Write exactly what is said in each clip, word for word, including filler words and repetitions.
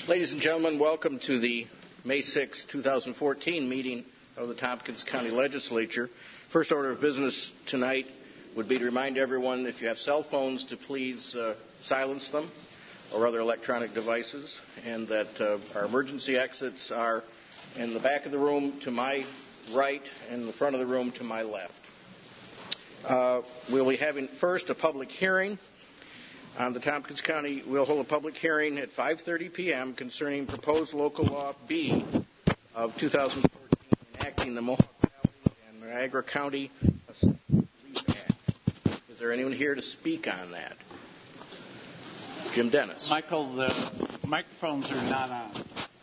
Ladies and gentlemen, welcome to the May sixth, twenty fourteen meeting of the Tompkins County Legislature. First order of business tonight would be to remind everyone, if you have cell phones, to please uh, silence them or other electronic devices, and that uh, our emergency exits are in the back of the room to my right and the front of the room to my left. Uh, we'll be having first a public hearing on the Tompkins County. We'll hold a public hearing at five thirty p.m. concerning proposed local law B of two thousand fourteen enacting the Mohawk Valley and Niagara County Relief Act. Is there anyone here to speak on that? Jim Dennis. Michael, the microphones are not on.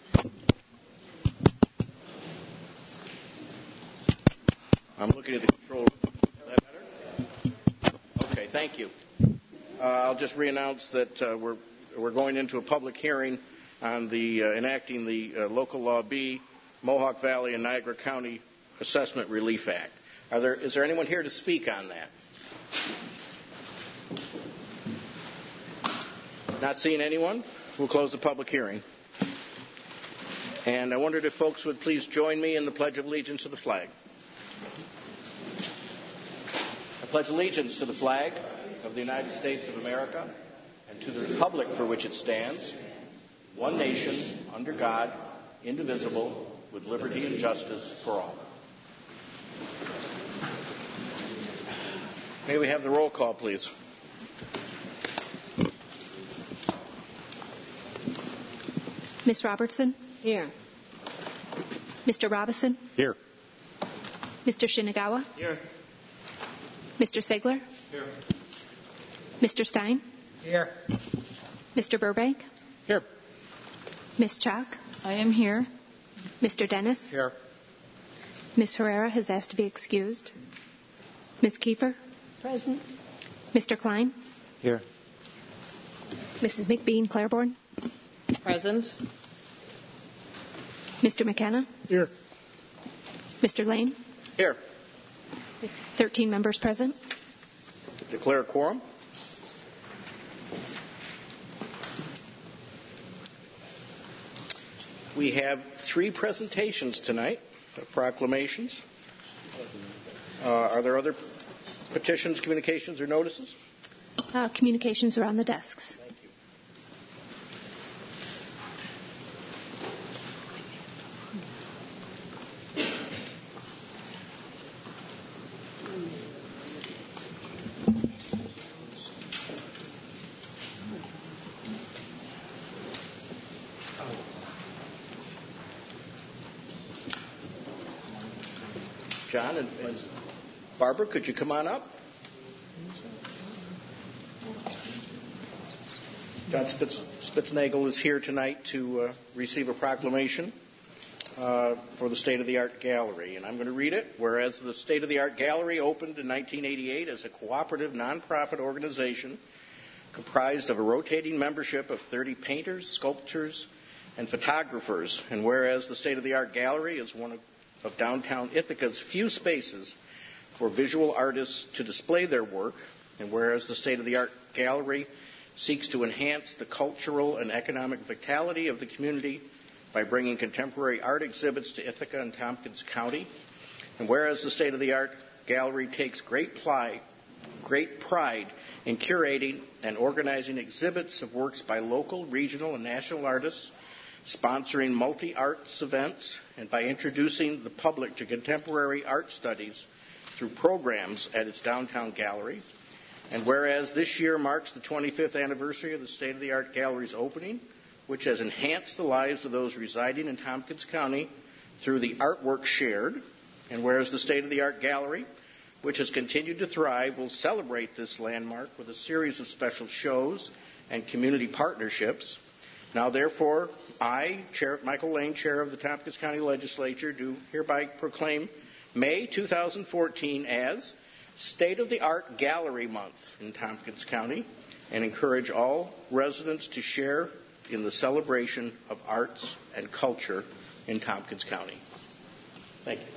I'm looking at the control room. Is that better? Okay, thank you. Uh, I'll just re-announce that uh, we're we're going into a public hearing on the uh, enacting the uh, local law B, Mohawk Valley and Niagara County Assessment Relief Act. Are there is there anyone here to speak on that? Not seeing anyone, we'll close the public hearing. And I wondered if folks would please join me in the Pledge of Allegiance to the flag. I pledge allegiance to the flag of the United States of America and to the republic for which it stands, one nation, under God, indivisible, with liberty and justice for all. May we have the roll call, please? Miz Robertson? Here. Mister Robison? Here. Mister Shinagawa? Here. Mister Segler? Here. Mister Stein? Here. Mister Burbank? Here. Miz Chalk? I am here. Mister Dennis? Here. Miz Herrera has asked to be excused. Miz Kiefer? Present. Mister Klein? Here. Missus McBean Claiborne? Present. Mister McKenna? Here. Mister Lane? Here. Thirteen members present. Declare a quorum. We have three presentations tonight of proclamations. Uh, are there other petitions, communications, or notices? Uh, communications are on the desks. Thank you. John and, and Barbara, could you come on up? John Spitz, Spitznagel is here tonight to uh, receive a proclamation uh, for the State-of-the-Art Gallery, and I'm going to read it. Whereas the State-of-the-Art Gallery opened in nineteen eighty-eight as a cooperative nonprofit organization comprised of a rotating membership of thirty painters, sculptors, and photographers, and whereas the State-of-the-Art Gallery is one of of downtown Ithaca's few spaces for visual artists to display their work, and whereas the State-of-the-Art Gallery seeks to enhance the cultural and economic vitality of the community by bringing contemporary art exhibits to Ithaca and Tompkins County, and whereas the State-of-the-Art Gallery takes great pride, great pride in curating and organizing exhibits of works by local, regional, and national artists, sponsoring multi-arts events, and by introducing the public to contemporary art studies through programs at its downtown gallery. And whereas this year marks the twenty-fifth anniversary of the State-of-the-Art Gallery's opening, which has enhanced the lives of those residing in Tompkins County through the artwork shared, and whereas the State-of-the-Art Gallery, which has continued to thrive, will celebrate this landmark with a series of special shows and community partnerships. Now, therefore, I, Chair Michael Lane, Chair of the Tompkins County Legislature, do hereby proclaim May two thousand fourteen as State-of-the-Art Gallery Month in Tompkins County, and encourage all residents to share in the celebration of arts and culture in Tompkins County. Thank you.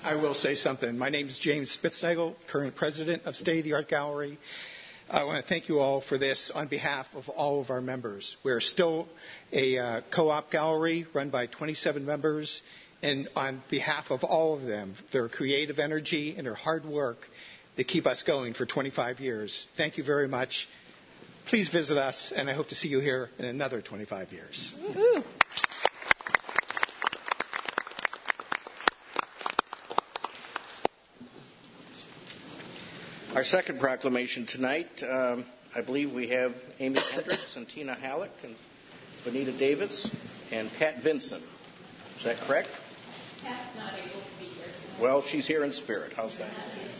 I will say something. My name is James Spitznagel, current president of State of the Art Gallery. I want to thank you all for this on behalf of all of our members. We're still a uh, co-op gallery run by twenty-seven members, and on behalf of all of them, their creative energy and their hard work, they keep us going for twenty-five years. Thank you very much. Please visit us, and I hope to see you here in another twenty-five years. Woo-hoo. Our second proclamation tonight, um, I believe we have Amy Hendricks and Tina Halleck and Bonita Davis and Pat Vinson. Is that correct? Pat's not able to be here. Well, she's here in spirit. How's that?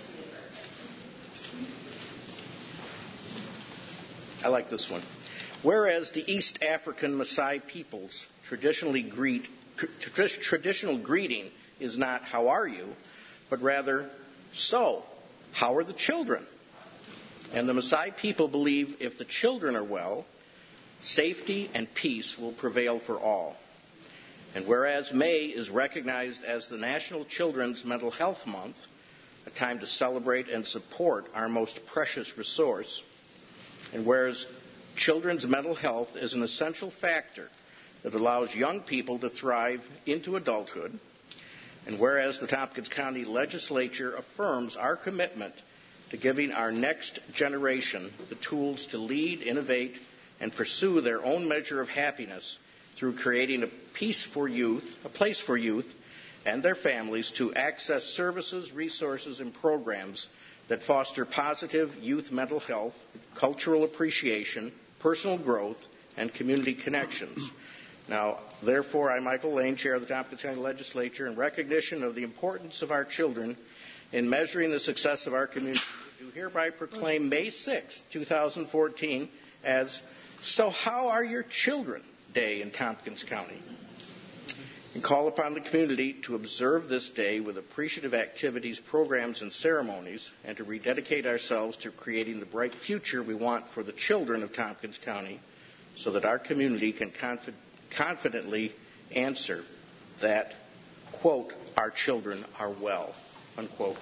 I like this one. Whereas the East African Maasai peoples traditionally greet, tr- traditional greeting is not "how are you," but rather "so, how are the children?" And the Maasai people believe if the children are well, safety and peace will prevail for all. And whereas May is recognized as the National Children's Mental Health Month, a time to celebrate and support our most precious resource, and whereas children's mental health is an essential factor that allows young people to thrive into adulthood, and whereas the Tompkins County Legislature affirms our commitment to giving our next generation the tools to lead, innovate, and pursue their own measure of happiness through creating a peace for youth, a place for youth and their families to access services, resources, and programs that foster positive youth mental health, cultural appreciation, personal growth, and community connections. Now, therefore, I, Michael Lane, Chair of the Tompkins County Legislature, in recognition of the importance of our children in measuring the success of our community, do hereby proclaim May sixth, twenty fourteen as So How Are Your Children Day in Tompkins County, and call upon the community to observe this day with appreciative activities, programs, and ceremonies, and to rededicate ourselves to creating the bright future we want for the children of Tompkins County so that our community can confi- confidently answer that, quote, our children are well, unquote.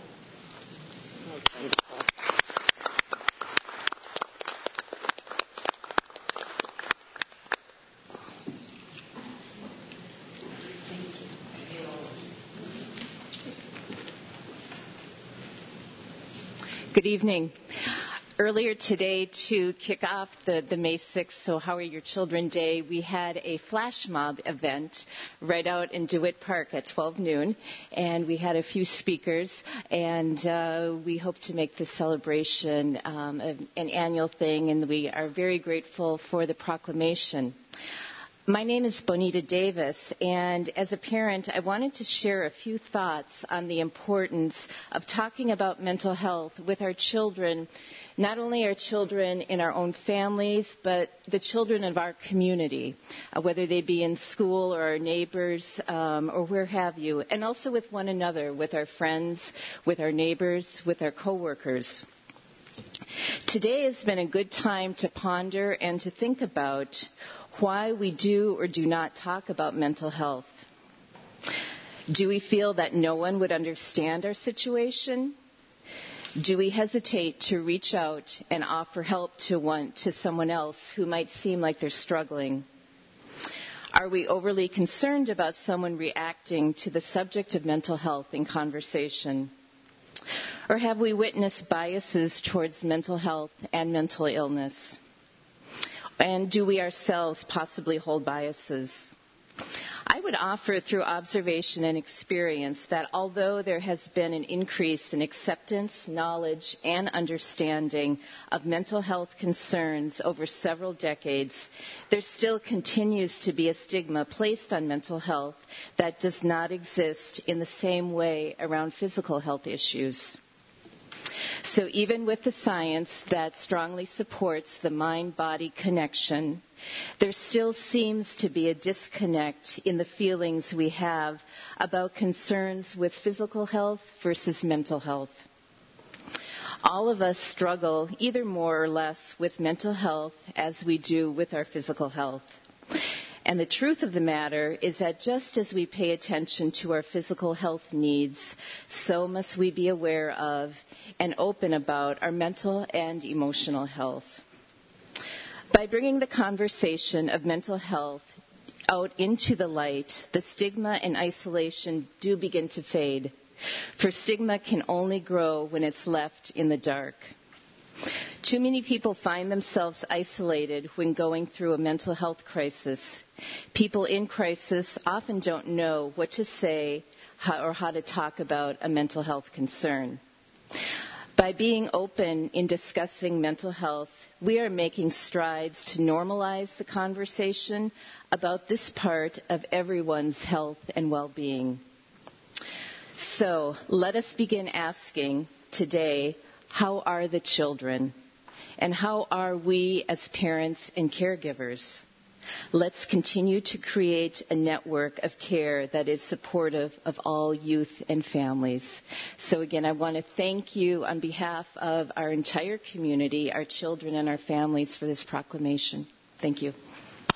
Good evening. Earlier today, to kick off the, the May sixth, So How Are Your Children Day, we had a flash mob event right out in DeWitt Park at twelve noon, and we had a few speakers, and uh, we hope to make this celebration um, an annual thing, and we are very grateful for the proclamation. My name is Bonita Davis, and as a parent, I wanted to share a few thoughts on the importance of talking about mental health with our children, not only our children in our own families, but the children of our community, uh, whether they be in school or our neighbors um, or where have you, and also with one another, with our friends, with our neighbors, with our coworkers. Today has been a good time to ponder and to think about why we do or do not talk about mental health. Do we feel that no one would understand our situation? Do we hesitate to reach out and offer help to one to someone else who might seem like they're struggling? Are we overly concerned about someone reacting to the subject of mental health in conversation? Or have we witnessed biases towards mental health and mental illness? And do we ourselves possibly hold biases? I would offer through observation and experience that although there has been an increase in acceptance, knowledge, and understanding of mental health concerns over several decades, there still continues to be a stigma placed on mental health that does not exist in the same way around physical health issues. So even with the science that strongly supports the mind-body connection, there still seems to be a disconnect in the feelings we have about concerns with physical health versus mental health. All of us struggle either more or less with mental health as we do with our physical health. And the truth of the matter is that just as we pay attention to our physical health needs, so must we be aware of and open about our mental and emotional health. By bringing the conversation of mental health out into the light, the stigma and isolation do begin to fade. For stigma can only grow when it's left in the dark. Too many people find themselves isolated when going through a mental health crisis. People in crisis often don't know what to say how, or how to talk about a mental health concern. By being open in discussing mental health, we are making strides to normalize the conversation about this part of everyone's health and well-being. So let us begin asking today, how are the children? And how are we as parents and caregivers? Let's continue to create a network of care that is supportive of all youth and families. So again, I want to thank you on behalf of our entire community, our children and our families, for this proclamation. Thank you.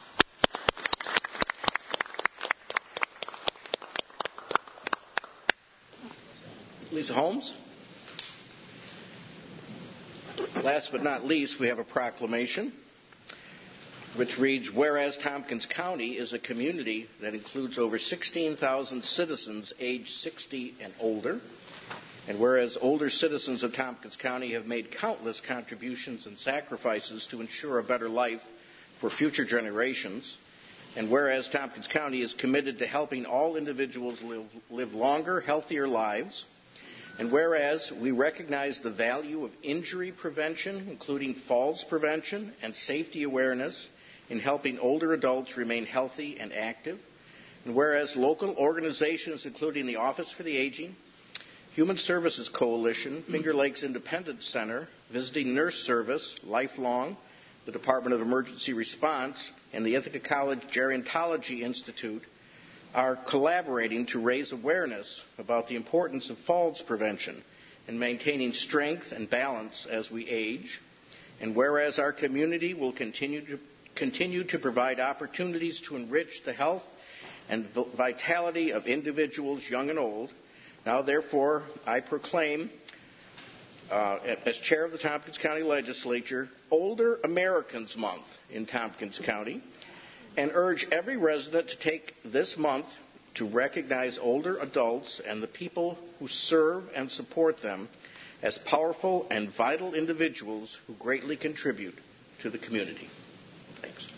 Lisa Holmes. Last but not least, we have a proclamation which reads, whereas Tompkins County is a community that includes over sixteen thousand citizens aged sixty and older, and whereas older citizens of Tompkins County have made countless contributions and sacrifices to ensure a better life for future generations, and whereas Tompkins County is committed to helping all individuals live, live longer, healthier lives, and whereas we recognize the value of injury prevention, including falls prevention and safety awareness in helping older adults remain healthy and active, and whereas local organizations including the Office for the Aging, Human Services Coalition, Finger Lakes Independence Center, Visiting Nurse Service, Lifelong, the Department of Emergency Response, and the Ithaca College Gerontology Institute are collaborating to raise awareness about the importance of falls prevention and maintaining strength and balance as we age. And whereas our community will continue to continue to provide opportunities to enrich the health and vitality of individuals young and old, now therefore I proclaim uh, as chair of the Tompkins County Legislature, Older Americans Month in Tompkins County, and urge every resident to take this month to recognize older adults and the people who serve and support them as powerful and vital individuals who greatly contribute to the community. Thanks.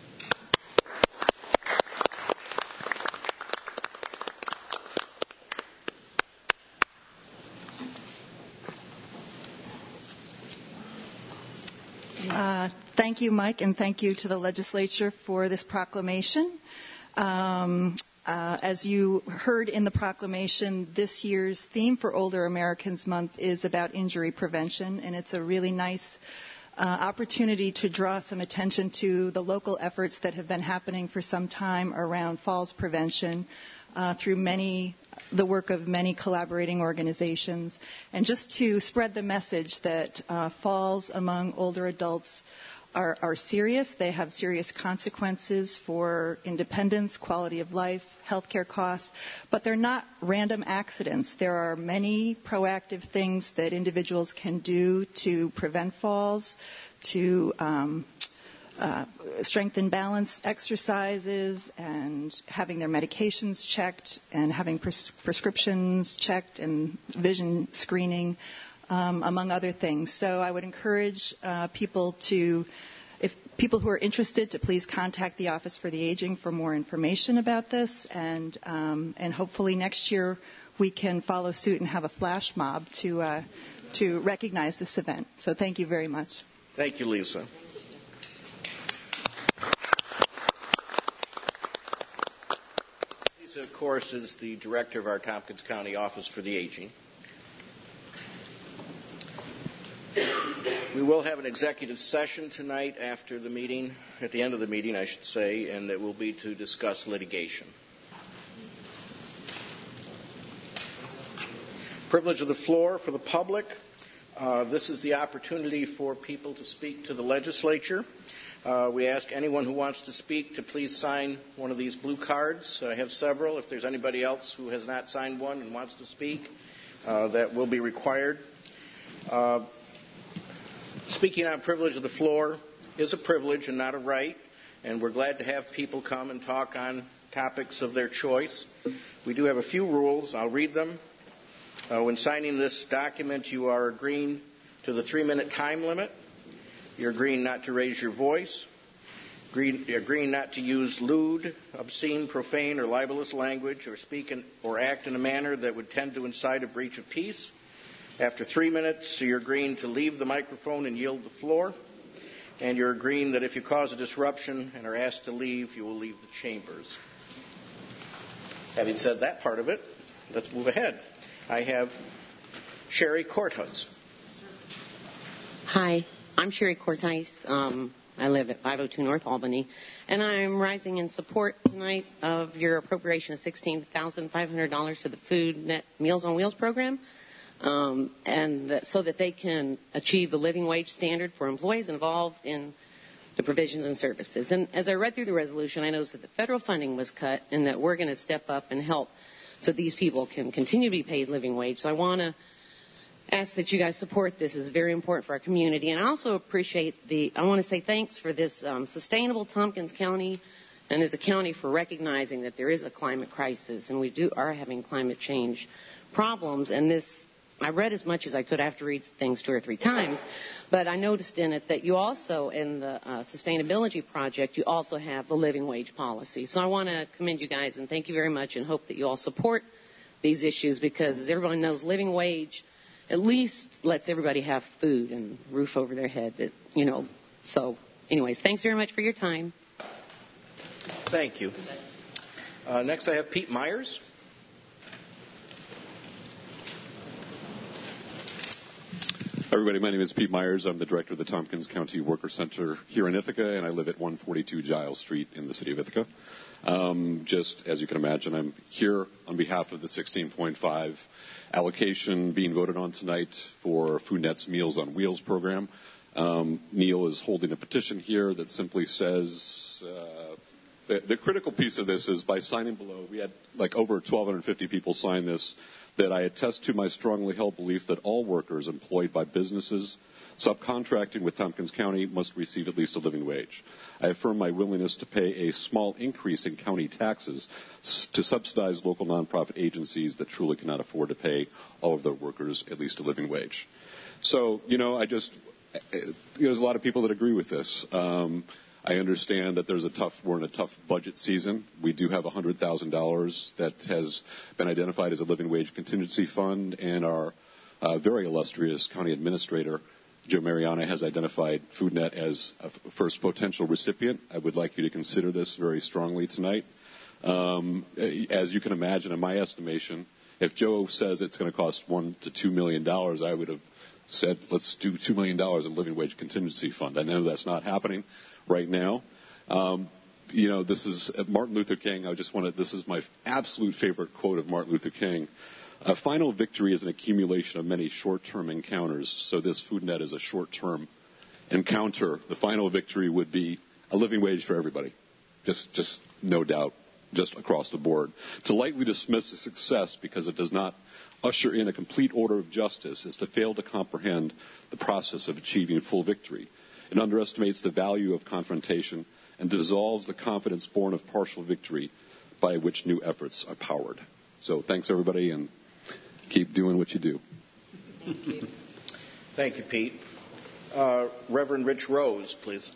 Uh, thank you, Mike, and thank you to the legislature for this proclamation. Um, uh, as you heard in the proclamation, this year's theme for Older Americans Month is about injury prevention, and it's a really nice uh, opportunity to draw some attention to the local efforts that have been happening for some time around falls prevention uh, through many the work of many collaborating organizations, and just to spread the message that uh, falls among older adults are, are serious. They have serious consequences for independence, quality of life, healthcare costs, but they're not random accidents. There are many proactive things that individuals can do to prevent falls, to um, Uh, strength and balance exercises, and having their medications checked, and having pres- prescriptions checked, and vision screening, um, among other things. So I would encourage uh, people to, if people who are interested, to please contact the Office for the Aging for more information about this, and um, and hopefully next year we can follow suit and have a flash mob to uh, to recognize this event. So thank you very much. Thank you, Lisa. Lisa, of course, is the director of our Tompkins County Office for the Aging. We will have an executive session tonight after the meeting, at the end of the meeting, I should say, and it will be to discuss litigation. Privilege of the floor for the public. Uh, this is the opportunity for people to speak to the legislature. Uh, we ask anyone who wants to speak to please sign one of these blue cards. I have several. If there's anybody else who has not signed one and wants to speak, uh, that will be required. Uh, speaking on privilege of the floor is a privilege and not a right, and we're glad to have people come and talk on topics of their choice. We do have a few rules. I'll read them. Uh, when signing this document, you are agreeing to the three-minute time limit. You're agreeing not to raise your voice. Agreeing, agreeing not to use lewd, obscene, profane, or libelous language, or speak in, or act in a manner that would tend to incite a breach of peace. After three minutes, you're agreeing to leave the microphone and yield the floor. And you're agreeing that if you cause a disruption and are asked to leave, you will leave the chambers. Having said that part of it, let's move ahead. I have Sherry Courthouse. Hi. I'm Sherry Cortice. Um, I live at five oh two North Albany, and I'm rising in support tonight of your appropriation of sixteen thousand five hundred dollars to the Food Net Meals on Wheels program, um, and that, so that they can achieve the living wage standard for employees involved in the provisions and services. And as I read through the resolution, I noticed that the federal funding was cut and that we're going to step up and help so these people can continue to be paid living wage. So I want to ask that you guys support this. It's very important for our community. And I also appreciate the, I want to say thanks for this um, Sustainable Tompkins County and as a county for recognizing that there is a climate crisis and we do are having climate change problems. And this, I read as much as I could. I have to read things two or three times. But I noticed in it that you also, in the uh, sustainability project, you also have the living wage policy. So I want to commend you guys and thank you very much and hope that you all support these issues because, as everyone knows, living wage at least lets everybody have food and roof over their head. It, you know. So, anyways, thanks very much for your time. Thank you. Uh, next, I have Pete Myers. Everybody, my name is Pete Myers. I'm the director of the Tompkins County Worker Center here in Ithaca, and I live at one forty-two Giles Street in the city of Ithaca. Um, just as you can imagine, I'm here on behalf of the sixteen point five allocation being voted on tonight for FoodNet's Meals on Wheels program. Um, Neil is holding a petition here that simply says uh, the, the critical piece of this is by signing below, we had like over twelve fifty people sign this, that I attest to my strongly held belief that all workers employed by businesses subcontracting with Tompkins County must receive at least a living wage. I affirm my willingness to pay a small increase in county taxes to subsidize local nonprofit agencies that truly cannot afford to pay all of their workers at least a living wage. So, you know, I just, there's a lot of people that agree with this. Um, I understand that there's a tough, we're in a tough budget season. We do have one hundred thousand dollars that has been identified as a living wage contingency fund, and our uh, very illustrious county administrator, Joe Mariana, has identified FoodNet as a first potential recipient. I would like you to consider this very strongly tonight. Um, as you can imagine, in my estimation, if Joe says it's going to cost one to two million dollars, I would have said, let's do two million dollars in living wage contingency fund. I know that's not happening right now. Um, you know, this is Martin Luther King. I just want to, this is my absolute favorite quote of Martin Luther King. A final victory is an accumulation of many short-term encounters. So this FoodNet is a short-term encounter. The final victory would be a living wage for everybody. Just, just no doubt, just across the board. To lightly dismiss a success because it does not usher in a complete order of justice is to fail to comprehend the process of achieving full victory. It underestimates the value of confrontation and dissolves the confidence born of partial victory by which new efforts are powered. So thanks, everybody, and keep doing what you do. Thank you, Thank you Pete. Uh, Reverend Rich Rose, please.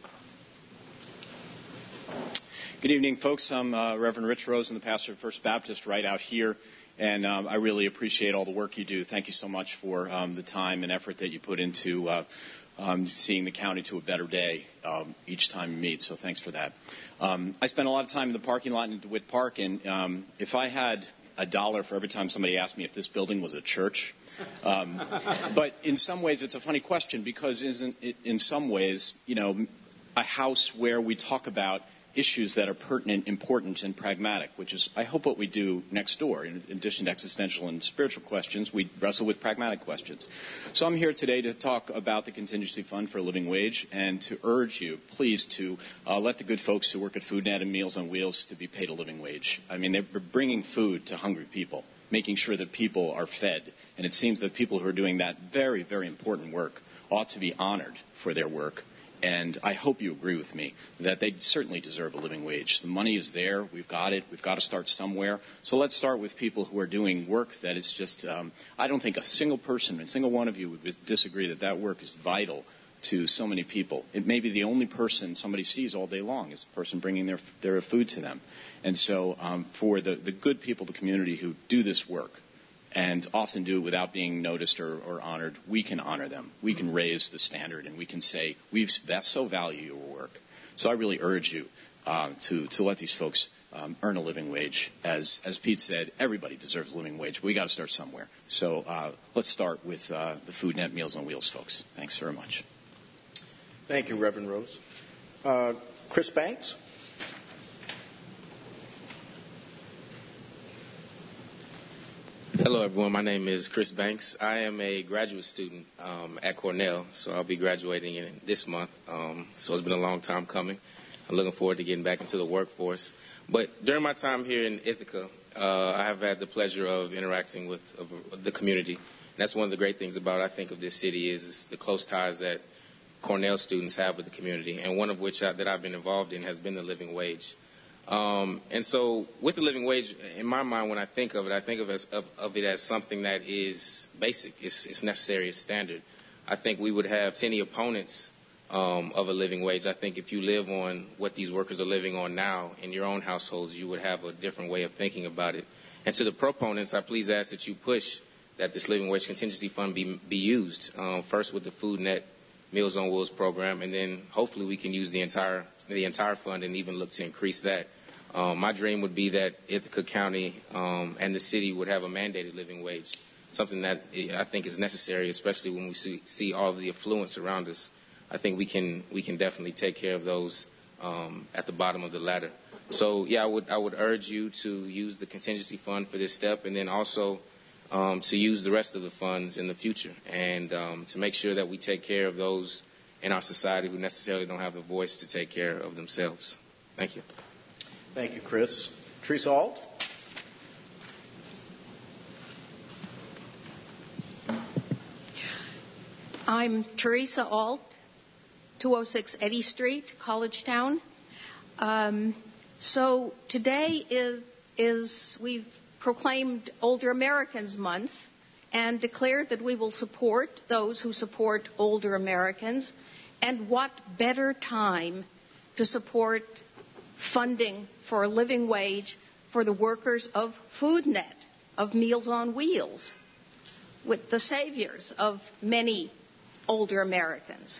Good evening, folks. I'm uh, Reverend Rich Rose, and the pastor of First Baptist right out here. And um, I really appreciate all the work you do. Thank you so much for um, the time and effort that you put into uh, um, seeing the county to a better day um, each time you meet. So thanks for that. Um, I spend a lot of time in the parking lot in DeWitt Park, and um, if I had a dollar for every time somebody asked me if this building was a church. Um, but in some ways, it's a funny question because isn't it, in some ways, you know, a house where we talk about issues that are pertinent, important, and pragmatic, which is, I hope, what we do next door. In addition to existential and spiritual questions, we wrestle with pragmatic questions. So I'm here today to talk about the Contingency Fund for a Living Wage and to urge you, please, to uh, let the good folks who work at FoodNet and Meals on Wheels to be paid a living wage. I mean, they're bringing food to hungry people, making sure that people are fed. And it seems that people who are doing that very, very important work ought to be honored for their work. And I hope you agree with me that they certainly deserve a living wage. The money is there. We've got it. We've got to start somewhere. So let's start with people who are doing work that is just, um, I don't think a single person, a single one of you would disagree that that work is vital to so many people. It may be the only person somebody sees all day long is the person bringing their, their food to them. And so um, for the, the good people of the community who do this work, and often do it without being noticed or, or honored, we can honor them. We can raise the standard, and we can say, we've that's so value your work. So I really urge you uh, to, to let these folks um, earn a living wage. As, as Pete said, everybody deserves a living wage, but we got to start somewhere. So uh, let's start with uh, the FoodNet Meals on Wheels folks. Thanks very much. Thank you, Reverend Rose. Uh, Chris Banks? Hello, everyone. My name is Chris Banks. I am a graduate student um, at Cornell, so I'll be graduating in this month. Um, so it's been a long time coming. I'm looking forward to getting back into the workforce. But during my time here in Ithaca, uh, I have had the pleasure of interacting with of, of the community. And that's one of the great things about, I think, of this city is, is the close ties that Cornell students have with the community, and one of which I, that I've been involved in has been the living wage. Um, and so with the living wage, in my mind, when I think of it, I think of, as, of, of it as something that is basic. It's, it's necessary. It's standard. I think we would have any opponents um, of a living wage. I think if you live on what these workers are living on now in your own households, you would have a different way of thinking about it. And to the proponents, I please ask that you push that this living wage contingency fund be, be used, um, first with the FoodNet Meals on Wheels program, and then hopefully we can use the entire the entire fund and even look to increase that. Um, my dream would be that Ithaca County um, and the city would have a mandated living wage, something that I think is necessary, especially when we see, see all of the affluence around us. I think we can we can definitely take care of those um, at the bottom of the ladder. So yeah, I would I would urge you to use the contingency fund for this step, and then also Um, to use the rest of the funds in the future, and um, to make sure that we take care of those in our society who necessarily don't have the voice to take care of themselves. Thank you. Thank you, Chris. Teresa Alt? I'm Teresa Alt, two oh six Eddy Street, College Town. Um, so today is, is we've proclaimed Older Americans Month and declared that we will support those who support older Americans. And what better time to support funding for a living wage for the workers of FoodNet, of Meals on Wheels, with the saviors of many older Americans.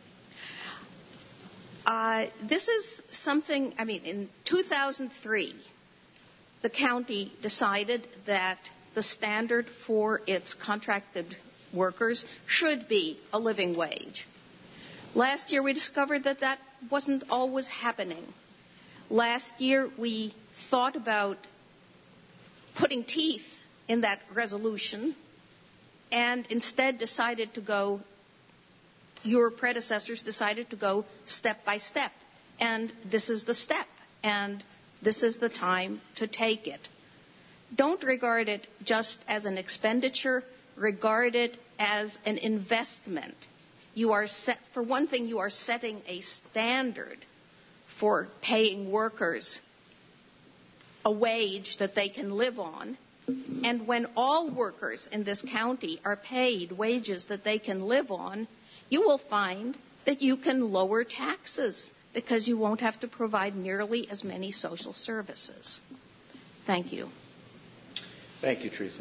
Uh, this is something, I mean, in two thousand three, the county decided that the standard for its contracted workers should be a living wage. Last year, we discovered that that wasn't always happening. Last year, we thought about putting teeth in that resolution and instead decided to go, your predecessors decided to go step by step. And this is the step. And this is the time to take it. Don't regard it just as an expenditure. Regard it as an investment. You are set, for one thing, you are setting a standard for paying workers a wage that they can live on. And when all workers in this county are paid wages that they can live on, you will find that you can lower taxes because you won't have to provide nearly as many social services. Thank you. Thank you, Teresa.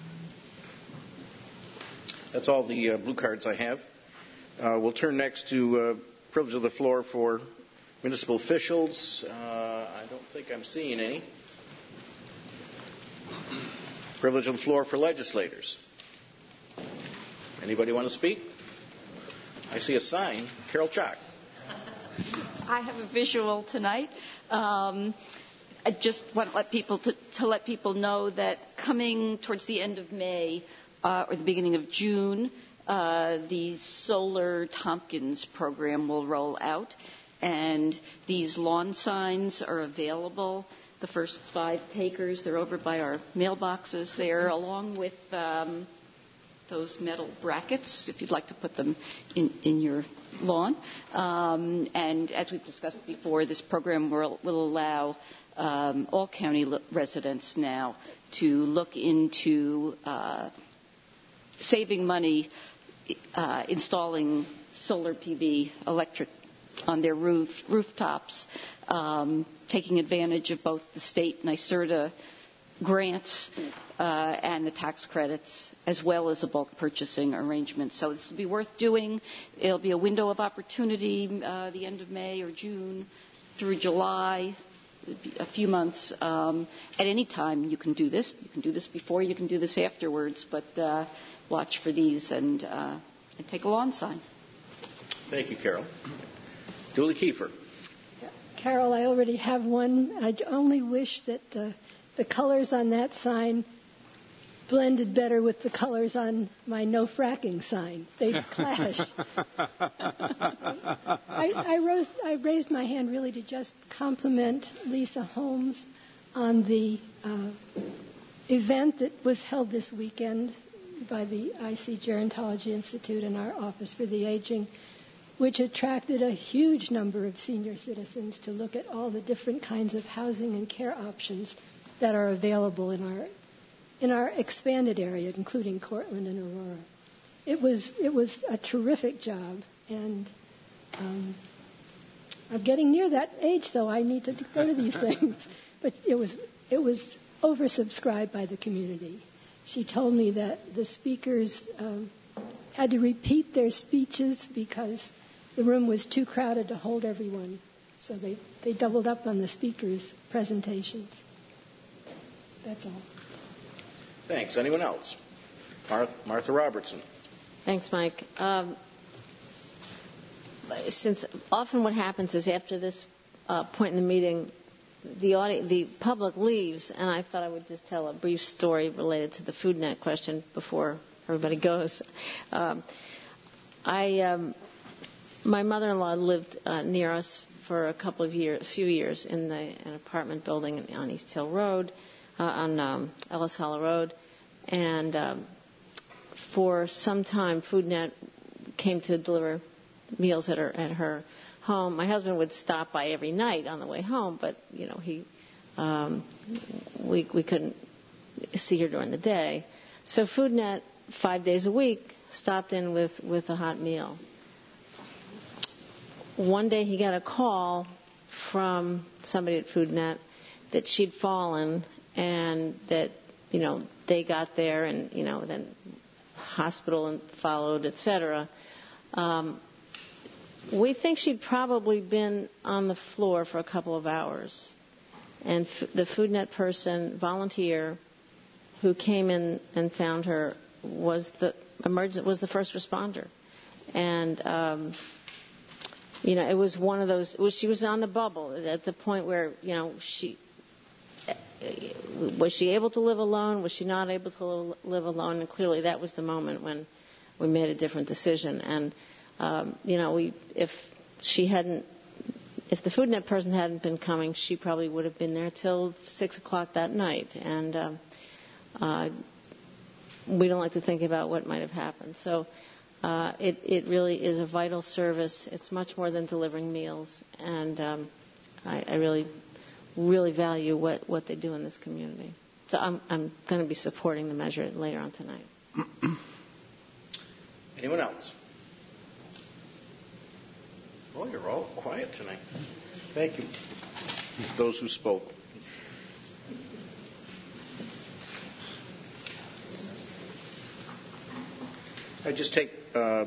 That's all the uh, blue cards I have. Uh, we'll turn next to uh, privilege of the floor for municipal officials. Uh, I don't think I'm seeing any. Privilege of the floor for legislators. Anybody want to speak? I see a sign. Carol Chalk. I have a visual tonight. Um, I just want to let people to, to let people know that coming towards the end of May uh, or the beginning of June, uh, the Solar Tompkins program will roll out, and these lawn signs are available. The first five takers, they're over by our mailboxes there, along with um, those metal brackets, if you'd like to put them in, in your lawn. Um, and as we've discussed before, this program will, will allow um, all county lo- residents now to look into uh, saving money uh, installing solar P V electric on their roof, rooftops, um, taking advantage of both the state NYSERDA grants uh, and the tax credits, as well as a bulk purchasing arrangement. So this will be worth doing. It'll be a window of opportunity, uh, the end of May or June through July, a few months. Um, at any time you can do this. You can do this before, you can do this afterwards, but uh, watch for these and, uh, and take a lawn sign. Thank you, Carol. Julie Kiefer. Carol, I already have one. I only wish that uh, the colors on that sign blended better with the colors on my no fracking sign. They clash. I, I, rose, I raised my hand really to just compliment Lisa Holmes on the uh, event that was held this weekend by the I C Gerontology Institute and our Office for the Aging, which attracted a huge number of senior citizens to look at all the different kinds of housing and care options that are available in our in our expanded area, including Cortland and Aurora. It was it was a terrific job, and um, I'm getting near that age, so I need to go to these things. But it was it was oversubscribed by the community. She told me that the speakers um, had to repeat their speeches because the room was too crowded to hold everyone. So they, they doubled up on the speakers' presentations. That's all. Thanks. Anyone else? Martha, Martha Robertson. Thanks, Mike. Um, since often what happens is after this uh, point in the meeting, the, audi- the public leaves, and I thought I would just tell a brief story related to the FoodNet question before everybody goes. Um, I... Um, My mother-in-law lived uh, near us for a couple of years, a few years, in the, an apartment building on East Hill Road, uh, on um, Ellis Hollow Road, and um, for some time, FoodNet came to deliver meals at her at her home. My husband would stop by every night on the way home, but you know he um, we we couldn't see her during the day, so FoodNet five days a week stopped in with with a hot meal. One day he got a call from somebody at FoodNet that she'd fallen and that, you know, they got there and, you know, then hospital and followed, et cetera. Um, we think she'd probably been on the floor for a couple of hours. And f- the FoodNet person, volunteer, who came in and found her was the emergent, was the first responder. And... Um, You know, it was one of those. It was, she was on the bubble at the point where, you know, she was she able to live alone? Was she not able to live alone? And clearly, that was the moment when we made a different decision. And um, you know, we if she hadn't, if the FoodNet person hadn't been coming, she probably would have been there till six o'clock that night. And uh, uh, we don't like to think about what might have happened. So. Uh, it, it really is a vital service. It's much more than delivering meals, and um, I, I really, really value what, what they do in this community. So I'm, I'm going to be supporting the measure later on tonight. Anyone else? Oh, you're all quiet tonight. Thank you. Those who spoke. I just take uh,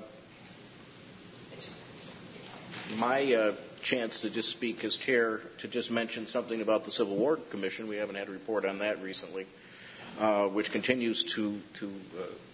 my uh, chance to just speak as chair to just mention something about the Civil War Commission. We haven't had a report on that recently, uh, which continues to to uh,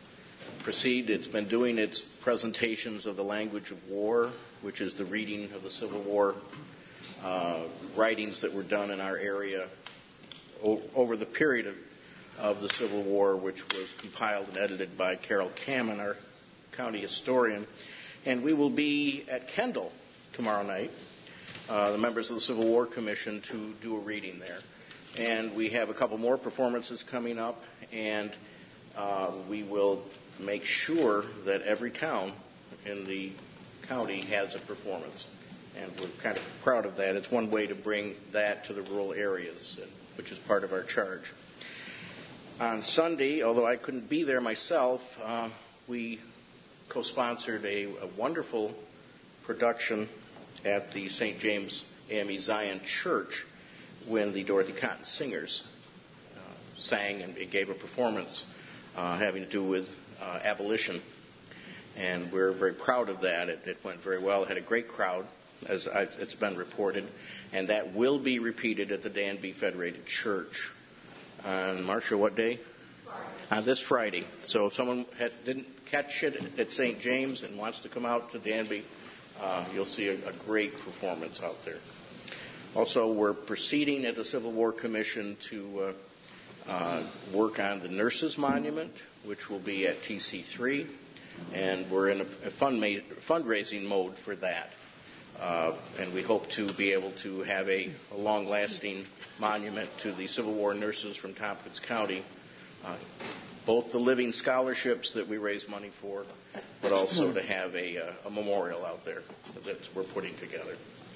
proceed. It's been doing its presentations of the language of war, which is the reading of the Civil War uh, writings that were done in our area o- over the period of, of the Civil War, which was compiled and edited by Carol Kamen, our county historian. And we will be at Kendall tomorrow night, uh, the members of the Civil War Commission, to do a reading there. And we have a couple more performances coming up, and uh, we will make sure that every town in the county has a performance. And we're kind of proud of that. It's one way to bring that to the rural areas, which is part of our charge. On Sunday, although I couldn't be there myself, uh, we co-sponsored a, a wonderful production at the Saint James A M E Zion Church when the Dorothy Cotton Singers uh, sang and gave a performance uh, having to do with uh, abolition. And we're very proud of that. It, it went very well. It had a great crowd, as I, it's been reported. And that will be repeated at the Danby Federated Church on, Marcia, what day? Friday. On this Friday. So if someone had, didn't catch it at Saint James and wants to come out to Danby, uh, you'll see a, a great performance out there. Also, we're proceeding at the Civil War Commission to uh, uh, work on the Nurses Monument, which will be at T C three, and we're in a, a fund fundraising mode for that. Uh, and we hope to be able to have a, a long-lasting monument to the Civil War nurses from Tompkins County, uh, both the living scholarships that we raise money for, but also to have a, a memorial out there that we're putting together.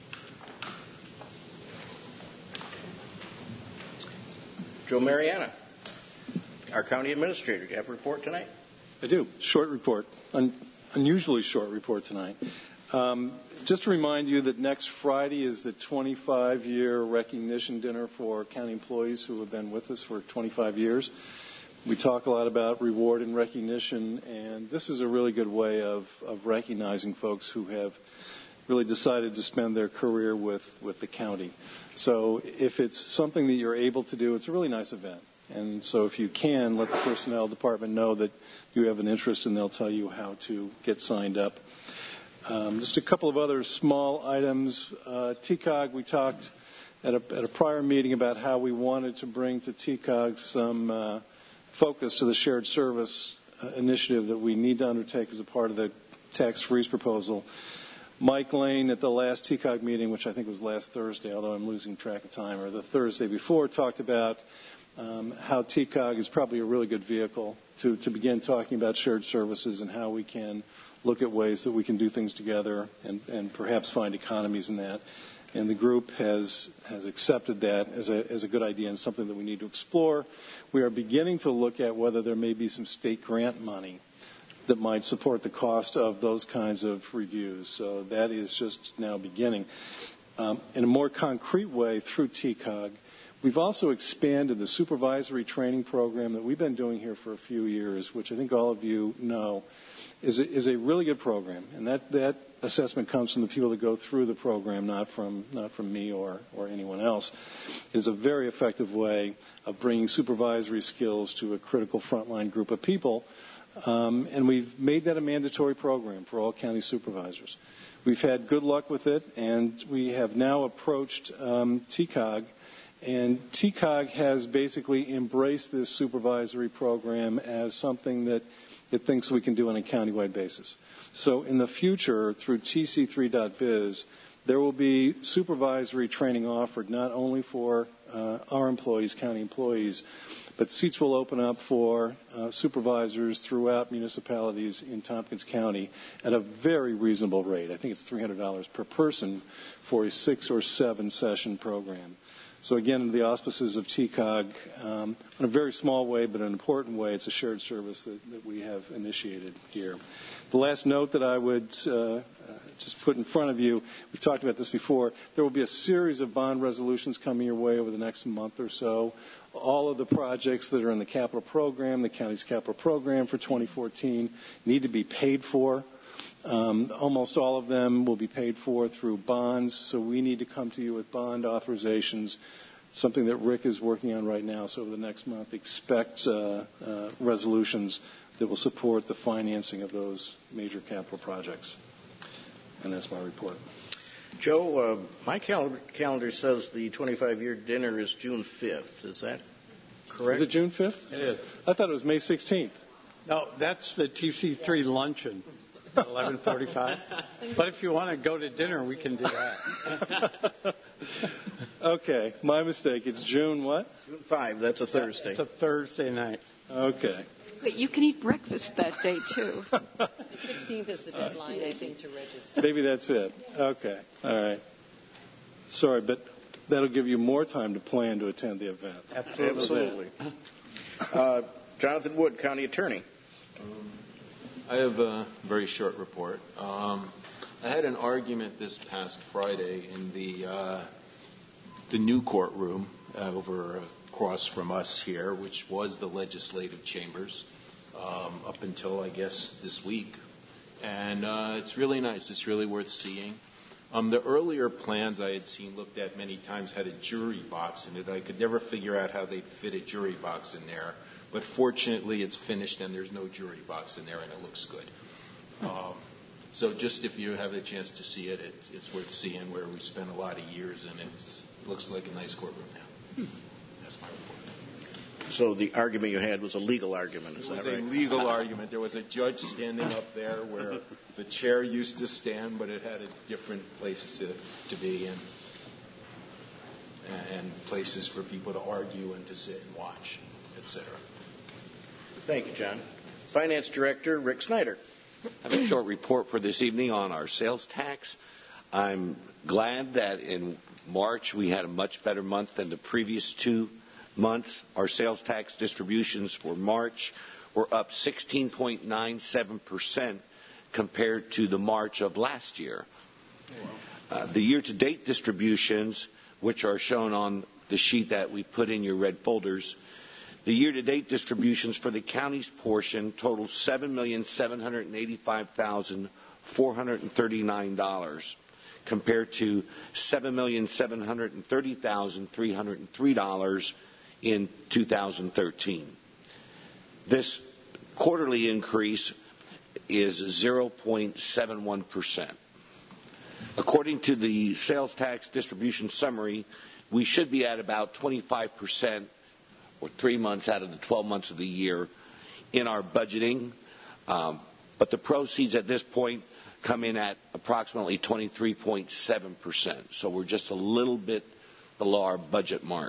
Joe Mariana, our county administrator. Do you have a report tonight? I do. Short report. Un- unusually short report tonight. Um, just to remind you that next Friday is the twenty-five year recognition dinner for county employees who have been with us for twenty-five years. We talk a lot about reward and recognition, and this is a really good way of, of recognizing folks who have really decided to spend their career with, with the county. So if it's something that you're able to do, it's a really nice event. And so if you can, let the personnel department know that you have an interest, and they'll tell you how to get signed up. Um, just a couple of other small items. Uh, T C O G, we talked at a, at a prior meeting about how we wanted to bring to T C O G some uh, focus to the shared service uh, initiative that we need to undertake as a part of the tax freeze proposal. Mike Lane at the last T C O G meeting, which I think was last Thursday, although I'm losing track of time, or the Thursday before, talked about um, how T C O G is probably a really good vehicle to, to begin talking about shared services and how we can look at ways that we can do things together and, and perhaps find economies in that. And the group has has accepted that as a, as a good idea and something that we need to explore. We are beginning to look at whether there may be some state grant money that might support the cost of those kinds of reviews. So that is just now beginning. Um, in a more concrete way, through T C O G, we've also expanded the supervisory training program that we've been doing here for a few years, which I think all of you know is a, is a really good program. And that, that assessment comes from the people that go through the program, not from not from me or, or anyone else. It is a very effective way of bringing supervisory skills to a critical frontline group of people. Um, and we've made that a mandatory program for all county supervisors. We've had good luck with it, and we have now approached um, T C O G, and T C O G has basically embraced this supervisory program as something that it thinks we can do on a countywide basis. So in the future, through T C three dot biz, there will be supervisory training offered not only for uh, our employees, county employees, but seats will open up for uh, supervisors throughout municipalities in Tompkins County at a very reasonable rate. I think it's three hundred dollars per person for a six or seven session program. So again, in the auspices of T C O G, um, in a very small way, but an important way, it's a shared service that, that we have initiated here. The last note that I would uh, uh, just put in front of you, we've talked about this before, there will be a series of bond resolutions coming your way over the next month or so. All of the projects that are in the capital program, the county's capital program for twenty fourteen, need to be paid for. Um, almost all of them will be paid for through bonds, so we need to come to you with bond authorizations something that Rick is working on right now. So over the next month, expect uh, uh, resolutions that will support the financing of those major capital projects. And that's my report. Joe, uh, my cal- calendar says the twenty-five-year dinner is June fifth. Is that correct? Is it June fifth? It is. I thought it was May sixteenth. No, that's the T C three luncheon, eleven forty-five. But if you want to go to dinner, we can do that. Okay, my mistake. It's June what? June fifth. That's a Thursday. It's a Thursday night. Okay. But you can eat breakfast that day, too. The sixteenth is the deadline, I think, to register. Maybe that's it. Okay. All right. Sorry, but that'll give you more time to plan to attend the event. Absolutely. Absolutely. Uh, Jonathan Wood, County Attorney. Um, I have a very short report. Um, I had an argument this past Friday in the uh, the new courtroom uh, over across from us here, which was the legislative chambers, um, up until, I guess, this week. And uh, it's really nice. It's really worth seeing. Um, the earlier plans I had seen looked at many times had a jury box in it. I could never figure out how they'd fit a jury box in there. But fortunately, it's finished and there's no jury box in there, and it looks good. Um, so just if you have a chance to see it, it's, it's worth seeing, where we spent a lot of years, and it looks like a nice courtroom now. That's my report. So the argument you had was a legal argument, is that right? It was a legal argument. There was a judge standing up there where the chair used to stand, but it had a different places to, to be in, and places for people to argue and to sit and watch, et cetera. Thank you, John. Finance Director Rick Snyder. I have a short report for this evening on our sales tax. I'm glad that in March we had a much better month than the previous two months. Our sales tax distributions for March were up sixteen point nine seven percent compared to the March of last year. Uh, the year-to-date distributions, which are shown on the sheet that we put in your red folders, the year-to-date distributions for the county's portion total seven million seven hundred eighty-five thousand four hundred thirty-nine dollars compared to seven million seven hundred thirty thousand three hundred three dollars in two thousand thirteen. This quarterly increase is zero point seven one percent. According to the sales tax distribution summary, we should be at about twenty-five percent or three months out of the twelve months of the year in our budgeting. Um, but the proceeds at this point come in at approximately twenty-three point seven percent. So we're just a little bit below our budget mark.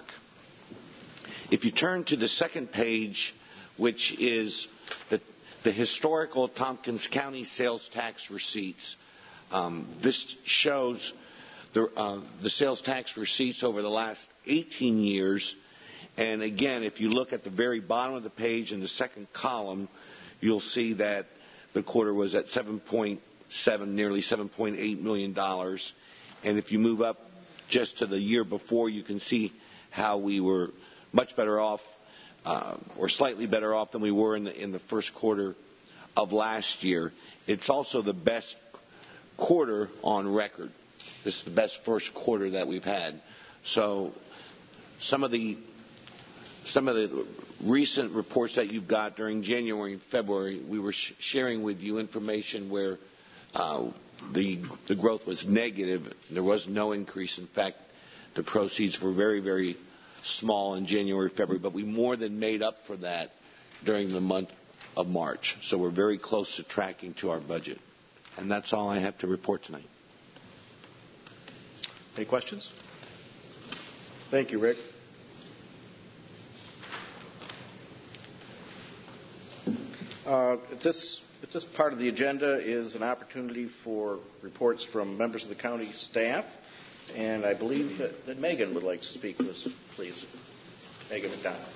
If you turn to the second page, which is the, the historical Tompkins County sales tax receipts, um, this shows the, uh, the sales tax receipts over the last eighteen years. And again, if you look at the very bottom of the page in the second column, you'll see that the quarter was at seven point seven, nearly seven point eight million dollars. And if you move up just to the year before, you can see how we were much better off, uh, or slightly better off than we were in the, in the first quarter of last year. It's also the best quarter on record. This is the best first quarter that we've had. So some of the Some of the recent reports that you've got during January and February, we were sh- sharing with you information where uh, the the growth was negative. There was no increase. In fact, the proceeds were very, very small in January, February, but we more than made up for that during the month of March. So we're very close to tracking to our budget. And that's all I have to report tonight. Any questions? Thank you, Rick. Uh, this, this part of the agenda is an opportunity for reports from members of the county staff, and I believe that, that Megan would like to speak to us, please. Megan McDonald.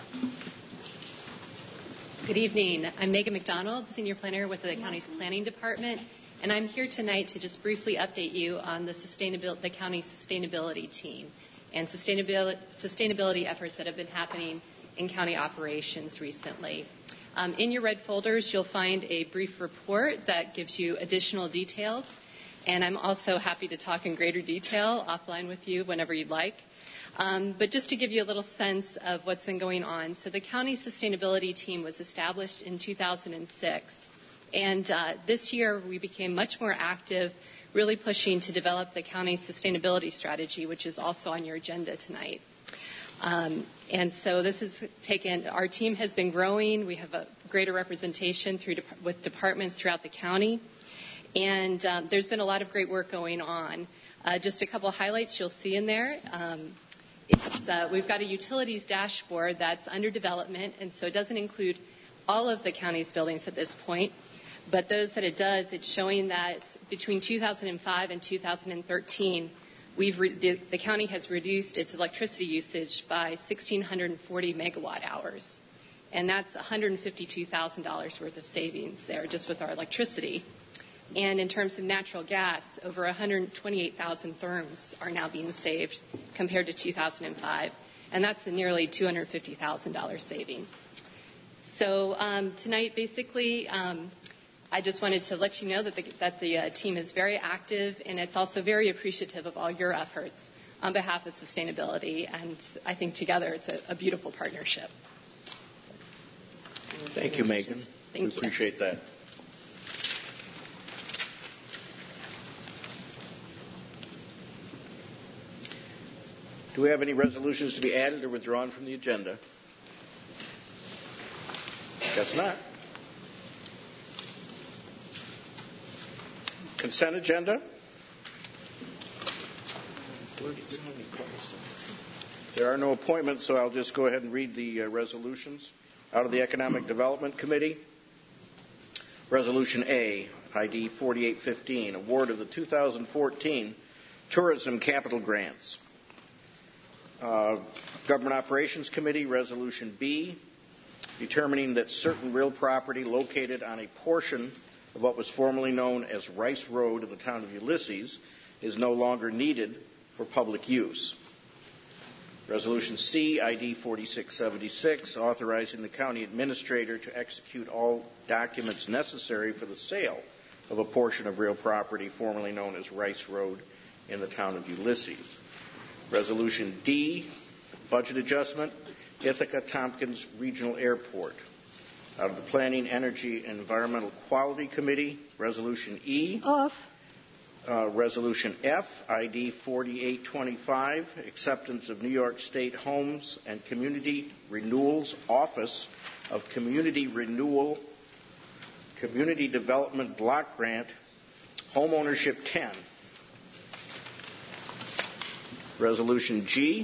Good evening. I'm Megan McDonald, Senior Planner with the county's Planning Department, and I'm here tonight to just briefly update you on the, sustainability, the county's sustainability team and sustainability, sustainability efforts that have been happening in county operations recently. Um, in your red folders, you'll find a brief report that gives you additional details, and I'm also happy to talk in greater detail offline with you whenever you'd like. Um, but just to give you a little sense of what's been going on, so the county sustainability team was established in two thousand six, and uh, this year we became much more active, really pushing to develop the county sustainability strategy, which is also on your agenda tonight. Um, and so this has taken, our team has been growing. We have a greater representation through with departments throughout the county. And um, there's been a lot of great work going on. Uh, just a couple of highlights you'll see in there. Um, it's, uh, we've got a utilities dashboard that's under development, and so it doesn't include all of the county's buildings at this point. But those that it does, it's showing that between two thousand five and two thousand thirteen, We've re- the, the county has reduced its electricity usage by one thousand six hundred forty megawatt hours. And that's one hundred fifty-two thousand dollars worth of savings there just with our electricity. And in terms of natural gas, over one hundred twenty-eight thousand therms are now being saved compared to two thousand five. And that's a nearly two hundred fifty thousand dollars saving. So um, tonight, basically, um, I just wanted to let you know that the, that the uh, team is very active, and it's also very appreciative of all your efforts on behalf of sustainability. And I think together it's a, a beautiful partnership. Thank you, Megan. Thank we you. appreciate that. Do we have any resolutions to be added or withdrawn from the agenda? Guess not. Consent agenda? There are no appointments, so I'll just go ahead and read the uh, resolutions. Out of the Economic Development Committee, Resolution A, I D forty-eight fifteen, award of the two thousand fourteen Tourism Capital Grants. Uh, Government Operations Committee, Resolution B, determining that certain real property located on a portion of what was formerly known as Rice Road in the town of Ulysses is no longer needed for public use. Resolution C, I D forty-six seventy-six, authorizing the county administrator to execute all documents necessary for the sale of a portion of real property formerly known as Rice Road in the town of Ulysses. Resolution D, budget adjustment, Ithaca Tompkins Regional Airport. Out of the Planning, Energy, and Environmental Quality Committee, Resolution E. Off. Uh, Resolution F, I D forty-eight twenty-five, acceptance of New York State Homes and Community Renewal's Office of Community Renewal, Community Development Block Grant, Homeownership ten. Resolution G,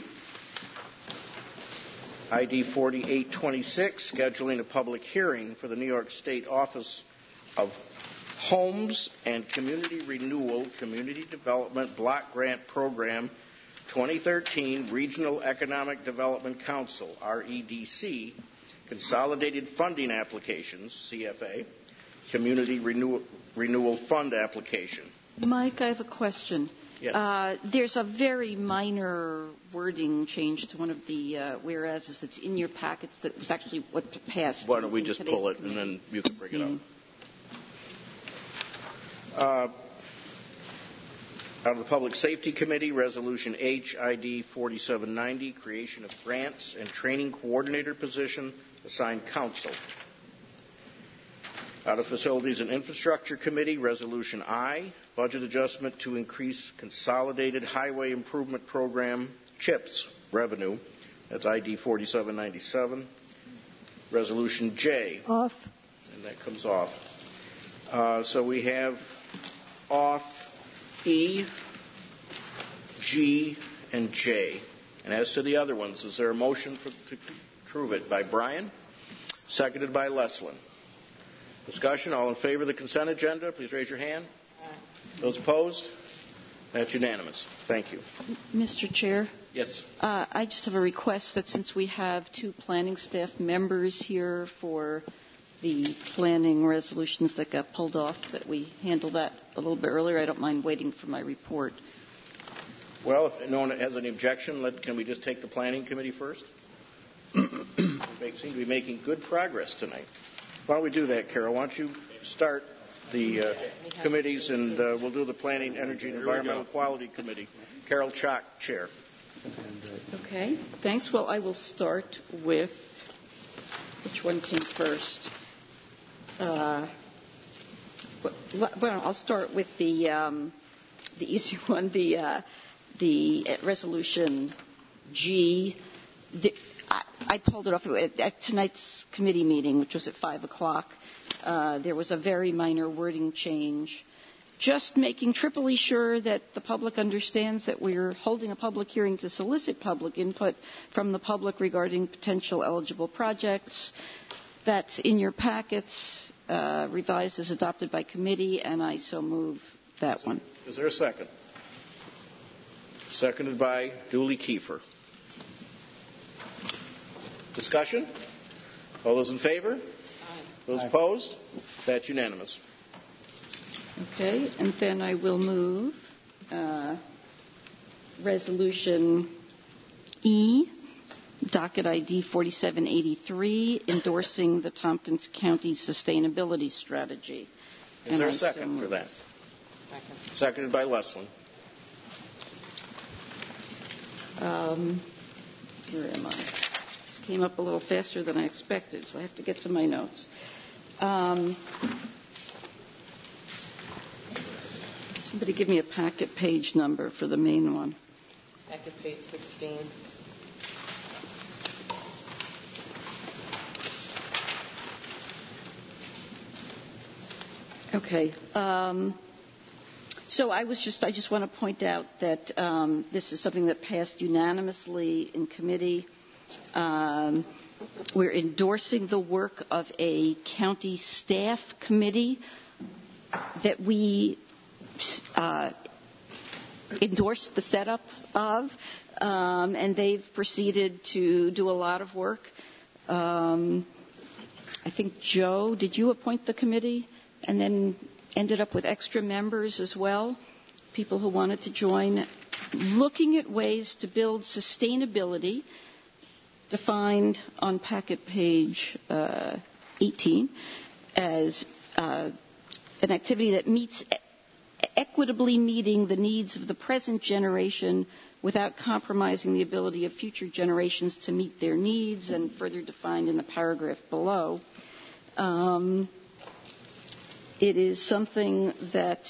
I D forty-eight twenty-six, scheduling a public hearing for the New York State Office of Homes and Community Renewal Community Development Block Grant Program twenty thirteen Regional Economic Development Council, R E D C, Consolidated Funding Applications, C F A, Community Renewal, Renewal Fund Application. Mike, I have a question. Yes. Uh, there's a very minor wording change to one of the uh, whereases that's in your packets that was actually what passed. Why don't we just pull it and then you can bring it up. Uh, out of the Public Safety Committee, Resolution H, I D forty-seven ninety, creation of grants and training coordinator position, assigned council. Out of Facilities and Infrastructure Committee, Resolution I, budget adjustment to increase Consolidated Highway Improvement Program, CHIPS, revenue. That's I D forty-seven ninety-seven. Resolution J. Off. And that comes off. Uh, so we have off E, G, and J. And as to the other ones, is there a motion for, to approve it by Brian? Seconded by Leslin. Discussion, all in favor of the consent agenda, please raise your hand. Those opposed? That's unanimous. Thank you. Mister Chair? Yes. Uh, I just have a request that since we have two planning staff members here for the planning resolutions that got pulled off, that we handle that a little bit earlier. I don't mind waiting for my report. Well, if no one has any objection, let, can we just take the planning committee first? We seem to be making good progress tonight. Why don't we do that, Carol? Why don't you start the uh, committees, and uh, we'll do the Planning, Energy, and Environmental Quality Committee. Carol Chalk, Chair. Okay, thanks. Well, I will start with, which one came first? Uh, well, I'll start with the um, the easy one, the uh, the resolution G. The, I, I pulled it off at, at tonight's committee meeting, which was at five o'clock. Uh, there was a very minor wording change. Just making triply sure that the public understands that we're holding a public hearing to solicit public input from the public regarding potential eligible projects. That's in your packets, uh, revised as adopted by committee, and I so move that one. Is there a second? Seconded by Julie Kiefer. Discussion? All those in favor? Aye. Those Aye. Opposed? That's unanimous. Okay, and then I will move uh, Resolution E, docket I D forty-seven eighty-three, endorsing the Tompkins County Sustainability Strategy. Is and there a I second so for that? Second. Seconded by Leslie. Um, where am I? This came up a little faster than I expected, so I have to get to my notes. Um, Somebody give me a packet page number for the main one. Packet page sixteen. Okay. Um, so I was just, I just want to point out that um, this is something that passed unanimously in committee. Um, we're endorsing the work of a county staff committee that we Uh, endorsed the setup of, um, and they've proceeded to do a lot of work. Um, I think, Joe, did you appoint the committee and then ended up with extra members as well, people who wanted to join, looking at ways to build sustainability, defined on packet page uh, eighteen, as uh, an activity that meets equitably meeting the needs of the present generation without compromising the ability of future generations to meet their needs, and further defined in the paragraph below. Um, it is something that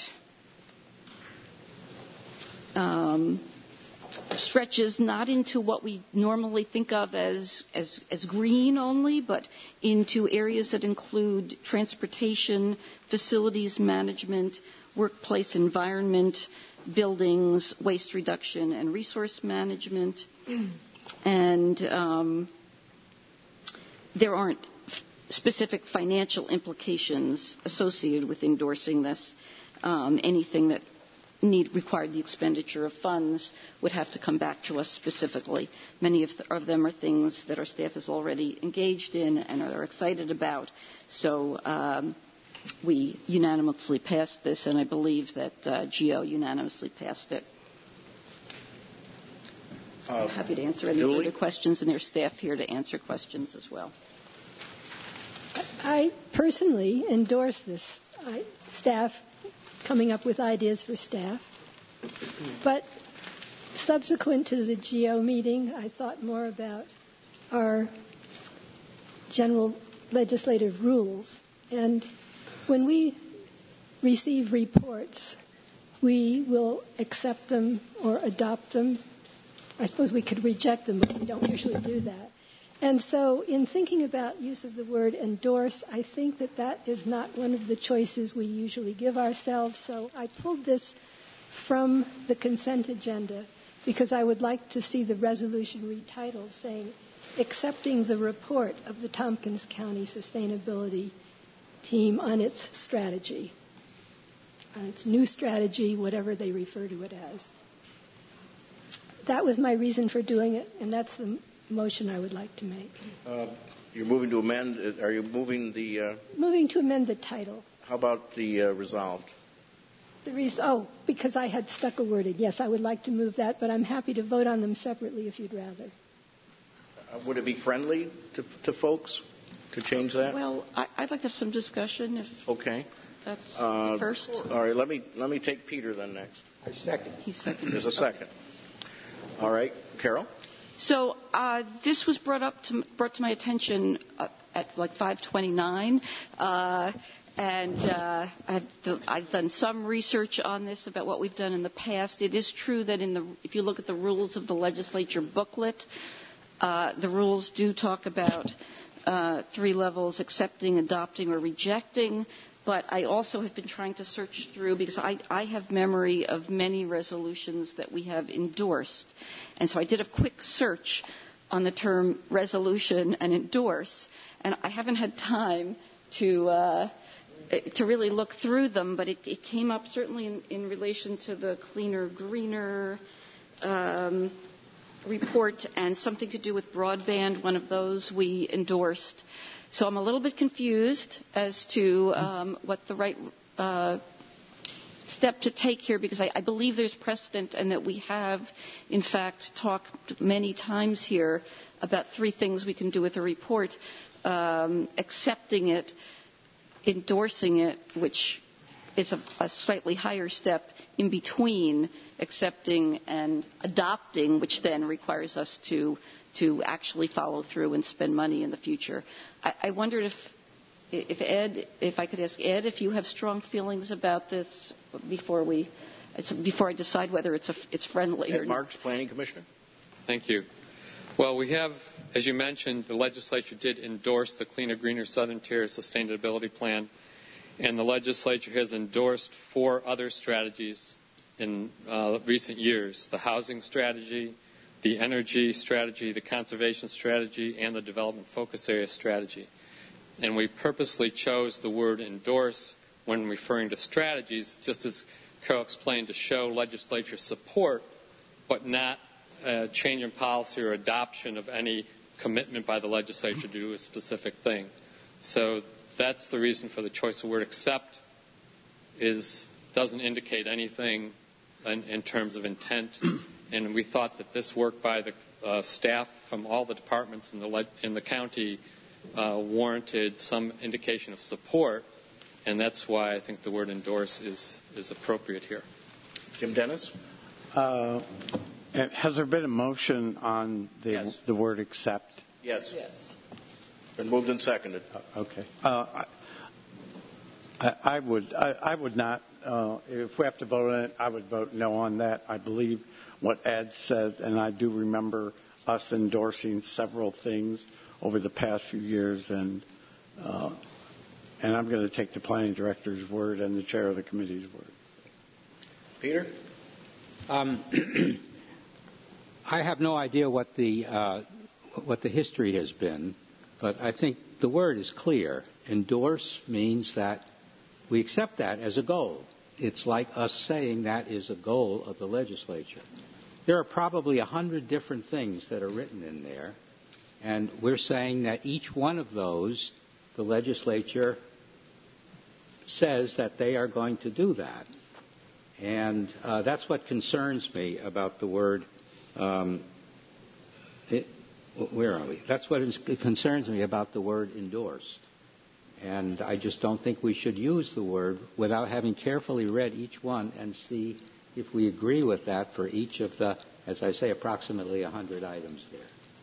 um, stretches not into what we normally think of as, as, as green only, but into areas that include transportation, facilities management, workplace environment, buildings, waste reduction, and resource management. Mm. And um, there aren't f- specific financial implications associated with endorsing this. Um, anything that need required the expenditure of funds would have to come back to us specifically. Many of, the, of them are things that our staff is already engaged in and are excited about. So um, we unanimously passed this, and I believe that uh, G O unanimously passed it. Uh, I'm happy to answer any Julie? further questions, and there's staff here to answer questions as well. I personally endorse this. I, staff coming up with ideas for staff. But subsequent to the G O meeting, I thought more about our general legislative rules. And when we receive reports, we will accept them or adopt them. I suppose we could reject them, but we don't usually do that. And so in thinking about use of the word endorse, I think that that is not one of the choices we usually give ourselves. So I pulled this from the consent agenda because I would like to see the resolution retitled saying, accepting the report of the Tompkins County Sustainability Team on its strategy, on its new strategy, whatever they refer to it as. That was my reason for doing it, and that's the motion I would like to make. Uh, you're moving to amend. Are you moving the? Uh, moving to amend the title. How about the uh, resolved? The res- oh, because I had stuck a word in. Yes, I would like to move that, but I'm happy to vote on them separately if you'd rather. Uh, would it be friendly to, to folks to change that? Well, I, I'd like to have some discussion. If okay. That's uh, first. All right. Let me let me take Peter then next. I second. He's second. There's a second. All right, Carol. So uh, this was brought up to, brought to my attention uh, at like five twenty-nine, uh, and uh, I've, I've done some research on this about what we've done in the past. It is true that in the, if you look at the rules of the legislature booklet, uh, the rules do talk about uh, three levels: accepting, adopting, or rejecting. But I also have been trying to search through because I, I have memory of many resolutions that we have endorsed. And so I did a quick search on the term resolution and endorse, and I haven't had time to uh, to really look through them, but it, it came up certainly in, in relation to the Cleaner, Greener um, report and something to do with broadband, one of those we endorsed. So I'm a little bit confused as to um, what the right uh, step to take here, because I, I believe there's precedent and that we have, in fact, talked many times here about three things we can do with a report: um, accepting it, endorsing it, which is a, a slightly higher step in between accepting and adopting, which then requires us to to actually follow through and spend money in the future. I, I wondered if, if Ed, if I could ask Ed, if you have strong feelings about this before we, before I decide whether it's a, it's friendly Ed or not. Marks, Planning Commissioner. Thank you. Well, we have, as you mentioned, the legislature did endorse the Cleaner, Greener Southern Tier Sustainability Plan, and the legislature has endorsed four other strategies in uh, recent years: the housing strategy, the energy strategy, the conservation strategy, and the development focus area strategy. And we purposely chose the word endorse when referring to strategies, just as Carol explained, to show legislature support, but not a change in policy or adoption of any commitment by the legislature to do a specific thing. So that's the reason for the choice of the word accept. Is doesn't indicate anything in, in terms of intent. And we thought that this work by the uh, staff from all the departments in the, le- in the county uh, warranted some indication of support, and that's why I think the word endorse is, is appropriate here. Jim Dennis? Uh, has there been a motion on the, yes. the word accept? Yes. Yes. Been moved and seconded. Uh, okay. Uh, I, I would I, I would not, uh, if we have to vote on it, I would vote no on that. I believe what Ed said, and I do remember us endorsing several things over the past few years, and uh, and I'm going to take the planning director's word and the chair of the committee's word. Peter? Um, I have no idea what the uh, what the history has been, but I think the word is clear. Endorse means that we accept that as a goal. It's like us saying that is a goal of the legislature. There are probably a hundred different things that are written in there, and we're saying that each one of those, the legislature says that they are going to do that. And uh, that's what concerns me about the word, um, it, where are we? That's what is, it concerns me about the word endorsed. And I just don't think we should use the word without having carefully read each one and see if we agree with that for each of the, as I say, approximately one hundred items there.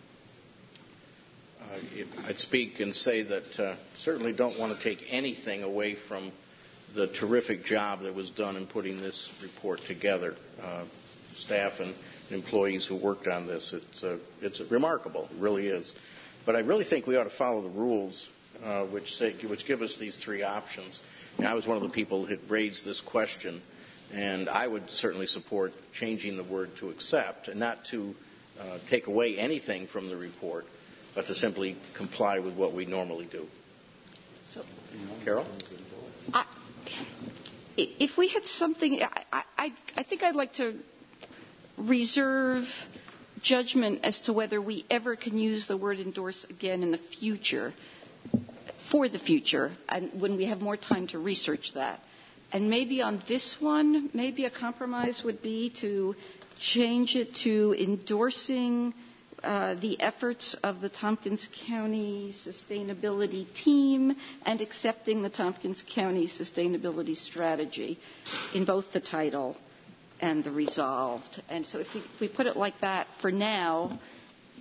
Uh, I'd speak and say that uh, certainly don't want to take anything away from the terrific job that was done in putting this report together. Uh, staff and employees who worked on this, it's, uh, it's remarkable. It really is. But I really think we ought to follow the rules Uh, which say, which give us these three options. And I was one of the people who had raised this question, and I would certainly support changing the word to accept, and not to uh, take away anything from the report, but to simply comply with what we normally do. So, Carol? I, if we had something, I, I, I think I'd like to reserve judgment as to whether we ever can use the word endorse again in the future. For the future, and when we have more time to research that. And maybe on this one, maybe a compromise would be to change it to endorsing uh, the efforts of the Tompkins County Sustainability Team and accepting the Tompkins County Sustainability Strategy in both the title and the resolved. And so if we, if we put it like that for now,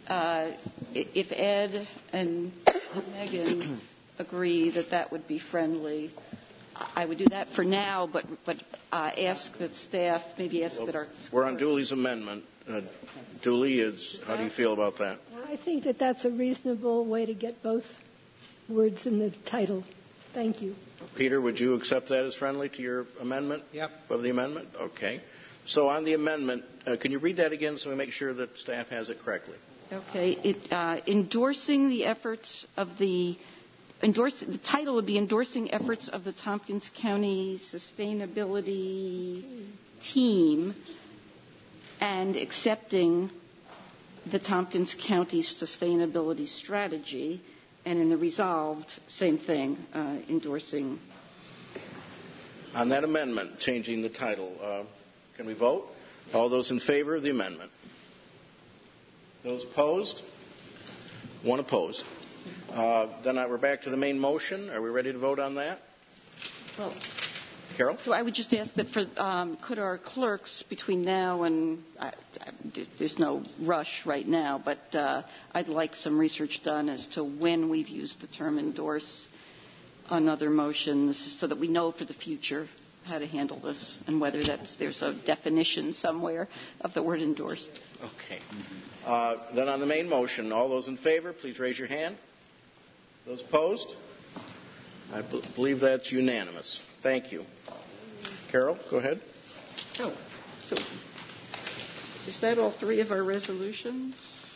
uh, if Ed and Megan agree that that would be friendly, I would do that for now, but but uh, ask that staff, maybe ask well, that our... We're on Dooley's amendment. Uh, Dooley, is, how do you feel about that? I think that that's a reasonable way to get both words in the title. Thank you. Peter, would you accept that as friendly to your amendment? Yep. Of the amendment? Okay. So on the amendment, uh, can you read that again so we make sure that staff has it correctly? Okay. It, uh, endorsing the efforts of the... Endorse, the title would be Endorsing Efforts of the Tompkins County Sustainability Team and Accepting the Tompkins County Sustainability Strategy. And in the resolved, same thing, uh, endorsing. On that amendment, changing the title, uh, can we vote? All those in favor of the amendment? Those opposed? One opposed. Uh, then we're back to the main motion. Are we ready to vote on that? Well, Carol? So I would just ask that for, um, could our clerks between now and, I, I, there's no rush right now, but uh, I'd like some research done as to when we've used the term endorse on other motions so that we know for the future how to handle this and whether that's, there's a definition somewhere of the word endorse. Okay. Uh, then on the main motion, all those in favor, please raise your hand. Those opposed? I b- believe that's unanimous. Thank you. Carol, go ahead. Oh, so is that all three of our resolutions?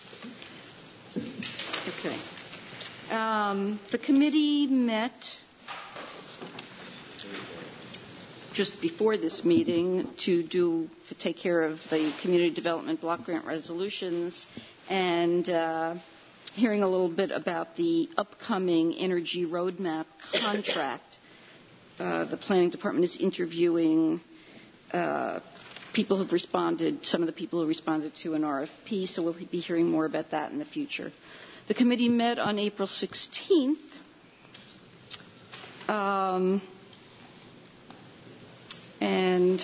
Okay. Um, the committee met just before this meeting to do to take care of the community development block grant resolutions and uh, hearing a little bit about the upcoming energy roadmap contract. Uh, the planning department is interviewing uh, people who've responded, some of the people who responded to an R F P, so we'll be hearing more about that in the future. The committee met on April sixteenth. Um, and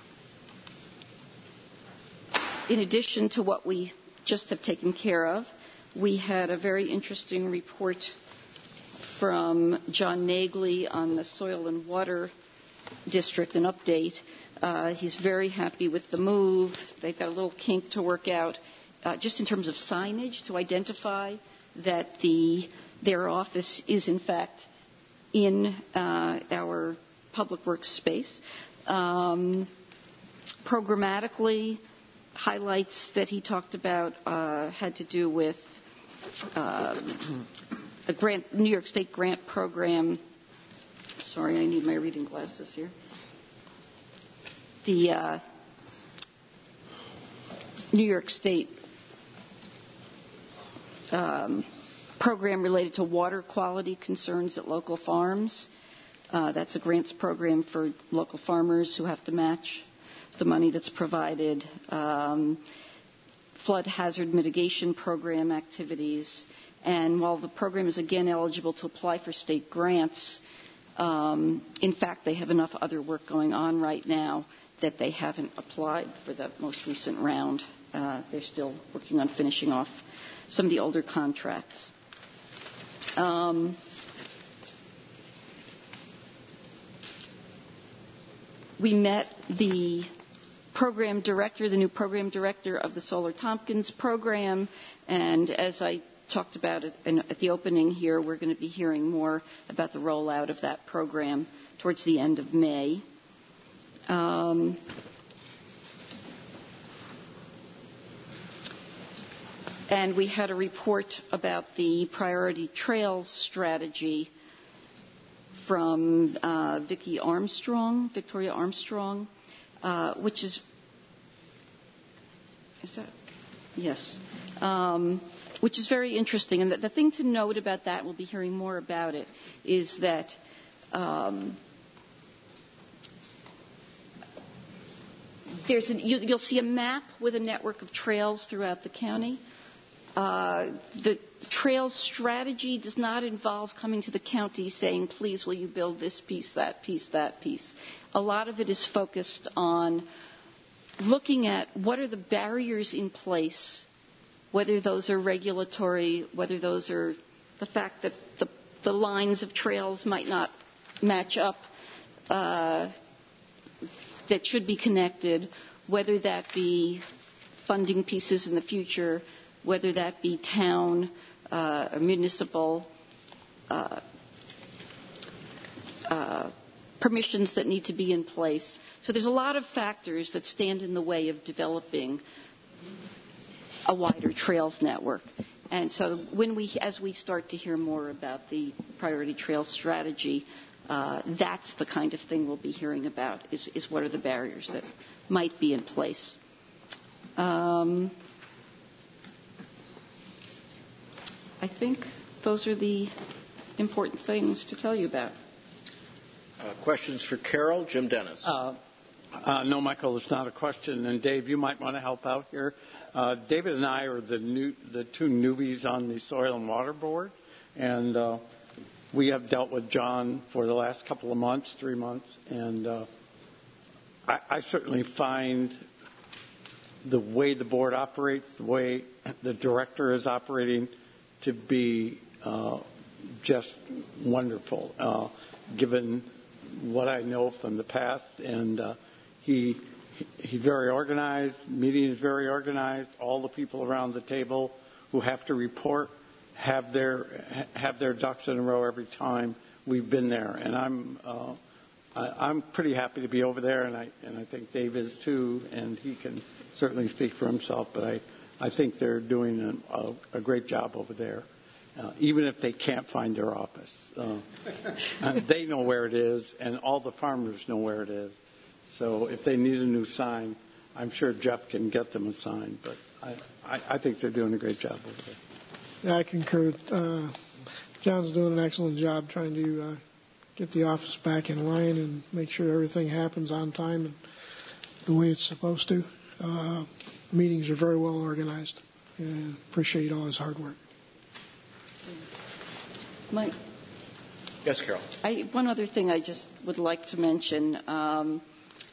in addition to what we just have taken care of, we had a very interesting report from John Nagley on the Soil and Water District, an update. Uh, he's very happy with the move. They've got a little kink to work out, uh, just in terms of signage, to identify that the their office is, in fact, in uh, our public works space. Um, programmatically, highlights that he talked about uh, had to do with uh, a grant, New York State grant program. Sorry, I need my reading glasses here. The uh, New York State um, program related to water quality concerns at local farms. Uh, that's a grants program for local farmers who have to match the money that's provided. Um, flood hazard mitigation program activities. And while the program is again eligible to apply for state grants, um, in fact, they have enough other work going on right now that they haven't applied for the most recent round. Uh, they're still working on finishing off some of the older contracts. Um, we met the program director, the new program director of the Solar Tompkins program, and as I talked about it in, at the opening here, we're going to be hearing more about the rollout of that program towards the end of May. Um, and we had a report about the priority trails strategy from uh, Vicki Armstrong, Victoria Armstrong, uh, which is, is that, yes, um, which is very interesting. And the, the thing to note about that, we'll be hearing more about it, is that um, there's an, you, you'll see a map with a network of trails throughout the county. Uh, the trails strategy does not involve coming to the county saying, please, will you build this piece, that piece, that piece. A lot of it is focused on looking at what are the barriers in place whether those are regulatory, whether those are the fact that the, the lines of trails might not match up, uh, that should be connected, whether that be funding pieces in the future, whether that be town uh, or municipal uh, uh, permissions that need to be in place. So there's a lot of factors that stand in the way of developing a wider trails network. And so when we, as we start to hear more about the priority trails strategy, uh, that's the kind of thing we'll be hearing about, is, is what are the barriers that might be in place. Um, I think those are the important things to tell you about. Uh, questions for Carol? Jim Dennis. Uh, uh, no, Michael, it's not a question. And Dave, you might want to help out here. Uh, David and I are the new, the two newbies on the Soil and Water Board, and uh, we have dealt with John for the last couple of months, three months, and uh, I, I certainly find the way the board operates, the way the director is operating, to be uh, just wonderful, uh, given what I know from the past, and uh, he. He's very organized. Meeting is very organized. All the people around the table who have to report have their have their ducks in a row every time we've been there. And I'm uh, I, I'm pretty happy to be over there, and I and I think Dave is too, and he can certainly speak for himself. But I I think they're doing a, a, a great job over there, uh, even if they can't find their office. Uh, and they know where it is, and all the farmers know where it is. So if they need a new sign, I'm sure Jeff can get them a sign. But I, I, I think they're doing a great job over there. Yeah, I concur. Uh, John's doing an excellent job trying to uh, get the office back in line and make sure everything happens on time and the way it's supposed to. Uh, meetings are very well organized. And appreciate all his hard work. Mike? Yes, Carol. I, one other thing I just would like to mention. Um,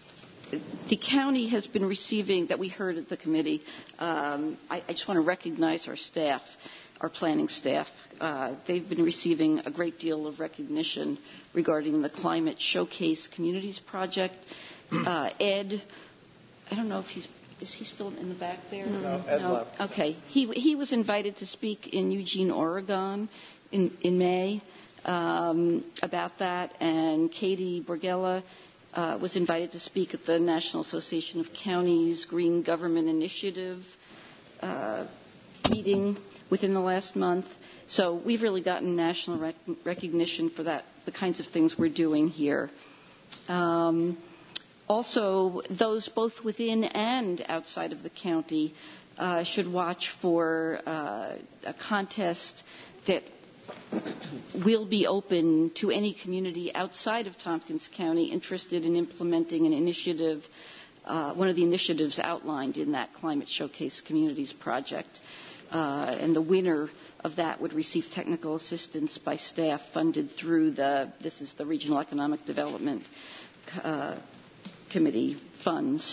The county has been receiving, that we heard at the committee, um, I, I just want to recognize our staff, our planning staff. Uh, they've been receiving a great deal of recognition regarding the Climate Showcase Communities Project. Uh, Ed, I don't know if he's, is he still in the back there? No, Ed no? left. Okay. He, he was invited to speak in Eugene, Oregon in, in May um, about that, and Katie Borgella Uh, was invited to speak at the National Association of Counties Green Government Initiative uh, meeting within the last month. So we've really gotten national rec- recognition for that, the kinds of things we're doing here. Um, also, those both within and outside of the county uh, should watch for uh, a contest that will be open to any community outside of Tompkins County interested in implementing an initiative, uh, one of the initiatives outlined in that Climate Showcase Communities project. Uh, and the winner of that would receive technical assistance by staff funded through the, this is the Regional Economic Development uh, Committee funds.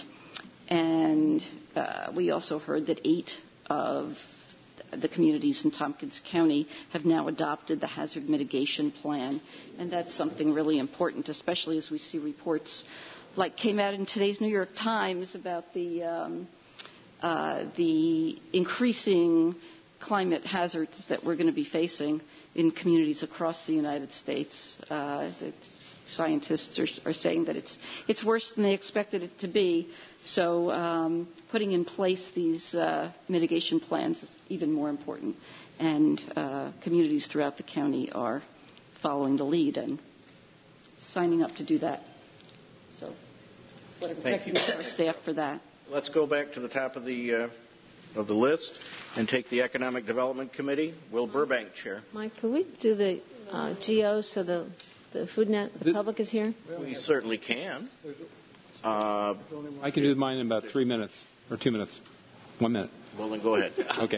And uh, we also heard that eight of the communities in Tompkins County have now adopted the hazard mitigation plan, and that's something really important, especially as we see reports like came out in today's New York Times about the um, uh, the increasing climate hazards that we're going to be facing in communities across the United States. Uh, scientists are, are saying that it's it's worse than they expected it to be. So um, putting in place these uh, mitigation plans is even more important. And uh, communities throughout the county are following the lead and signing up to do that. So what Thank you. Our staff for that. Let's go back to the top of the uh, of the list and take the Economic Development Committee. Will Burbank, Chair. Mike, could we do the uh, G O so the the food net, the public is here? We certainly can. Uh, I can do mine in about three minutes or two minutes. One minute. Well, then go ahead. Okay.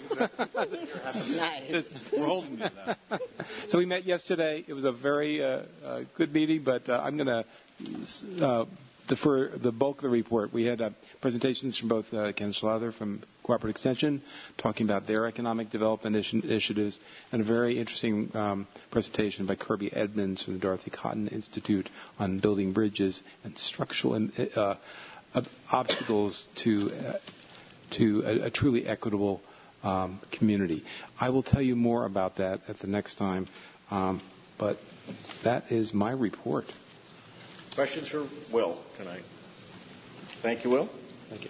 Nice. We're holding you to that. So we met yesterday. It was a very uh, uh, good meeting, but uh, I'm going to uh, defer the bulk of the report. We had uh, presentations from both uh, Ken Schlather from Cooperative Extension, talking about their economic development initiatives, and a very interesting um, presentation by Kirby Edmonds from the Dorothy Cotton Institute on building bridges and structural uh, obstacles to uh, to a, a truly equitable um, community. I will tell you more about that at the next time, um, but that is my report. Questions for Will tonight? Thank you, Will. Thank you.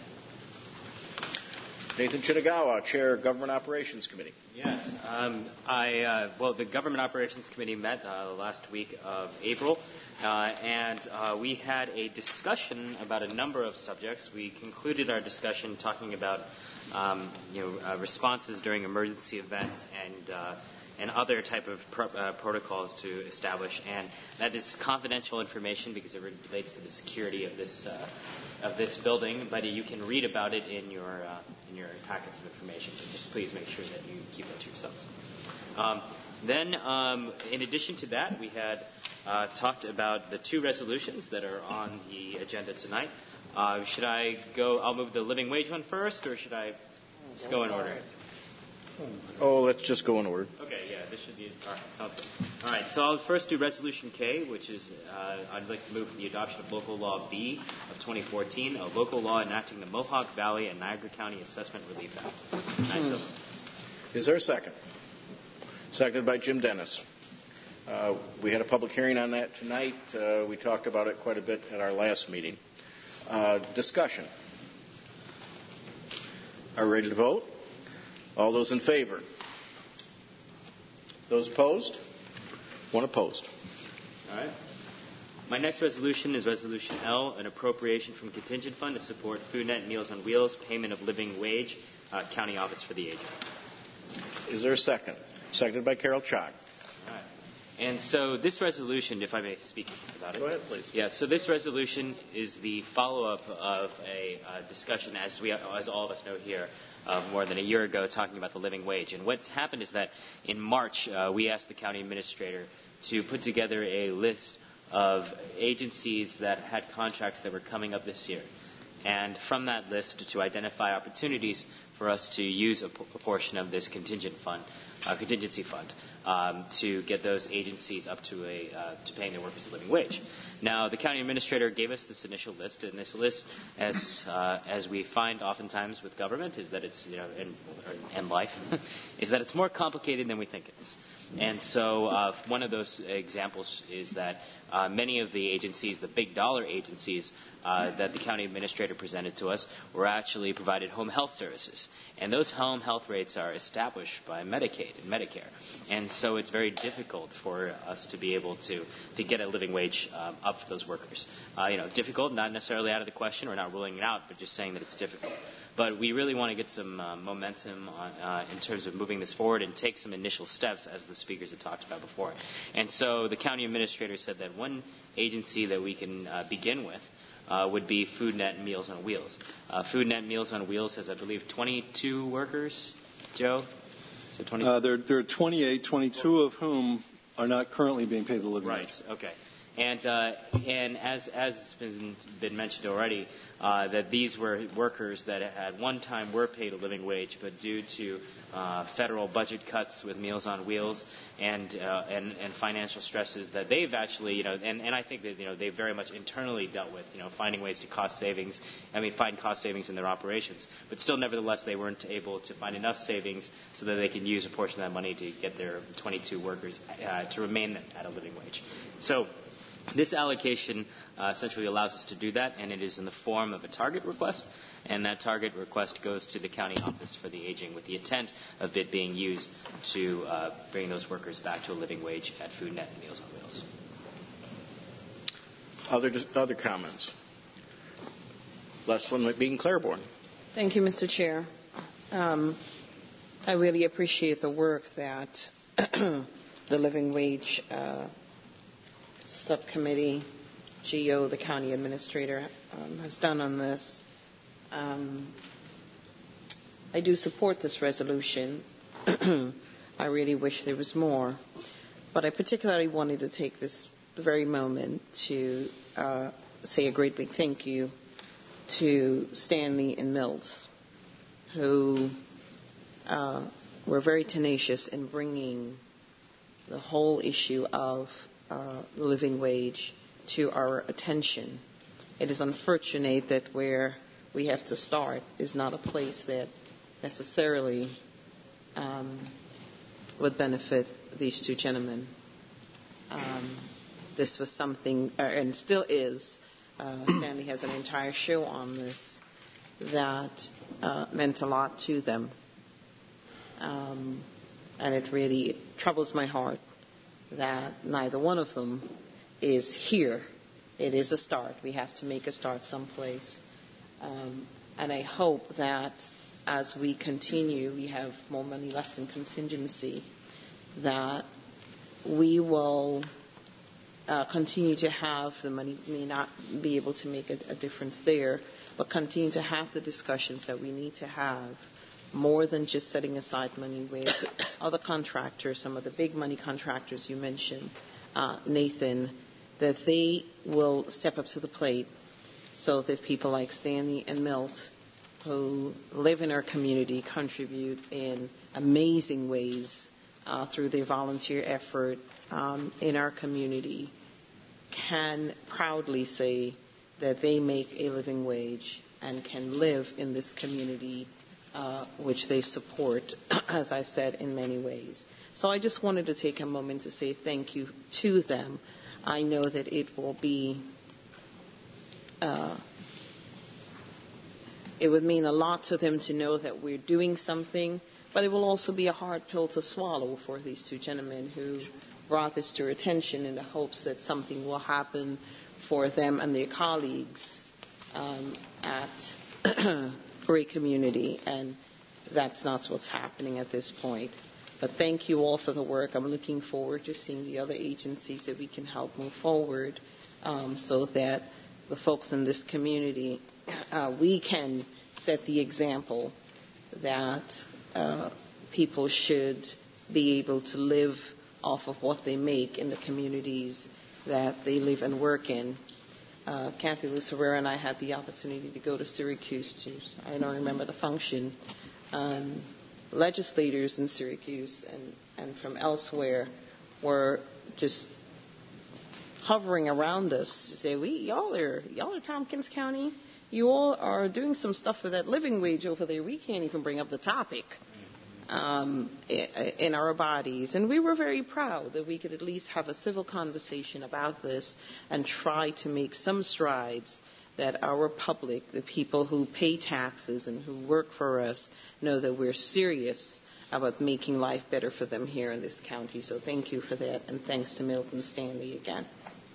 Nathan Chitagawa, Chair of Government Operations Committee. Yes. Um, I, uh, well, the Government Operations Committee met uh, last week of April, uh, and uh, we had a discussion about a number of subjects. We concluded our discussion talking about um, you know, uh, responses during emergency events and uh, and other type of pro- uh, protocols to establish, and that is confidential information because it relates to the security of this uh, of this building. But you can read about it in your uh, in your packets of information. So just please make sure that you keep it to yourselves. Um, then, um, in addition to that, we had uh, talked about the two resolutions that are on the agenda tonight. Uh, should I go? I'll move the living wage one first, or should I just go in order? Oh, let's just go in order. Okay, yeah, this should be all right. Sounds good. All right, so I'll first do Resolution K, which is uh, I'd like to move for the adoption of Local Law B of twenty fourteen, a local law enacting the Mohawk Valley and Niagara County Assessment Relief Act. Nice. Is there a second? Seconded by Jim Dennis. Uh, we had a public hearing on that tonight. Uh, we talked about it quite a bit at our last meeting. Uh, discussion. Are we ready to vote? All those in favor? Those opposed? One opposed. All right. My next resolution is Resolution L, an appropriation from contingent fund to support FoodNet Meals on Wheels, payment of living wage, uh, County Office for the Aging. Is there a second? Seconded by Carol Chalk. All right. And so this resolution, if I may speak about it. Go ahead, please. Yeah, so this resolution is the follow-up of a uh, discussion, as we, as all of us know here, Uh, more than a year ago, talking about the living wage. And what's happened is that in March, uh, we asked the county administrator to put together a list of agencies that had contracts that were coming up this year. And from that list, to identify opportunities for us to use a, p- a portion of this contingent fund, uh, contingency fund, um, to get those agencies up to a uh, to paying their workers a living wage. Now, the county administrator gave us this initial list, and this list, as uh, as we find oftentimes with government, is that it's you know and, and life, is that it's more complicated than we think it is. And so uh, one of those examples is that uh, many of the agencies, the big dollar agencies uh, that the county administrator presented to us, were actually provided home health services. And those home health rates are established by Medicaid and Medicare. And so it's very difficult for us to be able to, to get a living wage um, up for those workers. Uh, you know, difficult, not necessarily out of the question. We're not ruling it out, but just saying that it's difficult. But we really want to get some uh, momentum on, uh, in terms of moving this forward and take some initial steps, as the speakers had talked about before. And so the county administrator said that one agency that we can uh, begin with uh, would be FoodNet Meals on Wheels. Uh, FoodNet Meals on Wheels has, I believe, twenty-two workers. Joe? Is it twenty? Uh, there, there are twenty-eight, twenty-two of whom are not currently being paid the living wage. Right, okay. And uh, and as as it's been been mentioned already, uh, that these were workers that at one time were paid a living wage, but due to uh, federal budget cuts with Meals on Wheels and uh, and and financial stresses, that they've actually you know and, and I think that you know they very much internally dealt with you know finding ways to cost savings. I mean find cost savings in their operations, but still nevertheless they weren't able to find enough savings so that they can use a portion of that money to get their twenty-two workers uh, to remain at a living wage. So. This allocation uh, essentially allows us to do that, and it is in the form of a target request, and that target request goes to the County Office for the Aging with the intent of it being used to uh, bring those workers back to a living wage at FoodNet and Meals on Wheels. Other, other comments? Leslyn McBean Claiborne. Thank you, Mister Chair. Um, I really appreciate the work that the Living Wage uh, Subcommittee, G O, the County Administrator, um, has done on this. Um, I do support this resolution. I really wish there was more. But I particularly wanted to take this very moment to uh, say a great big thank you to Stanley and Mills, who uh, were very tenacious in bringing the whole issue of uh, the living wage to our attention. It is unfortunate that where we have to start is not a place that necessarily um, would benefit these two gentlemen. Um, this was something, uh, and still is, uh, Stanley has an entire show on this, that uh, meant a lot to them. Um, and it really troubles my heart that neither one of them is here. It is a start. We have to make a start someplace. Um, and I hope that as we continue, we have more money left in contingency, that we will uh, continue to have, the money may not be able to make a, a difference there, but continue to have the discussions that we need to have, more than just setting aside money with other contractors, some of the big money contractors you mentioned, uh, Nathan, that they will step up to the plate so that people like Stanley and Milt, who live in our community, contribute in amazing ways uh, through their volunteer effort um, in our community, can proudly say that they make a living wage and can live in this community uh, which they support, as I said, in many ways. So I just wanted to take a moment to say thank you to them. I know that it will be, uh, it would mean a lot to them to know that we're doing something, but it will also be a hard pill to swallow for these two gentlemen who brought this to our attention in the hopes that something will happen for them and their colleagues um, at Great Community, and that's not what's happening at this point. But thank you all for the work. I'm looking forward to seeing the other agencies that we can help move forward um, so that the folks in this community, uh, we can set the example that uh, people should be able to live off of what they make in the communities that they live and work in. Uh, Kathy Luz Herrera and I had the opportunity to go to Syracuse to, I don't remember the function, um, legislators in Syracuse and, and from elsewhere were just hovering around us to say, "We y'all are y'all are Tompkins County. You all are doing some stuff with that living wage over there. We can't even bring up the topic um, in our bodies." And we were very proud that we could at least have a civil conversation about this and try to make some strides that our public, the people who pay taxes and who work for us, know that we're serious about making life better for them here in this county. So thank you for that, and thanks to Milton Stanley again.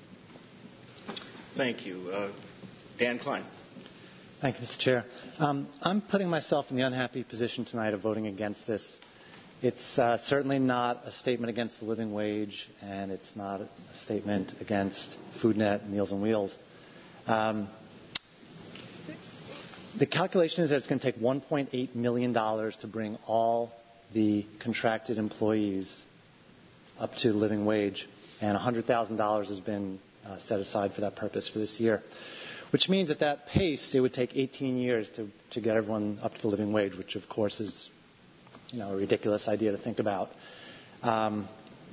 Thank you. Uh, Dan Klein. Thank you, Mister Chair. Um, I'm putting myself in the unhappy position tonight of voting against this. It's uh, certainly not a statement against the living wage, and it's not a statement against FoodNet, Meals on Wheels. Um, The calculation is that it's going to take one point eight million dollars to bring all the contracted employees up to the living wage, and one hundred thousand dollars has been uh, set aside for that purpose for this year, which means at that pace it would take eighteen years to, to get everyone up to the living wage, which of course is, you know, a ridiculous idea to think about. Um,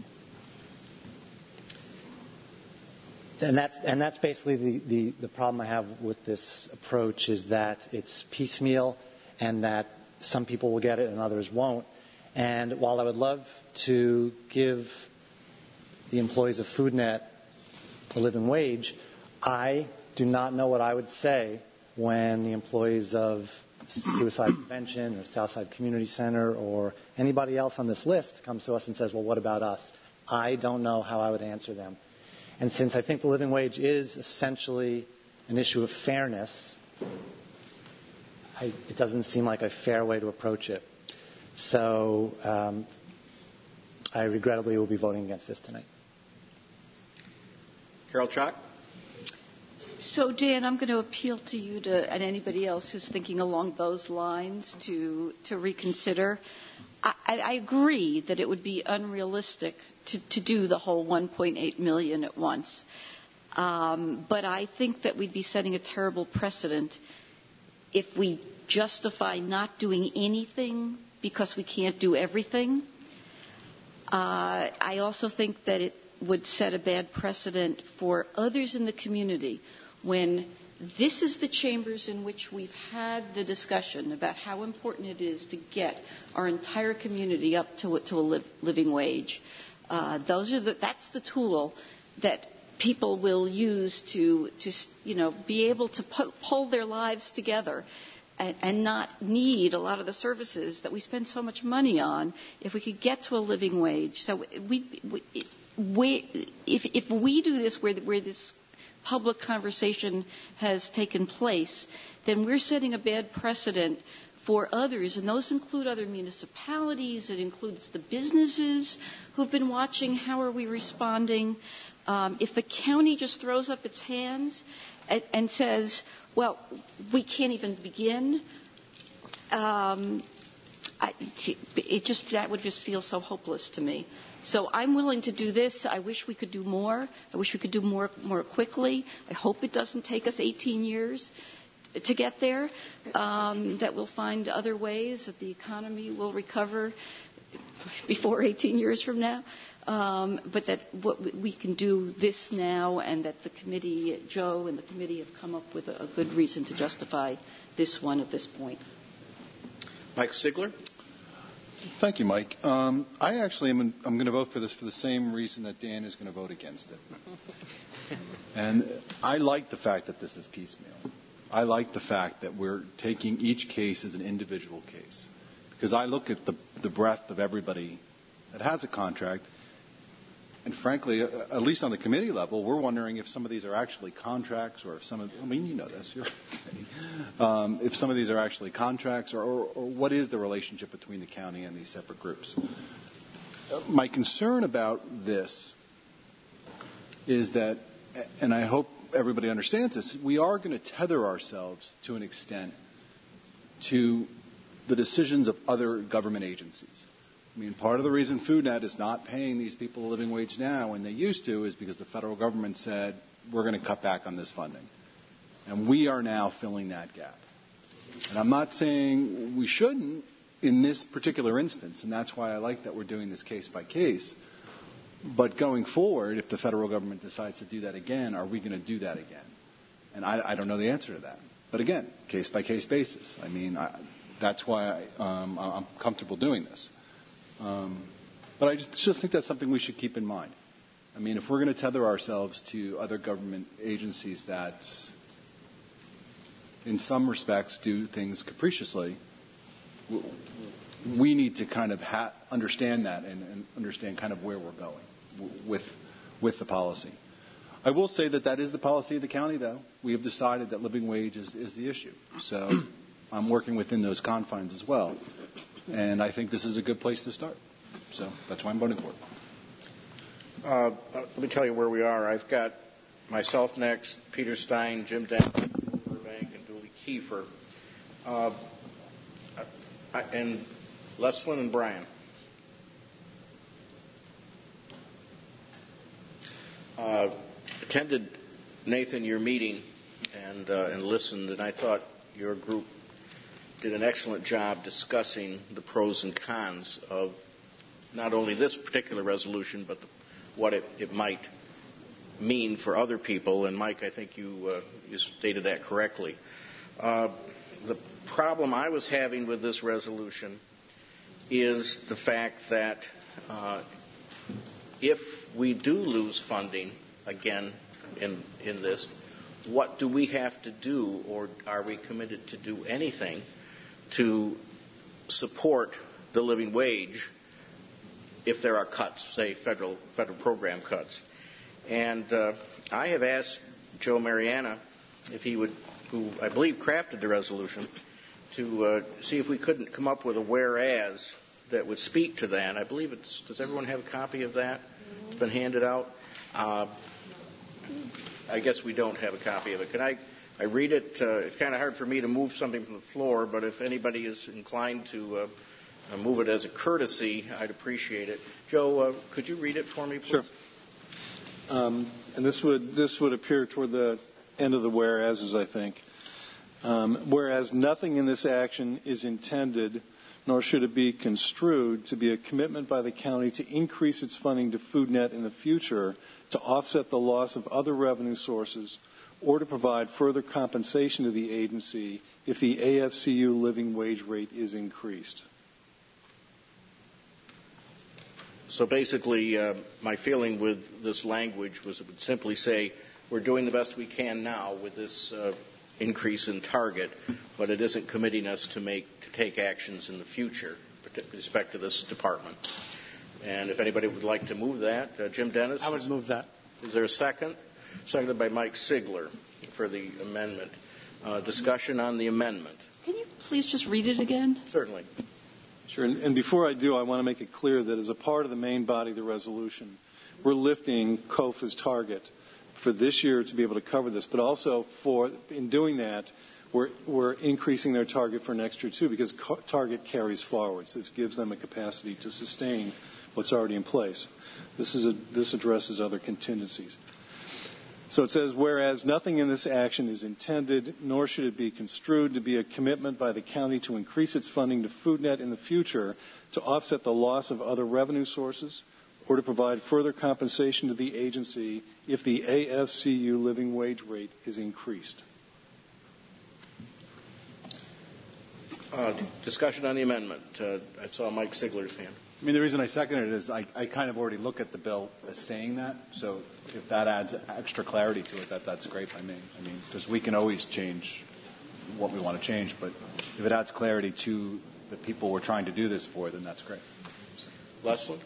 And that's, and that's basically the, the, the problem I have with this approach, is that it's piecemeal and that some people will get it and others won't. And while I would love to give the employees of FoodNet a living wage, I do not know what I would say when the employees of Suicide Prevention or Southside Community Center or anybody else on this list comes to us and says, well, what about us? I don't know how I would answer them. And since I think the living wage is essentially an issue of fairness, I, it doesn't seem like a fair way to approach it. So um, I regrettably will be voting against this tonight. Carol Chalk. So, Dan, I'm going to appeal to you to, and anybody else who's thinking along those lines to, to reconsider. I, I agree that it would be unrealistic to, to do the whole one point eight million dollars at once. Um, but I think that we'd be setting a terrible precedent if we justify not doing anything because we can't do everything, uh, I also think that it would set a bad precedent for others in the community when this is the chambers in which we've had the discussion about how important it is to get our entire community up to, to a live, living wage. Uh, those are the, that's the tool that people will use to, to you know, be able to pu- pull their lives together and, and not need a lot of the services that we spend so much money on if we could get to a living wage. So we, we, we if, if we do this where, where this public conversation has taken place, then we're setting a bad precedent for others, and those include other municipalities. It includes the businesses who've been watching how are we responding. Um, if the county just throws up its hands and, and says, well, we can't even begin, um, I, it just that would just feel so hopeless to me. So I'm willing to do this. I wish we could do more. I wish we could do more more quickly. I hope it doesn't take us eighteen years to get there, um, that we'll find other ways, that the economy will recover before eighteen years from now, um, but that what we can do this now, and that the committee, Joe and the committee have come up with a, a good reason to justify this one at this point. Mike Sigler. Thank you, Mike. Um, I actually am I'm going to vote for this for the same reason that Dan is going to vote against it. And I like the fact that this is piecemeal. I like the fact that we're taking each case as an individual case. Because I look at the, the breadth of everybody that has a contract, and frankly, at least on the committee level, we're wondering if some of these are actually contracts, or if some of, I mean, you know this, you're um, if some of these are actually contracts, or, or, or what is the relationship between the county and these separate groups. My concern about this is that, and I hope everybody understands this, we are going to tether ourselves to an extent to the decisions of other government agencies. I mean, part of the reason FoodNet is not paying these people a living wage now when they used to is because the federal government said, we're going to cut back on this funding. And we are now filling that gap. And I'm not saying we shouldn't in this particular instance, and that's why I like that we're doing this case by case. But going forward, if the federal government decides to do that again, are we going to do that again? And I, I don't know the answer to that. But again, case by case basis. I mean, I, that's why I, um, I'm comfortable doing this. Um, but I just, just think that's something we should keep in mind. I mean, if we're going to tether ourselves to other government agencies that, in some respects, do things capriciously, we need to kind of ha- understand that and, and understand kind of where we're going w- with with the policy. I will say that that is the policy of the county, though. We have decided that living wage is, is the issue. So I'm working within those confines as well. And I think this is a good place to start. So that's why I'm voting for it. Uh, let me tell you where we are. I've got myself next, Peter Stein, Jim Dent, Burbank, and Dooley Kiefer. Uh, I, and Leslin and Brian. Uh, attended, Nathan, your meeting and, uh, and listened, and I thought your group did an excellent job discussing the pros and cons of not only this particular resolution, but the, what it, it might mean for other people. And Mike, I think you, uh, you stated that correctly. Uh, the problem I was having with this resolution is the fact that uh, if we do lose funding again in, in this, what do we have to do, or are we committed to do anything to support the living wage if there are cuts, say federal federal program cuts? And uh, I have asked Joe Mariana if he would, who I believe crafted the resolution, to uh, see if we couldn't come up with a whereas that would speak to that. I believe it's, does everyone have a copy of that? It's been handed out. Uh, I guess we don't have a copy of it. Can I, I read it? Uh, it's kind of hard for me to move something from the floor, but if anybody is inclined to uh, move it as a courtesy, I'd appreciate it. Joe, uh, could you read it for me, please? Sure. Um, and this would this would appear toward the end of the whereases, I think. Um, whereas nothing in this action is intended, nor should it be construed to be a commitment by the county to increase its funding to FoodNet in the future to offset the loss of other revenue sources or to provide further compensation to the agency if the A F C U living wage rate is increased. So basically, uh, my feeling with this language was it would simply say we're doing the best we can now with this uh, increase in target, but it isn't committing us to make to take actions in the future with respect to this department. And if anybody would like to move that, uh, Jim Dennis? I would move that. Is there a second? Seconded by Mike Sigler for the amendment. Uh, discussion on the amendment. Can you please just read it again? Certainly. Sure. And, and before I do, I want to make it clear that as a part of the main body of the resolution, we're lifting C O F A's target for this year to be able to cover this, but also for in doing that, we're, we're increasing their target for next year too, because co- target carries forward. So this gives them a capacity to sustain what's already in place. This is a, this addresses other contingencies. So it says, whereas nothing in this action is intended, nor should it be construed to be a commitment by the county to increase its funding to FoodNet in the future to offset the loss of other revenue sources or to provide further compensation to the agency if the A F C U living wage rate is increased. Uh, discussion on the amendment. Uh, I saw Mike Sigler's hand. I mean, the reason I second it is I, I kind of already look at the bill as saying that. So if that adds extra clarity to it, that that's great by me. I mean, because we can always change what we want to change, but if it adds clarity to the people we're trying to do this for, then that's great. Leslie?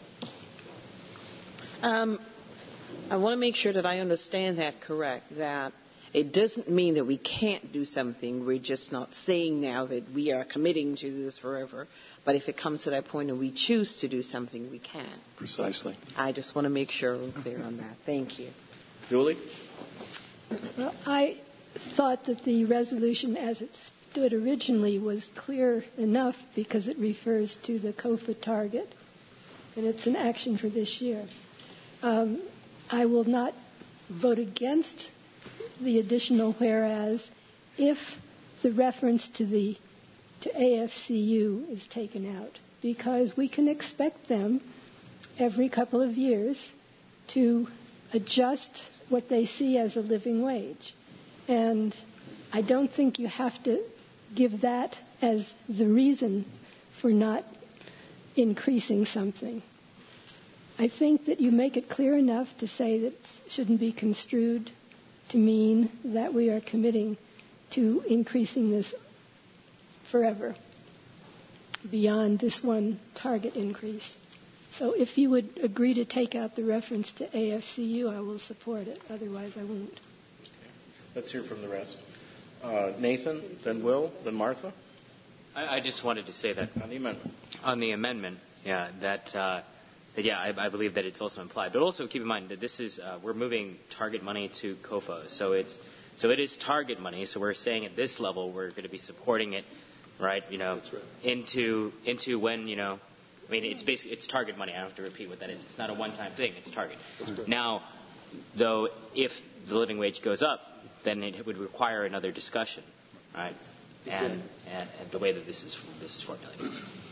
Um, I want to make sure that I understand that correct, that it doesn't mean that we can't do something. We're just not saying now that we are committing to this forever. But if it comes to that point and we choose to do something, we can. Precisely. I just want to make sure I'm clear on that. Thank you. Julie? Well, I thought that the resolution as it stood originally was clear enough because it refers to the C O F A target, and it's an action for this year. Um, I will not vote against the additional whereas if the reference to the to A F C U is taken out, because we can expect them every couple of years to adjust what they see as a living wage. And I don't think you have to give that as the reason for not increasing something. I think that you make it clear enough to say that it shouldn't be construed to mean that we are committing to increasing this forever beyond this one target increase. So if you would agree to take out the reference to A F C U, I will support it. Otherwise, I won't. Let's hear from the rest. Uh, Nathan, then Will, then Martha. I, I just wanted to say that on the amendment. On the amendment, yeah, that, uh, that yeah, I, I believe that it's also implied. But also keep in mind that this is uh, we're moving target money to C O F A, so it's so it is target money. So we're saying at this level we're going to be supporting it, right? You know, right. into into when you know. I mean, it's basically it's target money. I don't have to repeat what that is. It's not a one-time thing. It's target. Now, though, if the living wage goes up, then it would require another discussion, right? And, and, and the way that this is this is formulated.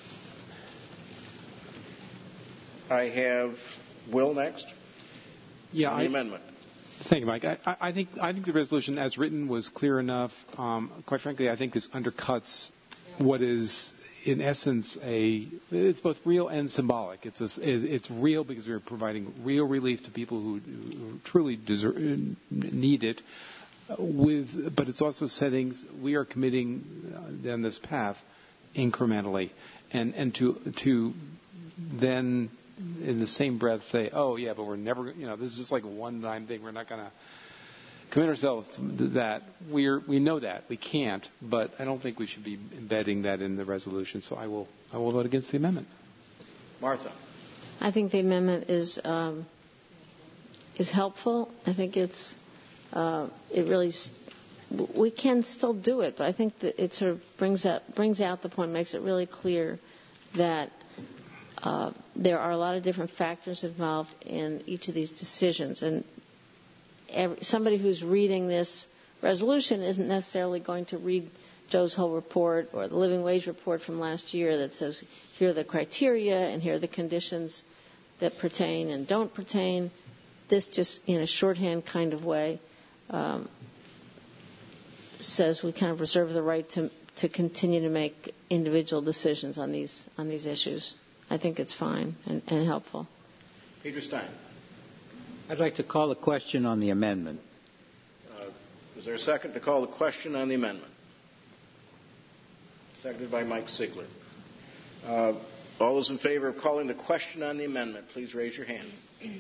I have Will next. Yeah, on the I, amendment. Thank you, Mike. I, I think I think the resolution as written was clear enough. Um, quite frankly, I think this undercuts what is, in essence, a it's both real and symbolic. It's a, it's real because we're providing real relief to people who, who truly deserve, need it. With, but it's also setting we are committing down this path incrementally, and and to to then in the same breath say, oh yeah, but we're never, you know, this is just like a one-time thing. We're not going to commit ourselves to that. We're we know that we can't, but I don't think we should be embedding that in the resolution. So I will I will vote against the amendment. Martha, I think the amendment is um, is helpful. I think it's uh, it really we can still do it, but I think that it sort of brings out brings out the point, makes it really clear that uh, there are a lot of different factors involved in each of these decisions, and every, somebody who's reading this resolution isn't necessarily going to read Joe's whole report or the living wage report from last year that says here are the criteria and here are the conditions that pertain and don't pertain. This just in a shorthand kind of way um, says we kind of reserve the right to to continue to make individual decisions on these on these issues. I think it's fine and, and helpful. Peter Stein. I'd like to call a question on the amendment. Uh, is there a second to call the question on the amendment? Seconded by Mike Sigler. Uh, all those in favor of calling the question on the amendment, please raise your hand.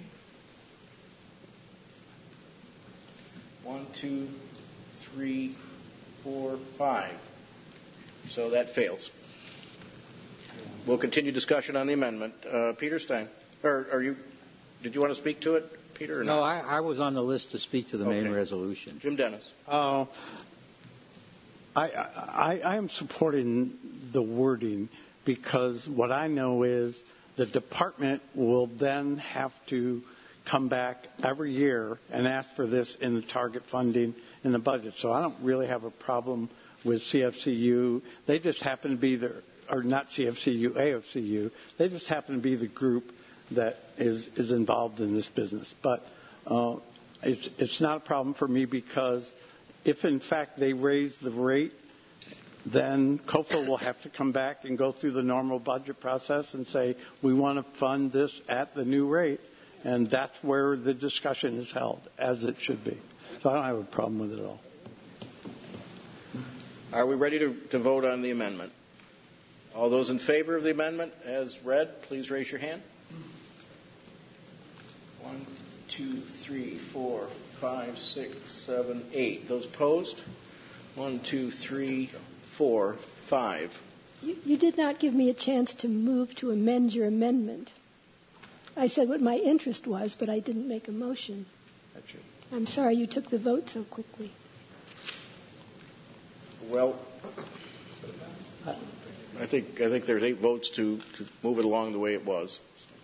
One, two, three, four, five. So that fails. We'll continue discussion on the amendment. Uh, Peter Stein, or are you? Did you want to speak to it, Peter? Or no, not? I, I was on the list to speak to the okay. main resolution. Jim Dennis. Uh, I, I, I am supporting the wording because what I know is the department will then have to come back every year and ask for this in the target funding in the budget. So I don't really have a problem with C F C U. They just happen to be the, or not C F C U, A F C U. They just happen to be the group that is, is involved in this business. But uh, it's, it's not a problem for me because if, in fact, they raise the rate, then C O F A will have to come back and go through the normal budget process and say, we want to fund this at the new rate. And that's where the discussion is held, as it should be. So I don't have a problem with it at all. Are we ready to, to vote on the amendment? All those in favor of the amendment as read, please raise your hand. One, two, three, four, five, six, seven, eight. Those opposed? One, two, three, four, five. You, you did not give me a chance to move to amend your amendment. I said what my interest was, but I didn't make a motion. That's it. I'm sorry you took the vote so quickly. Well, I think I think there's eight votes to, to move it along the way it was.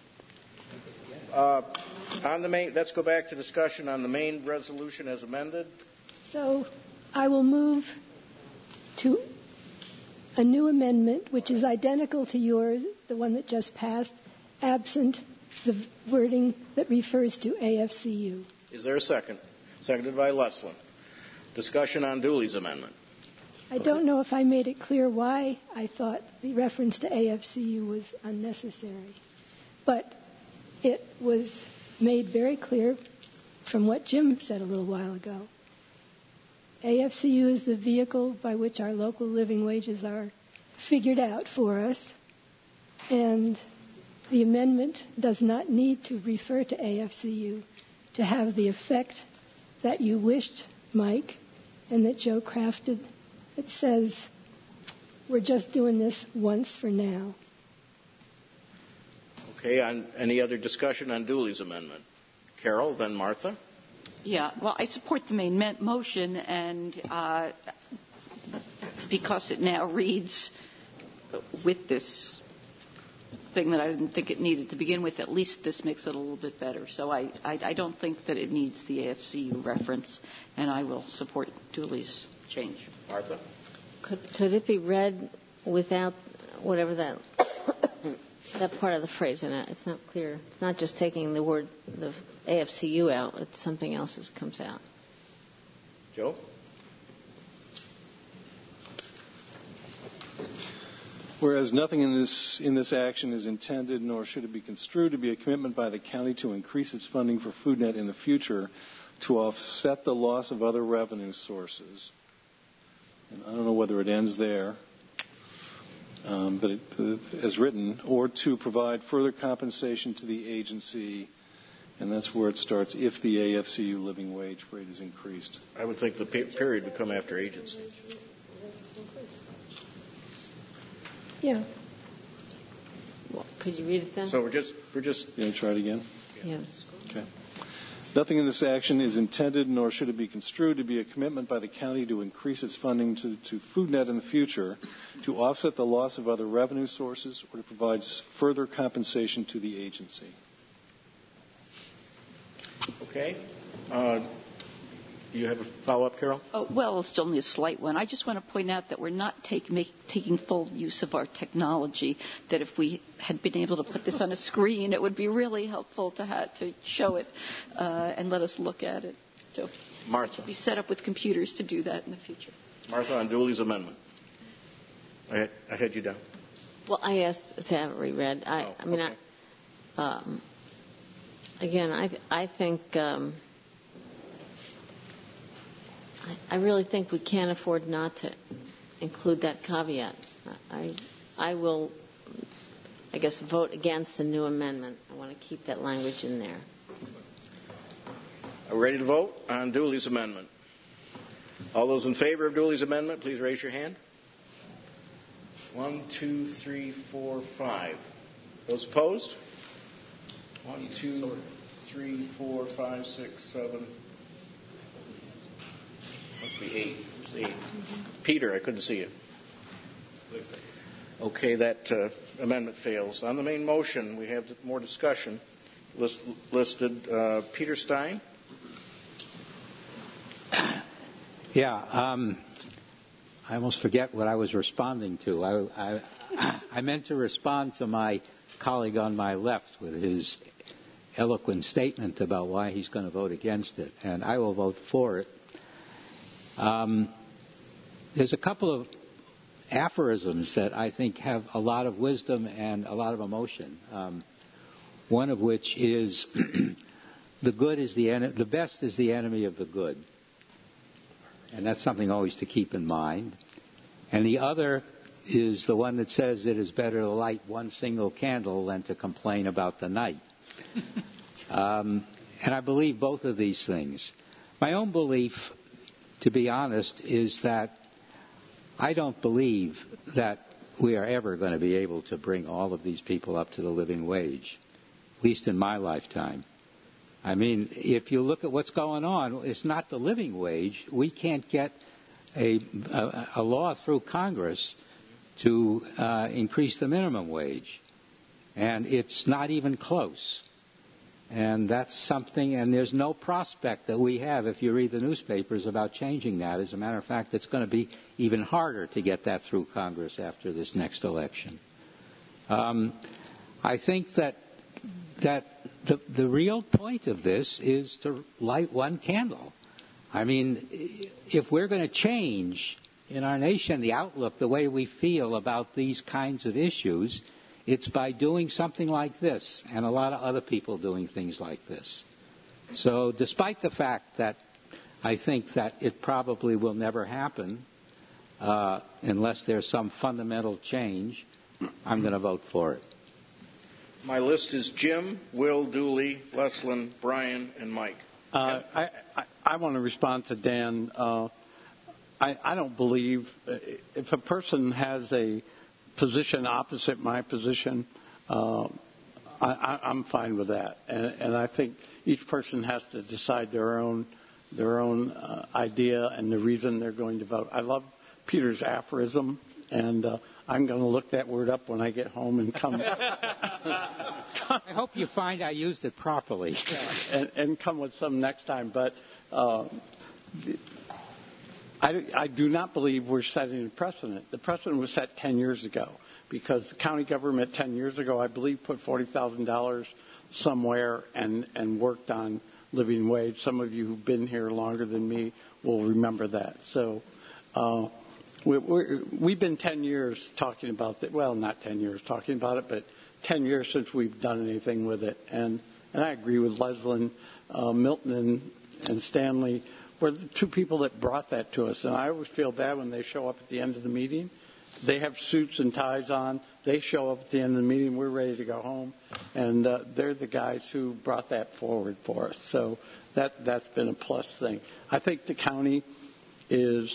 Uh, on the main, let's go back to discussion on the main resolution as amended. So I will move to a new amendment, which is identical to yours, the one that just passed, absent the wording that refers to A F C U. Is there a second? Seconded by Leslin. Discussion on Dooley's amendment. I don't know if I made it clear why I thought the reference to A F C U was unnecessary. But it was made very clear from what Jim said a little while ago. A F C U is the vehicle by which our local living wages are figured out for us. And the amendment does not need to refer to A F C U to have the effect that you wished, Mike, and that Joe crafted. It says we're just doing this once for now. Okay, on any other discussion on Dooley's amendment? Carol, then Martha. Yeah, well, I support the main motion, and uh, because it now reads with this thing that I didn't think it needed to begin with, at least this makes it a little bit better. So I, I, I don't think that it needs the A F C U reference, and I will support Dooley's change. Martha? Could, could it be read without whatever that that part of the phrase in it? It's not clear. It's not just taking the word the A F C U out. It's something else that comes out. Joe? Whereas nothing in this in this action is intended, nor should it be construed to be a commitment by the county to increase its funding for FoodNet in the future to offset the loss of other revenue sources. And I don't know whether it ends there, um, but it, uh, as written, or to provide further compensation to the agency, and that's where it starts, if the A F C U living wage rate is increased. I would think the period would come after agency. Yeah. Well, could you read it then? So we're just we're just. You want to try it again? Yes. Okay. Nothing in this action is intended, nor should it be construed to be a commitment by the county to increase its funding to, to FoodNet in the future, to offset the loss of other revenue sources, or to provide further compensation to the agency. Okay. Uh, you have a follow-up, Carol? Oh, well, it's only a slight one. I just want to point out that we're not take, make, taking full use of our technology, that if we had been able to put this on a screen, it would be really helpful to, have, to show it uh, and let us look at it. So Martha. Be set up with computers to do that in the future. Martha, on Dooley's amendment. I had, I had you down. Well, I asked to have it reread. I, oh, I mean, okay. I, um, again, I, I think, um, I, I really think we can't afford not to include that caveat. I, I will, I guess, vote against the new amendment. I want to keep that language in there. Are we ready to vote on Dooley's amendment? All those in favor of Dooley's amendment, please raise your hand. One, two, three, four, five. Those opposed? One, two, three, four, five, six, seven. Must be eight. It's eight. Mm-hmm. Peter, I couldn't see you. Okay, that uh, amendment fails. On the main motion, we have more discussion list, listed. Uh, Peter Stein. Yeah. Um, I almost forget what I was responding to. I, I, I meant to respond to my colleague on my left with his eloquent statement about why he's going to vote against it, and I will vote for it. Um, there's a couple of aphorisms that I think have a lot of wisdom and a lot of emotion. Um, one of which is the good is the en- the best is the enemy of the good. And that's something always to keep in mind. And the other is the one that says it is better to light one single candle than to complain about the night. um, and I believe both of these things. My own belief, to be honest, is that I don't believe that we are ever going to be able to bring all of these people up to the living wage, at least in my lifetime. I mean, if you look at what's going on, it's not the living wage. We can't get a, a, a law through Congress to uh, increase the minimum wage. And it's not even close. And that's something, and there's no prospect that we have, if you read the newspapers, about changing that. As a matter of fact, it's going to be even harder to get that through Congress after this next election. Um, I think that that the, the real point of this is to light one candle. I mean, if we're going to change in our nation the outlook, the way we feel about these kinds of issues, it's by doing something like this and a lot of other people doing things like this. So despite the fact that I think that it probably will never happen uh, unless there's some fundamental change, I'm going to vote for it. My list is Jim, Will, Dooley, Leslin, Brian, and Mike. Uh, I, I, I want to respond to Dan. Uh, I, I don't believe if a person has a position opposite my position, uh, I, I'm fine with that. And, and I think each person has to decide their own their own uh, idea and the reason they're going to vote. I love Peter's aphorism, and uh, I'm going to look that word up when I get home and come. I hope you find I used it properly. and, and come with some next time. But uh, I, I do not believe we're setting a precedent. The precedent was set ten years ago because the county government ten years ago, I believe, put forty thousand dollars somewhere and, and worked on living wage. Some of you who've been here longer than me will remember that. So uh, we, we're, we've been ten years talking about it. Well, not ten years talking about it, but ten years since we've done anything with it. And, and I agree with Leslin, uh, Milton, and, and Stanley were the two people that brought that to us. And I always feel bad when they show up at the end of the meeting. They have suits and ties on. They show up at the end of the meeting. We're ready to go home. And uh, they're the guys who brought that forward for us. So that, that's been a plus thing. I think the county is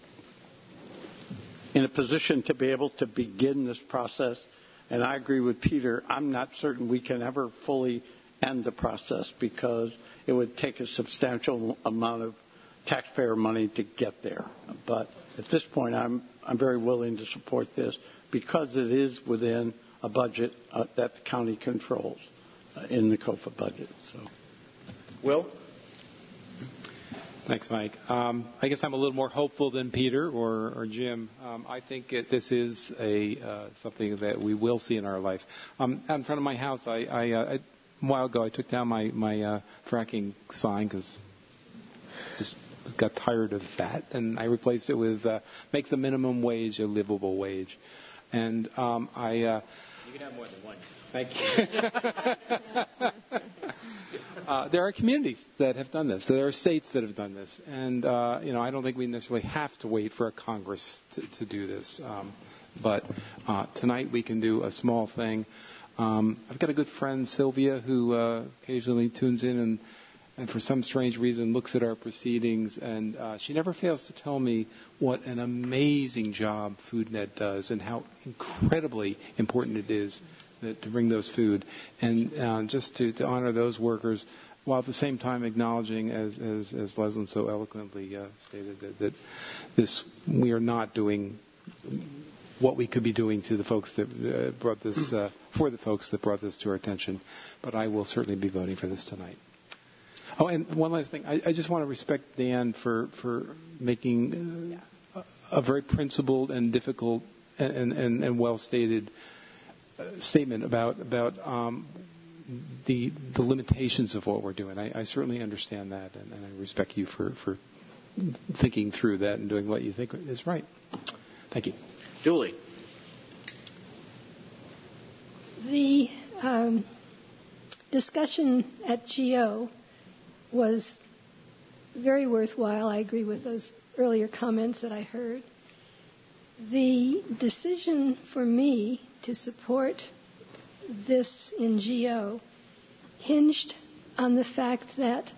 in a position to be able to begin this process. And I agree with Peter. I'm not certain we can ever fully end the process because it would take a substantial amount of taxpayer money to get there. But at this point, I'm I'm very willing to support this because it is within a budget uh, that the county controls uh, in the C O F A budget. So, Will? Thanks, Mike. Um, I guess I'm a little more hopeful than Peter or, or Jim. Um, I think it, this is a uh, something that we will see in our life. Um, out in front of my house, I, I, uh, I, a while ago, I took down my my uh, fracking sign because just got tired of that, and I replaced it with uh, make the minimum wage a livable wage. And um, I. Uh, you can have more than one. Thank you. Uh, there are communities that have done this. There are states that have done this, and uh, you know I don't think we necessarily have to wait for a Congress to, to do this. Um, but uh, tonight we can do a small thing. Um, I've got a good friend Sylvia who uh, occasionally tunes in and, and for some strange reason looks at our proceedings, and uh, she never fails to tell me what an amazing job FoodNet does and how incredibly important it is to bring those food, and uh, just to, to honor those workers, while at the same time acknowledging, as as, as Leslyn so eloquently uh, stated, that, that this we are not doing what we could be doing to the folks that uh, brought this uh, for the folks that brought this to our attention. But I will certainly be voting for this tonight. Oh, and one last thing, I, I just want to respect Dan for for making uh, a, a very principled and difficult and and, and well stated statement about about um, the the limitations of what we're doing. I, I certainly understand that, and, and I respect you for, for thinking through that and doing what you think is right. Thank you. Julie. The um, discussion at G O was very worthwhile. I agree with those earlier comments that I heard. The decision for me to support this in G O hinged on the fact that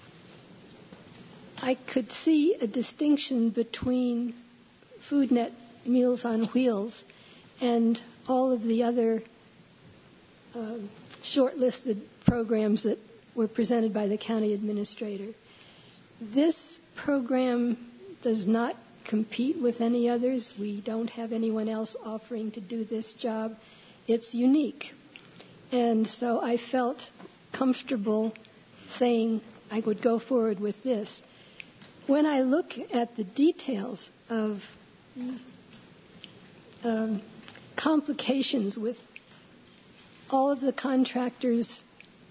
I could see a distinction between FoodNet Meals on Wheels and all of the other uh, shortlisted programs that were presented by the county administrator. This program does not compete with any others. We don't have anyone else offering to do this job. It's unique. And so I felt comfortable saying I would go forward with this. When I look at the details of um, complications with all of the contractors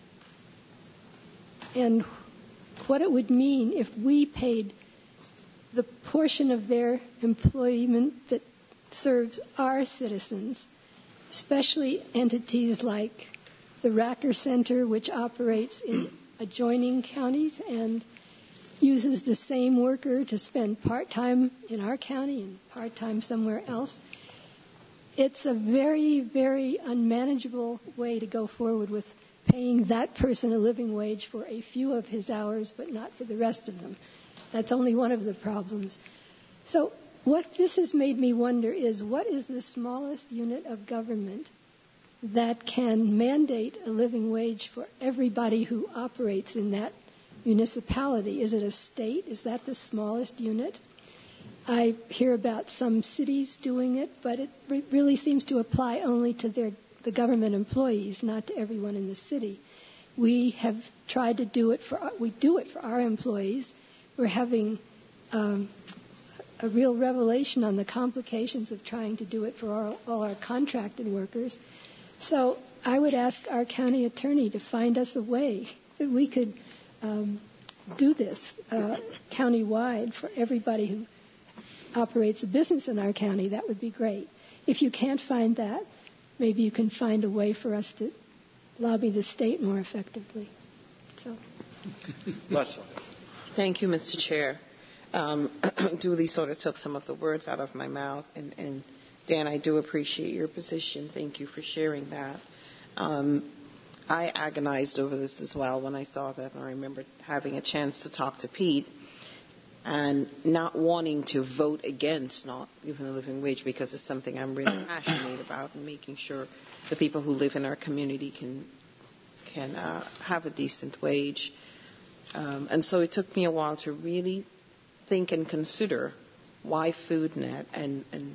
and what it would mean if we paid the portion of their employment that serves our citizens, especially entities like the Racker Center, which operates in adjoining counties and uses the same worker to spend part-time in our county and part-time somewhere else. It's a very, very unmanageable way to go forward with paying that person a living wage for a few of his hours, but not for the rest of them. That's only one of the problems. So what this has made me wonder is, what is the smallest unit of government that can mandate a living wage for everybody who operates in that municipality? Is it a state? Is that the smallest unit? I hear about some cities doing it, but it re- really seems to apply only to their, the government employees, not to everyone in the city. We have tried to do it for, we do it for our employees. We're having um, a real revelation on the complications of trying to do it for all, all our contracted workers. So I would ask our county attorney to find us a way that we could um, do this uh, county-wide for everybody who operates a business in our county. That would be great. If you can't find that, maybe you can find a way for us to lobby the state more effectively. So. Leslie. Thank you, Mister Chair. Um, Julie sort of took some of the words out of my mouth, and, and Dan, I do appreciate your position. Thank you for sharing that. Um, I agonized over this as well when I saw that, and I remember having a chance to talk to Pete and not wanting to vote against not even a living wage, because it's something I'm really passionate about, and making sure the people who live in our community can can uh, have a decent wage. Um, and so it took me a while to really think and consider why FoodNet, and, and,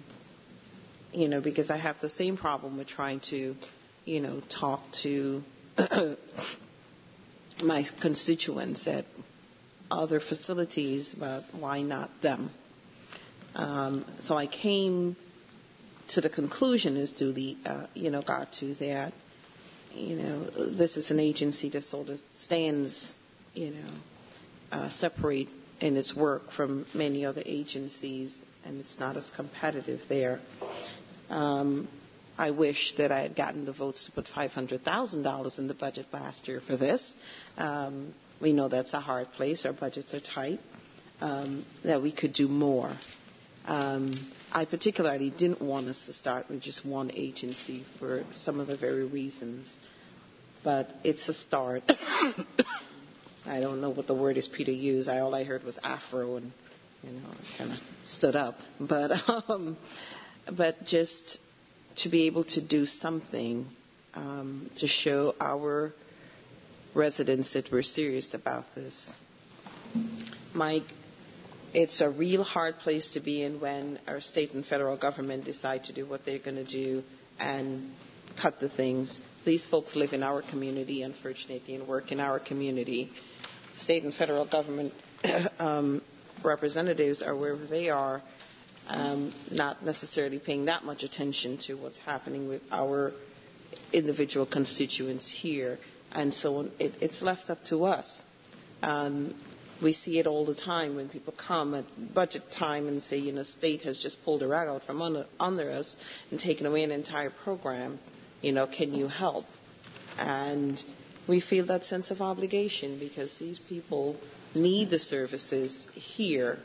you know, because I have the same problem with trying to, you know, talk to my constituents at other facilities, but why not them? Um, so I came to the conclusion, as Dooley, uh, you know, got to that, you know, this is an agency that sort of stands, you know, uh, separate in its work from many other agencies, and it's not as competitive there. Um, I wish that I had gotten the votes to put five hundred thousand dollars in the budget last year for this. Um, we know that's a hard place. Our budgets are tight. Um, that we could do more. Um, I particularly didn't want us to start with just one agency for some of the very reasons. But it's a start. I don't know what the word is Peter used. I, all I heard was Afro, and you know, I kind of stood up. But um, but just to be able to do something um, to show our residents that we're serious about this. Mike, it's a real hard place to be in when our state and federal government decide to do what they're going to do and cut the things. These folks live in our community, unfortunately, and work in our community. State and federal government um, representatives are wherever they are, um, not necessarily paying that much attention to what's happening with our individual constituents here. And so it, it's left up to us. Um, we see it all the time when people come at budget time and say, you know, state has just pulled a rug out from under, under us and taken away an entire program. You know, can you help? And we feel that sense of obligation because these people need the services here.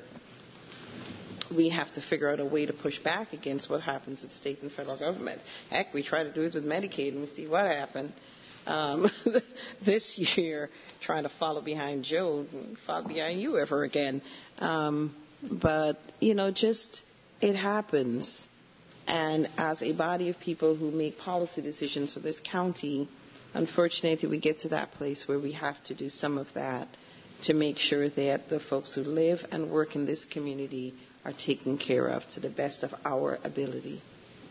We have to figure out a way to push back against what happens at state and federal government. Heck, we try to do it with Medicaid and we see what happened. Um, this year, trying to follow behind Joe, follow behind you ever again. Um, but, you know, just it happens. And as a body of people who make policy decisions for this county, unfortunately, we get to that place where we have to do some of that to make sure that the folks who live and work in this community are taken care of to the best of our ability.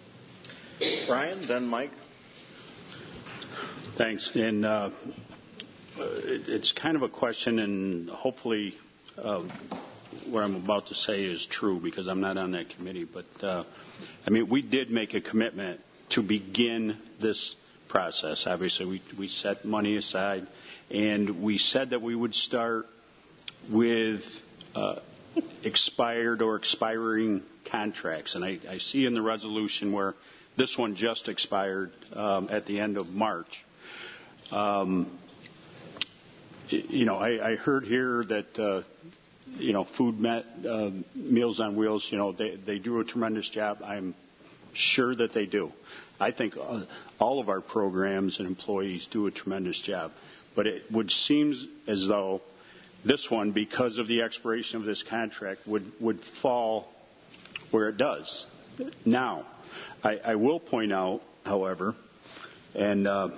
Brian, then Mike. Thanks. And uh, it, it's kind of a question, and hopefully uh, what I'm about to say is true because I'm not on that committee. But, uh, I mean, we did make a commitment to begin this process. Obviously, we, we set money aside, and we said that we would start with uh, expired or expiring contracts. And I, I see in the resolution where this one just expired um, at the end of March. Um, you know, I, I heard here that, uh, you know, Food Met, uh, Meals on Wheels, you know, they, they do a tremendous job. I'm sure that they do. I think uh, all of our programs and employees do a tremendous job. But it would seem as though this one, because of the expiration of this contract, would, would fall where it does. Now, I, I will point out, however, and uh,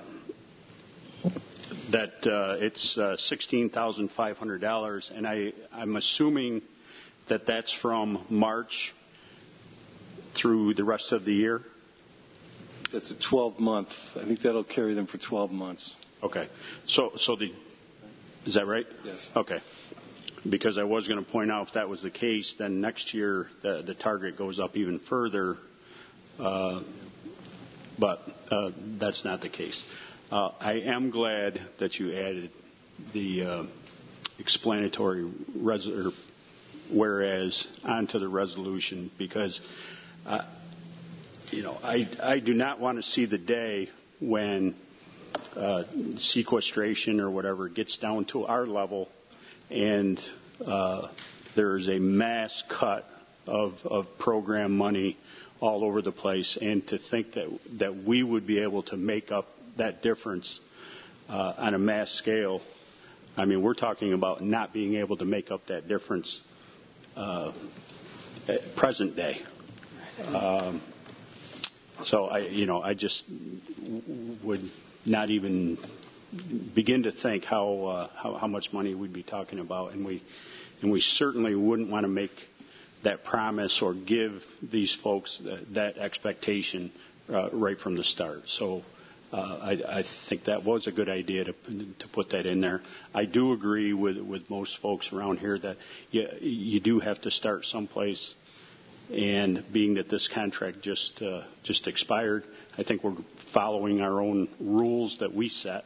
that uh, it's uh, sixteen thousand five hundred dollars, and I, I'm assuming that that's from March through the rest of the year. That's a twelve month. I think that'll carry them for twelve months. Okay. So, so the is that right? Yes. Okay. Because I was going to point out if that was the case, then next year the, the target goes up even further. Uh, but uh, that's not the case. Uh, I am glad that you added the uh, explanatory res- or whereas onto the resolution because, uh, you know, I, I do not want to see the day when uh, sequestration or whatever gets down to our level and uh, there's a mass cut of, of program money all over the place, and to think that that we would be able to make up that difference uh, on a mass scale. I mean, we're talking about not being able to make up that difference uh, at present day. Um, so I, you know, I just would not even begin to think how, uh, how how much money we'd be talking about, and we and we certainly wouldn't want to make that promise or give these folks that, that expectation uh, right from the start. So uh, I, I think that was a good idea to to put that in there. I do agree with with most folks around here that you, you do have to start someplace. And being that this contract just uh, just expired, I think we're following our own rules that we set.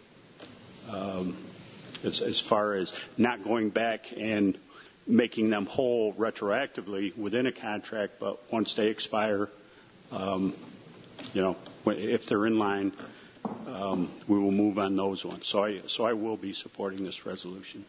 Um, as, as far as not going back and making them whole retroactively within a contract, but once they expire, um, you know, if they're in line, um, we will move on those ones. So I so I will be supporting this resolution.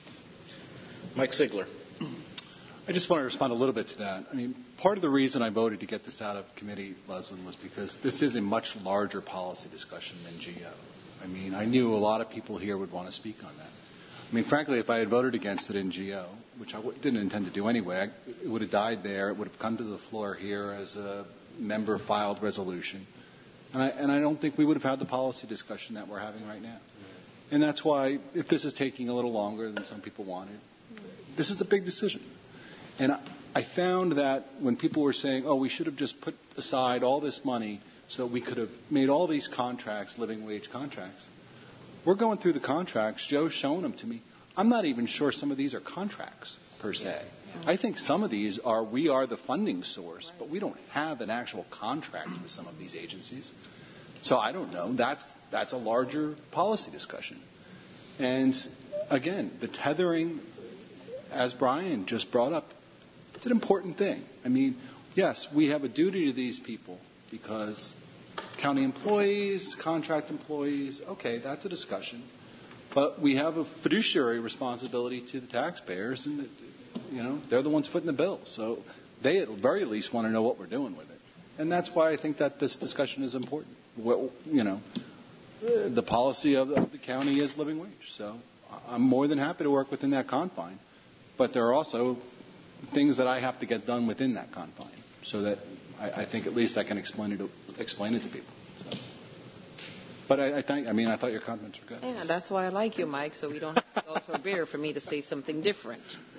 Mike Ziegler. I just want to respond a little bit to that. I mean, part of the reason I voted to get this out of committee, Leslie, was because this is a much larger policy discussion than G O. I mean, I knew a lot of people here would want to speak on that. I mean, frankly, if I had voted against it in G O, which I w- didn't intend to do anyway, I, it would have died there. It would have come to the floor here as a member-filed resolution. And I, and I don't think we would have had the policy discussion that we're having right now. And that's why, if this is taking a little longer than some people wanted, this is a big decision. And I found that when people were saying, oh, we should have just put aside all this money so we could have made all these contracts living wage contracts, we're going through the contracts. Joe's showing them to me. I'm not even sure some of these are contracts per se. Yeah, yeah. I think some of these are we are the funding source, right. But we don't have an actual contract with some of these agencies. So I don't know. That's, that's a larger policy discussion. And again, the tethering, as Brian just brought up, it's an important thing. I mean, yes, we have a duty to these people because county employees, contract employees, okay, that's a discussion. But we have a fiduciary responsibility to the taxpayers, and, you know, they're the ones footing the bill. So they at the very least want to know what we're doing with it. And that's why I think that this discussion is important. Well, you know, the policy of the county is living wage. So I'm more than happy to work within that confine. But there are also things that I have to get done within that confine, so that I, I think at least I can explain it to, explain it to people. So. But I, I think, I mean, I thought your comments were good. Yeah, that's why I like you, Mike, so we don't have to go to a beer for me to say something different.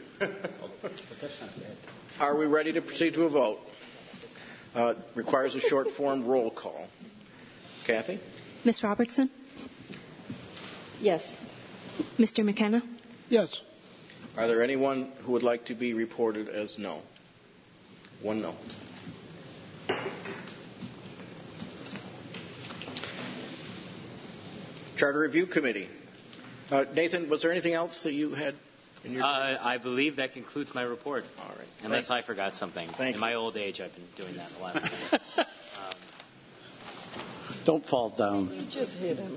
Are we ready to proceed to a vote? Uh, requires a short form roll call. Kathy? Miz Robertson? Yes. Mister McKenna? Yes. Are there anyone who would like to be reported as no? One no. Charter Review Committee. Uh, Nathan, was there anything else that you had in your... Uh, I believe that concludes my report. All right. Unless Thank I forgot something. Thank in you. my old age, I've been doing that a lot. um, Don't fall down. You just hit him.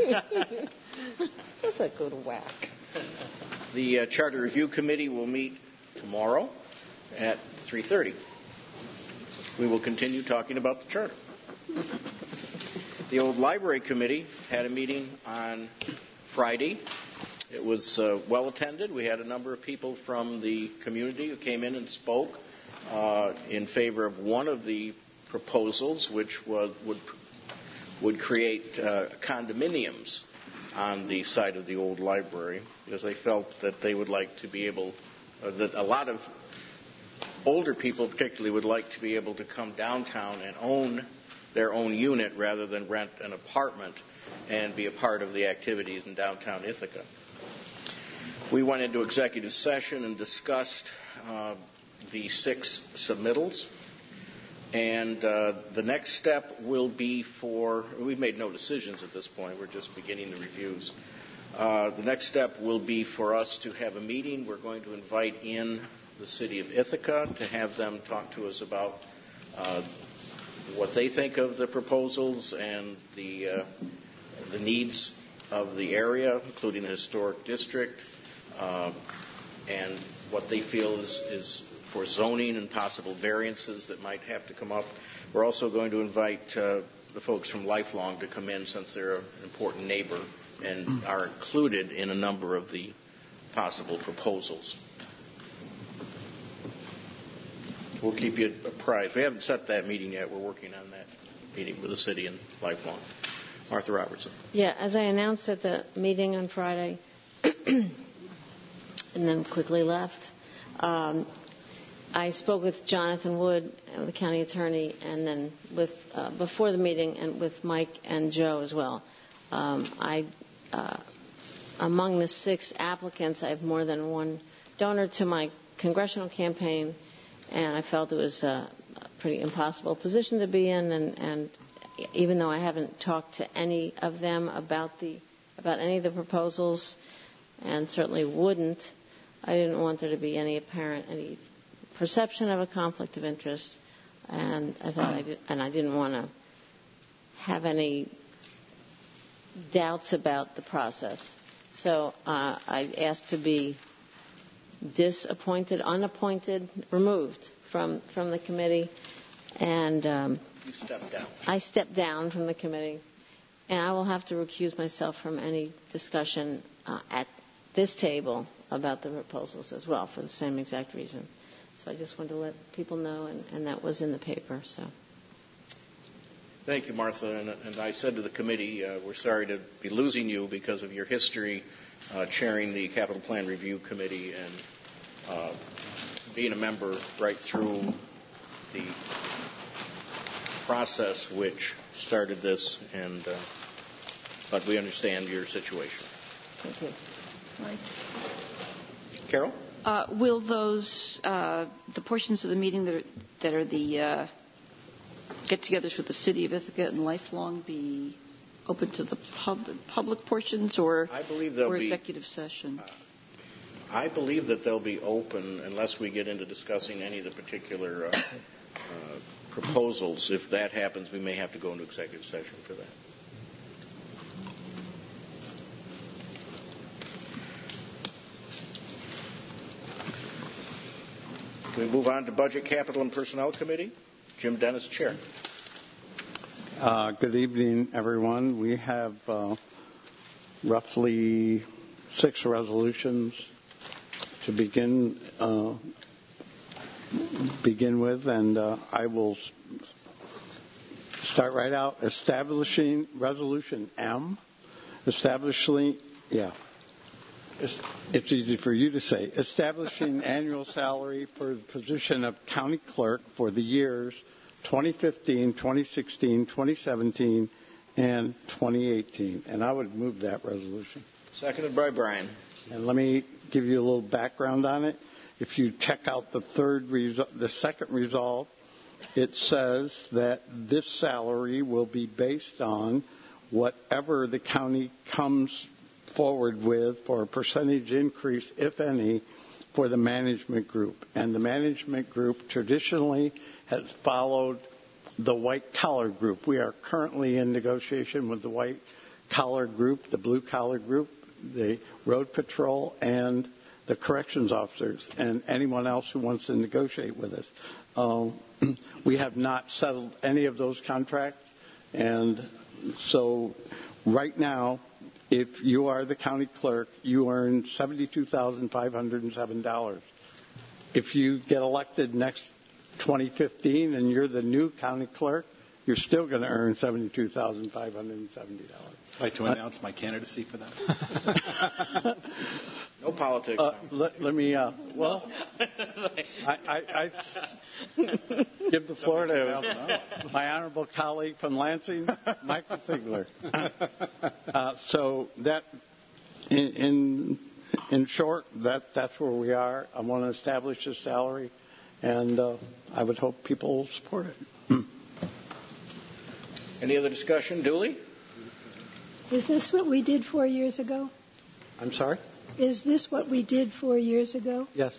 That's a good whack. The uh, Charter Review Committee will meet tomorrow at three thirty. We will continue talking about the charter. The Old Library Committee had a meeting on Friday. It was uh, well attended. We had a number of people from the community who came in and spoke uh, in favor of one of the proposals, which was, would would create uh, condominiums on the site of the old library, because they felt that they would like to be able, uh, that a lot of older people particularly would like to be able to come downtown and own their own unit rather than rent an apartment and be a part of the activities in downtown Ithaca. We went into executive session and discussed uh, the six submittals. And uh, the next step will be for, we've made no decisions at this point, we're just beginning the reviews. Uh, the next step will be for us to have a meeting. We're going to invite in the city of Ithaca to have them talk to us about uh, what they think of the proposals and the, uh, the needs of the area, including the historic district, uh, and what they feel is, is for zoning and possible variances that might have to come up. We're also going to invite uh, the folks from Lifelong to come in, since they're an important neighbor and are included in a number of the possible proposals. We'll keep you apprised. We haven't set that meeting yet. We're working on that meeting with the city and Lifelong. Martha Robertson. Yeah, as I announced at the meeting on Friday and then quickly left, um, I spoke with Jonathan Wood, uh, the county attorney, and then with uh, before the meeting, and with Mike and Joe as well. Um, I, uh, among the six applicants, I have more than one donor to my congressional campaign, and I felt it was a pretty impossible position to be in. And, and even though I haven't talked to any of them about the about any of the proposals, and certainly wouldn't, I didn't want there to be any apparent any perception of a conflict of interest, and I thought I did, and I didn't want to have any doubts about the process. So uh, I asked to be disappointed, unappointed, removed from from the committee, and um, you stepped down. I stepped down from the committee, and I will have to recuse myself from any discussion uh, at this table about the proposals as well for the same exact reason. So I just wanted to let people know, and, and that was in the paper. So. Thank you, Martha. And, and I said to the committee, uh, we're sorry to be losing you because of your history uh, chairing the Capital Plan Review Committee and uh, being a member right through the process which started this. And uh, but we understand your situation. Thank you. Mike. Carol? Uh, will those, uh, the portions of the meeting that are, that are the uh, get-togethers with the City of Ithaca and Lifelong be open to the pub, public portions or, I believe or be, executive session? Uh, I believe that they'll be open unless we get into discussing any of the particular uh, uh, proposals. If that happens, we may have to go into executive session for that. We move on to Budget, Capital, and Personnel Committee. Jim Dennis, Chair. Uh, good evening, everyone. We have uh, roughly six resolutions to begin uh, begin with, and uh, I will start right out. Establishing Resolution M, establishing, yeah. It's easy for you to say. Establishing annual salary for the position of county clerk for the years twenty fifteen, twenty sixteen, twenty seventeen, and twenty eighteen. And I would move that resolution. Seconded by Brian. And let me give you a little background on it. If you check out the third, resol- the second resolve, it says that this salary will be based on whatever the county comes forward with for a percentage increase, if any, for the management group. And the management group traditionally has followed the white-collar group. We are currently in negotiation with the white-collar group, the blue-collar group, the road patrol, and the corrections officers, and anyone else who wants to negotiate with us. Um, we have not settled any of those contracts, and so right now, if you are the county clerk, you earn seventy-two thousand five hundred seven dollars. If you get elected next twenty fifteen and you're the new county clerk, you're still going to earn seventy-two thousand five hundred seventy dollars. I'd like to announce uh, my candidacy for that. No politics. Uh, let, let me, uh, well, I, I, I give the floor to my honorable colleague from Lansing, Michael Ziegler. Uh, so that, in, in in short, that that's where we are. I want to establish a salary, and uh, I would hope people will support it. Any other discussion? Dooley? Is this what we did four years ago? I'm sorry? Is this what we did four years ago? Yes.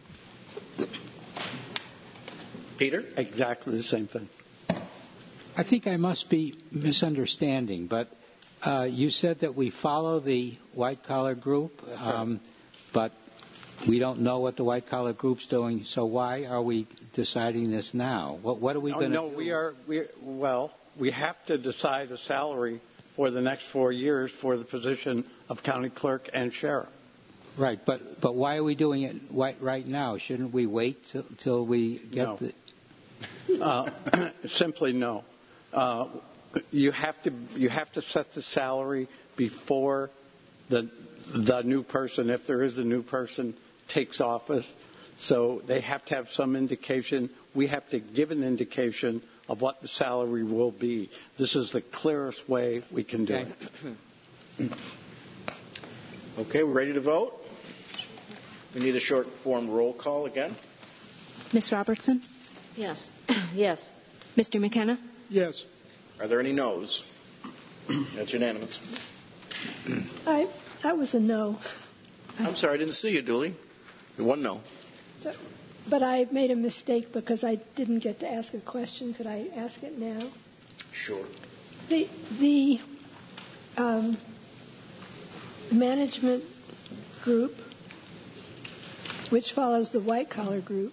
Peter? Exactly the same thing. I think I must be misunderstanding, but uh, you said that we follow the white-collar group, um, but we don't know what the white-collar group's doing, so why are we deciding this now? What, what are we oh, going to no, do? No, we are, we, well, we have to decide a salary for the next four years for the position of county clerk and sheriff. Right, but but why are we doing it right, right now? Shouldn't we wait till, till we get no. the... uh, simply no. Uh, you have to you have to set the salary before the the new person, if there is a new person, takes office. So they have to have some indication. We have to give an indication of what the salary will be. This is the clearest way we can do it. Okay, we're ready to vote? We need a short form roll call again. Miz Robertson? Yes. Yes. Mister McKenna? Yes. Are there any no's? That's unanimous. I, that was a no. I'm sorry, I didn't see you, Dooley. One no. So, but I made a mistake because I didn't get to ask a question. Could I ask it now? Sure. The, the um, management group, which follows the white-collar group,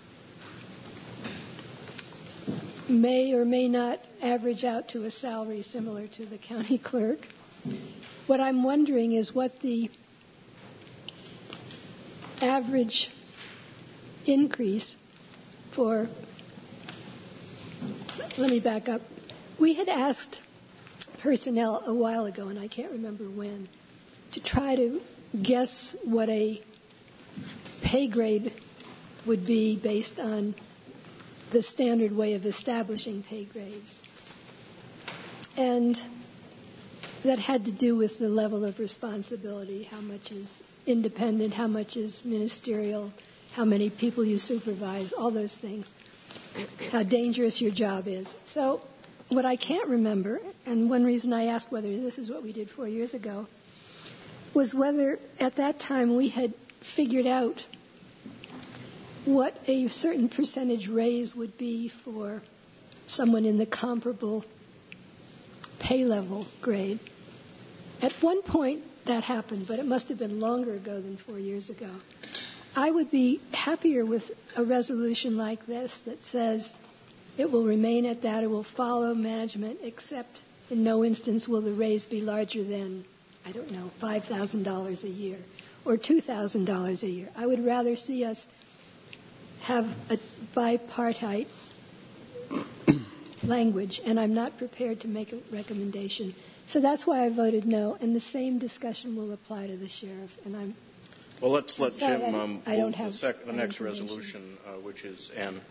may or may not average out to a salary similar to the county clerk. What I'm wondering is what the average increase for, let me back up. We had asked personnel a while ago, and I can't remember when, to try to guess what a pay grade would be based on the standard way of establishing pay grades. And that had to do with the level of responsibility, how much is independent, how much is ministerial, how many people you supervise, all those things, how dangerous your job is. So what I can't remember, and one reason I asked whether this is what we did four years ago, was whether at that time we had figured out what a certain percentage raise would be for someone in the comparable pay level grade. At one point that happened, but it must have been longer ago than four years ago. I would be happier with a resolution like this that says it will remain at that, it will follow management, except in no instance will the raise be larger than, I don't know, five thousand dollars a year or two thousand dollars a year. I would rather see us have a bipartite language, and I'm not prepared to make a recommendation. So that's why I voted no, and the same discussion will apply to the sheriff. And I'm well. Let's let sorry, Jim I, um, I don't move have the, sec- the next information. resolution, uh, which is N.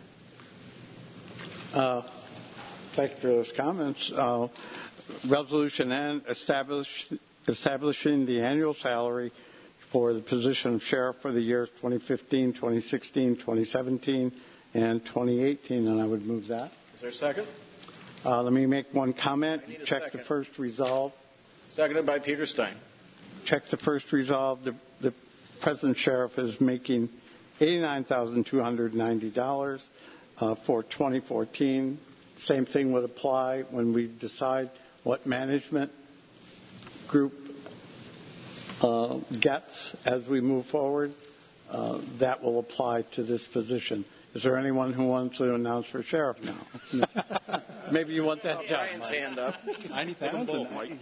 Uh, thank you for those comments. Uh, resolution N, establish, establishing the annual salary for the position of sheriff for the years twenty fifteen, twenty sixteen, twenty seventeen, and twenty eighteen, and I would move that. Is there a second? Uh, let me make one comment. I need a Check second. the first resolve. Seconded by Peter Stein. Check the first resolve. The, the present sheriff is making eighty-nine thousand two hundred ninety dollars uh, for twenty fourteen. Same thing would apply when we decide what management group uh, gets as we move forward. Uh, that will apply to this position. Is there anyone who wants to announce for sheriff now? No. Maybe you want that Oh, job, Brian's Mike. hand up. ninety thousand Both, Mike.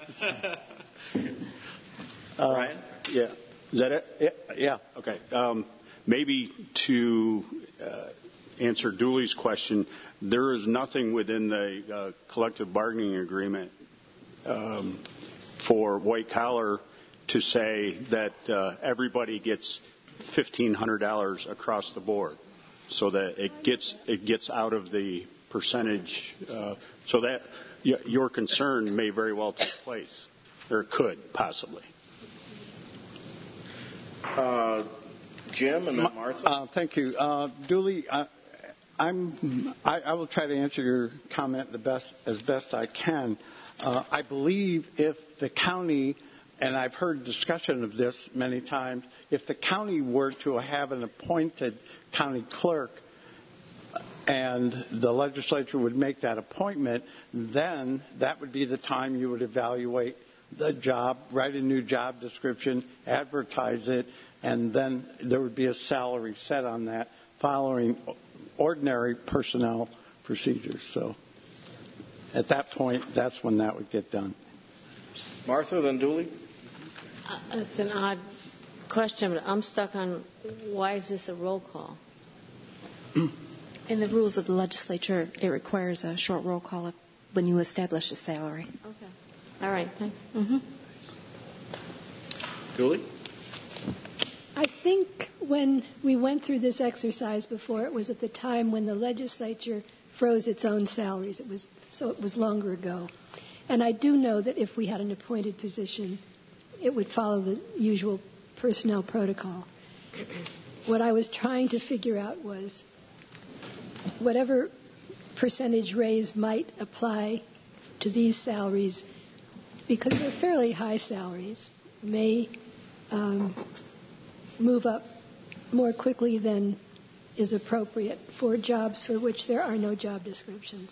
Uh, Brian? Yeah. Is that it? Yeah. yeah. Okay. Um, maybe to uh, answer Dooley's question, there is nothing within the uh, collective bargaining agreement um, for white collar to say that uh, everybody gets fifteen hundred dollars across the board, so that it gets it gets out of the percentage, uh, so that y- your concern may very well take place, or could possibly. Uh, Jim and then Martha. Uh, thank you. Uh, Dooley, uh, I'm, I, I will try to answer your comment the best, as best I can. Uh, I believe if the county, and I've heard discussion of this many times, if the county were to have an appointed county clerk and the legislature would make that appointment, then that would be the time you would evaluate the job, write a new job description, advertise it, and then there would be a salary set on that following ordinary personnel procedures. So at that point, that's when that would get done. Martha, then Dooley. Uh, it's an odd question, but I'm stuck on why is this a roll call? In the rules of the legislature, it requires a short roll call when you establish a salary. Okay. All right, thanks. Mm-hmm. Dooley? I think when we went through this exercise before, it was at the time when the legislature froze its own salaries. It was so it was longer ago. And I do know that if we had an appointed position, it would follow the usual personnel protocol. What I was trying to figure out was whatever percentage raise might apply to these salaries, because they're fairly high salaries, may um, move up more quickly than is appropriate for jobs for which there are no job descriptions.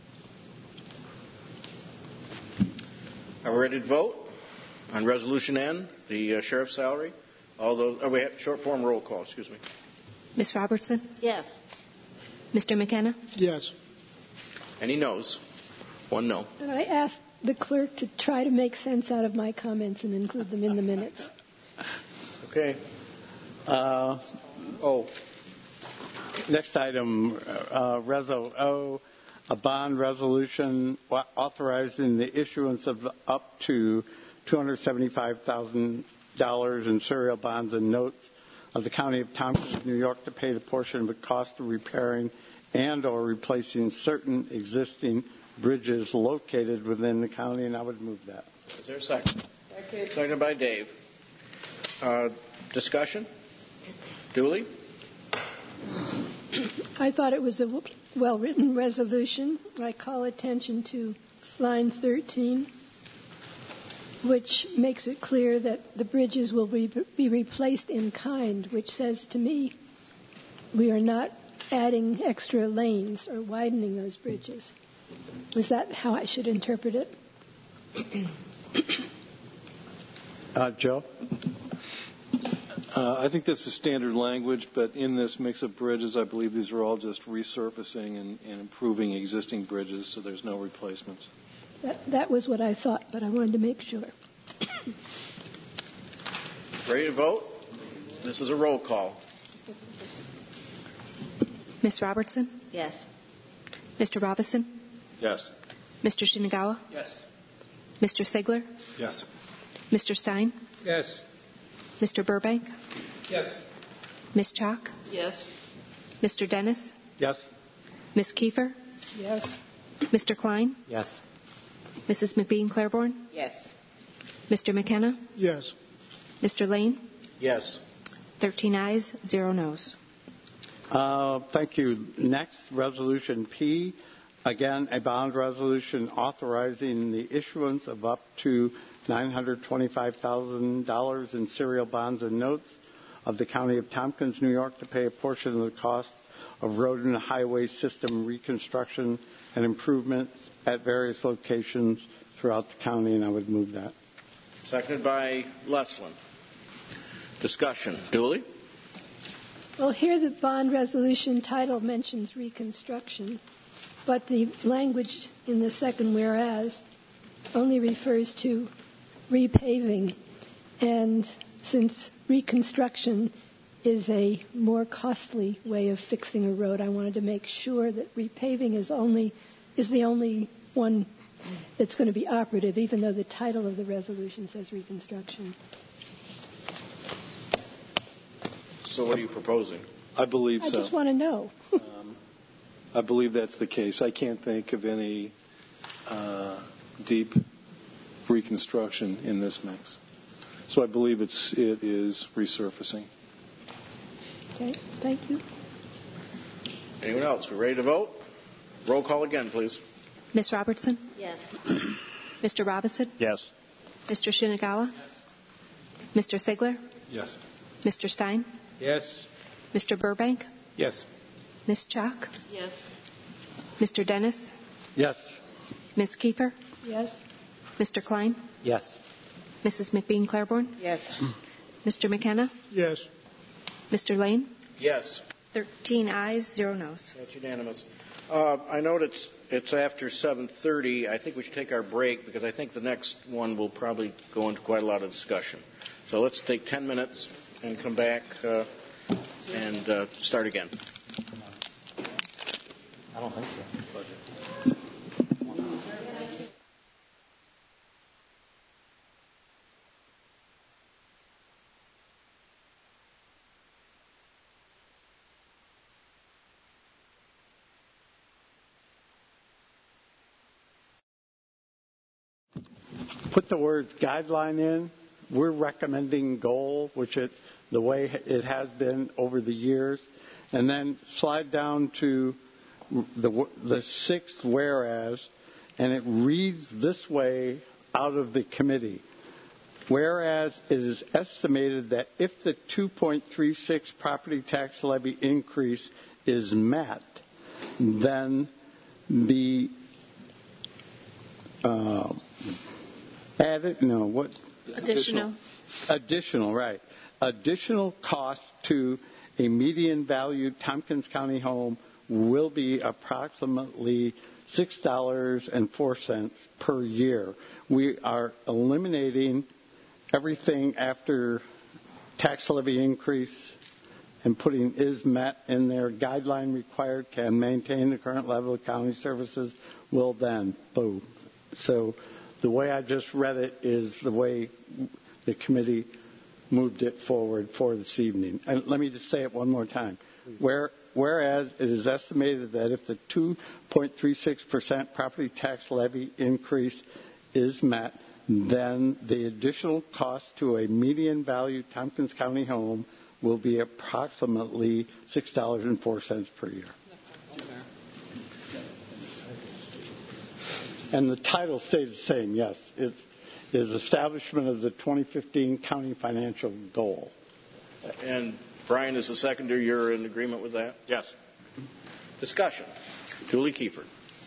Are we ready to vote on Resolution N, the uh, sheriff's salary? All those, oh, we have short form roll call, excuse me. Miz Robertson? Yes. Mister McKenna? Yes. Any noes? One no. And I asked the clerk to try to make sense out of my comments and include them in the minutes. Okay. Uh, oh. Next item, uh, Reso O, a bond resolution authorizing the issuance of up to two hundred seventy-five thousand dollars in serial bonds and notes of the County of Tompkins, New York, to pay the portion of the cost of repairing and or replacing certain existing bridges located within the county, and I would move that. Is there a second? Second. Seconded by Dave. Uh, discussion? Dooley? I thought it was a well-written resolution. I call attention to line thirteen, which makes it clear that the bridges will be, be replaced in kind, which says to me we are not adding extra lanes or widening those bridges. Is that how I should interpret it? Uh, Joe? Uh, I think this is standard language, but in this mix of bridges, I believe these are all just resurfacing and, and improving existing bridges, so there's no replacements. That, that was what I thought, but I wanted to make sure. Ready to vote? This is a roll call. Miz Robertson? Yes. Mister Robison? Yes. Mister Shinagawa? Yes. Mister Sigler? Yes. Mister Stein? Yes. Mister Burbank? Yes. Miz Chalk? Yes. Mister Dennis? Yes. Miz Kiefer? Yes. Mister Klein? Yes. Missus McBean Claiborne? Yes. Mister McKenna? Yes. Mister Lane? Yes. thirteen ayes, zero noes. Uh, thank you. Next, Resolution P. Again, a bond resolution authorizing the issuance of up to nine hundred twenty-five thousand dollars in serial bonds and notes of the County of Tompkins, New York, to pay a portion of the cost of road and highway system reconstruction and improvements at various locations throughout the county, and I would move that. Seconded by Leslin. Discussion. Dooley? Well, here the bond resolution title mentions reconstruction, but the language in the second whereas only refers to repaving. And since reconstruction is a more costly way of fixing a road, I wanted to make sure that repaving is only is the only one that's going to be operative, even though the title of the resolution says reconstruction. So what are you proposing? I believe I so. just want to know. um, I believe that's the case. I can't think of any uh, deep reconstruction in this mix. So I believe it's, it is resurfacing. Okay, thank you. Anyone else? We ready to vote? Roll call again, please. Miz Robertson? Yes. Mister Robinson? Yes. Mister Shinagawa? Yes. Mister Sigler? Yes. Mister Stein? Yes. Mister Burbank? Yes. Miz Chalk? Yes. Mister Dennis? Yes. Miz Kiefer? Yes. Mister Klein? Yes. Missus McBean Claiborne? Yes. Mister McKenna? Yes. Mister Lane? Yes. thirteen ayes, zero noes. That's unanimous. Uh, I note it's, it's after seven thirty. I think we should take our break because I think the next one will probably go into quite a lot of discussion. So let's take ten minutes and come back uh, and uh, start again. I don't think so. put the word guideline in. We're recommending goal, which it, the way it has been over the years. And then slide down to the, the sixth whereas, and it reads this way out of the committee. Whereas it is estimated that if the two point three six property tax levy increase is met, then the uh, added, no, what? Additional. Additional, right. Additional cost to a median value Tompkins County home will be approximately six dollars and four cents per year. We are eliminating everything after tax levy increase and putting is met in there. Guideline required can maintain the current level of county services will then, boom. So the way I just read it is the way the committee moved it forward for this evening. And let me just say it one more time. Where, whereas it is estimated that if the two point three six percent property tax levy increase is met, then the additional cost to a median value Tompkins County home will be approximately six dollars and four cents per year. And the title stays the same, yes. It is establishment of the twenty fifteen county financial goal. And Brian, as a seconder, you're in agreement with that? Yes. Discussion. Julie Kiefer.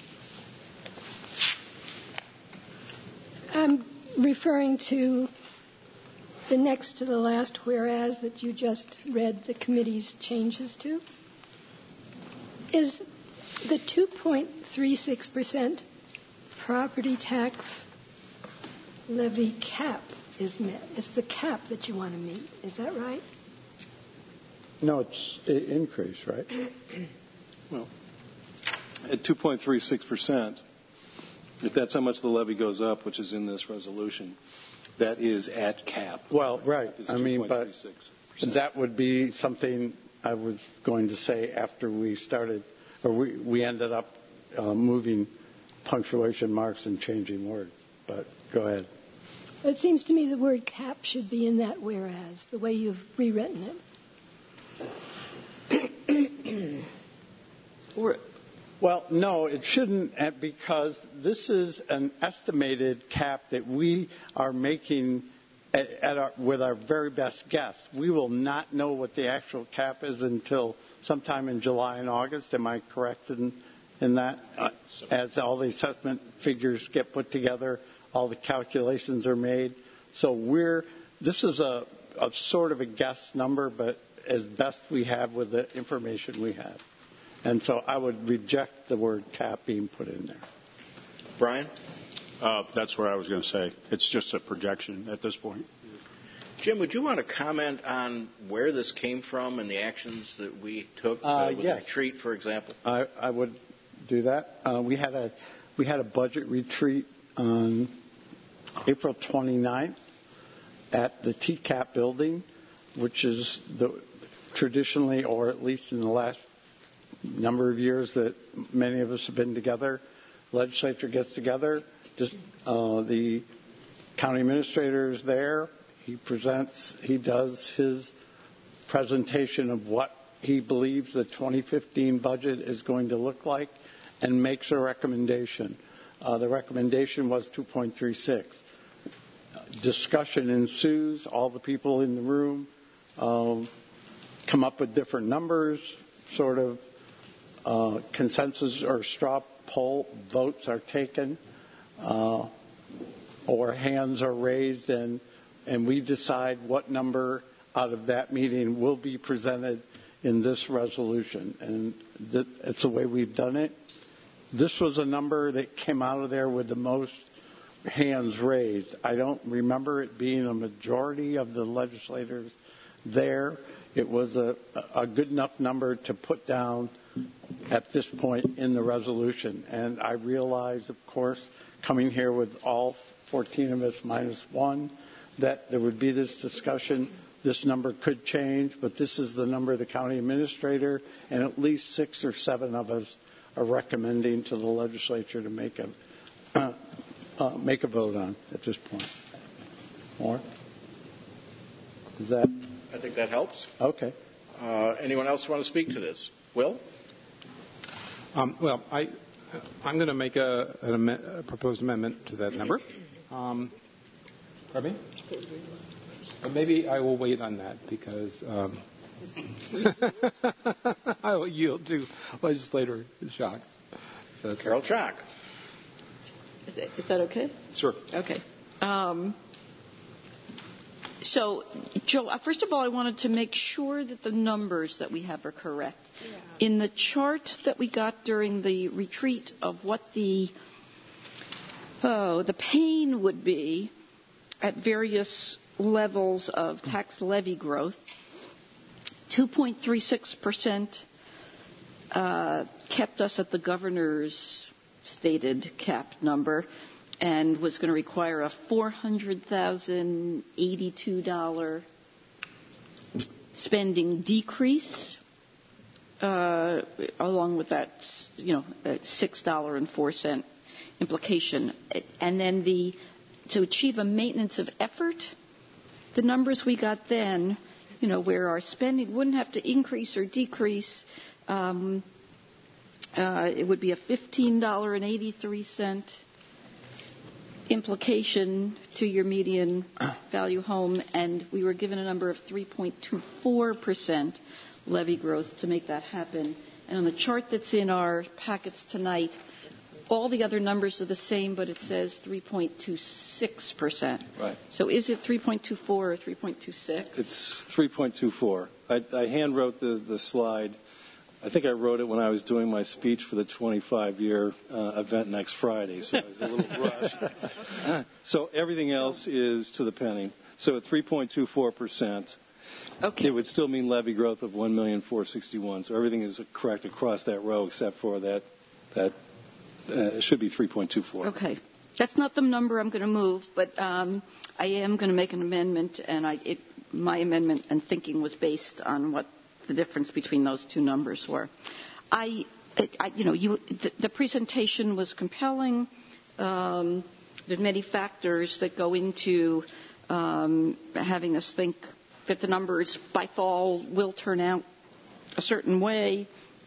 I'm referring to the next to the last whereas that you just read the committee's changes to. Is the two point three six percent property tax levy cap is met? It's the cap that you want to meet. Is that right? No, it's an increase, right? Well, at two point three six percent, if that's how much the levy goes up, which is in this resolution, that is at cap. Well, right. I mean, but that would be something I was going to say after we started, or we, we ended up uh, moving punctuation marks and changing words. But go ahead. It seems to me the word cap should be in that whereas, the way you've rewritten it. Well, no, it shouldn't, because this is an estimated cap that we are making at, at our, with our very best guess. We will not know what the actual cap is until sometime in July and August. Am I correct in, in that? Uh, as all the assessment figures get put together, all the calculations are made. So we're this is a, a sort of a guess number, but as best we have with the information we have. And so I would reject the word cap being put in there. Brian? Uh, that's what I was going to say. It's just a projection at this point. Jim, would you want to comment on where this came from and the actions that we took uh, uh, with yes. the retreat, for example? I, I would do that. Uh, we had a we had a budget retreat on April twenty-ninth at the T CAP building, which is the traditionally, or at least in the last number of years that many of us have been together, legislature gets together. Just uh, the county administrator is there. He presents. He does his presentation of what he believes the twenty fifteen budget is going to look like, and makes a recommendation. Uh, the recommendation was two point three six. Discussion ensues. All the people in the room uh, come up with different numbers, sort of. Uh, consensus or straw poll votes are taken, uh, or hands are raised, and and we decide what number out of that meeting will be presented in this resolution. And th- it's the way we've done it. This was a number that came out of there with the most hands raised. I don't remember it being a majority of the legislators there. It was a, a good enough number to put down at this point in the resolution. And I realize, of course, coming here with all fourteen of us minus one, that there would be this discussion. This number could change, but this is the number the county administrator and at least six or seven of us are recommending to the legislature to make a, uh, uh, make a vote on at this point. More? Is that? I think that helps. Okay. Uh, anyone else want to speak to this? Will? Um, well, I, I'm going to make a, an am- a proposed amendment to that number. Um, pardon me? But maybe I will wait on that because um, I will yield to legislator Schock. So Carol Schock. Is that, is that okay? Sure. Okay. Um, so, Joe, uh, first of all, I wanted to make sure that the numbers that we have are correct. Yeah. In the chart that we got during the retreat of what the oh, the pain would be at various levels of tax levy growth, two point three six percent uh, kept us at the governor's stated cap number and was going to require a four hundred thousand eighty-two dollars spending decrease, uh, along with that, you know, six dollars and four cents implication. And then the to achieve a maintenance of effort, the numbers we got then, you know, where our spending wouldn't have to increase or decrease, um, uh, it would be a fifteen dollars and eighty-three cents implication to your median value home, and we were given a number of three point two four percent levy growth to make that happen. And on the chart that's in our packets tonight, all the other numbers are the same, but it says three point two six percent. Right. So is it three point two four or three point two six? It's three point two four. I, I hand wrote the, the slide. I think I wrote it when I was doing my speech for the twenty-five year uh, event next Friday, so I was a little rushed. So everything else is to the penny. So at three point two four percent, okay, it would still mean levy growth of one million four hundred sixty-one. So everything is correct across that row except for that. That uh, it should be three point two four. Okay. That's not the number I'm going to move, but um, I am going to make an amendment, and I, it, my amendment and thinking was based on what the difference between those two numbers were. I, I you know, you, the, the presentation was compelling. Um, there are many factors that go into um, having us think that the numbers by fall will turn out a certain way.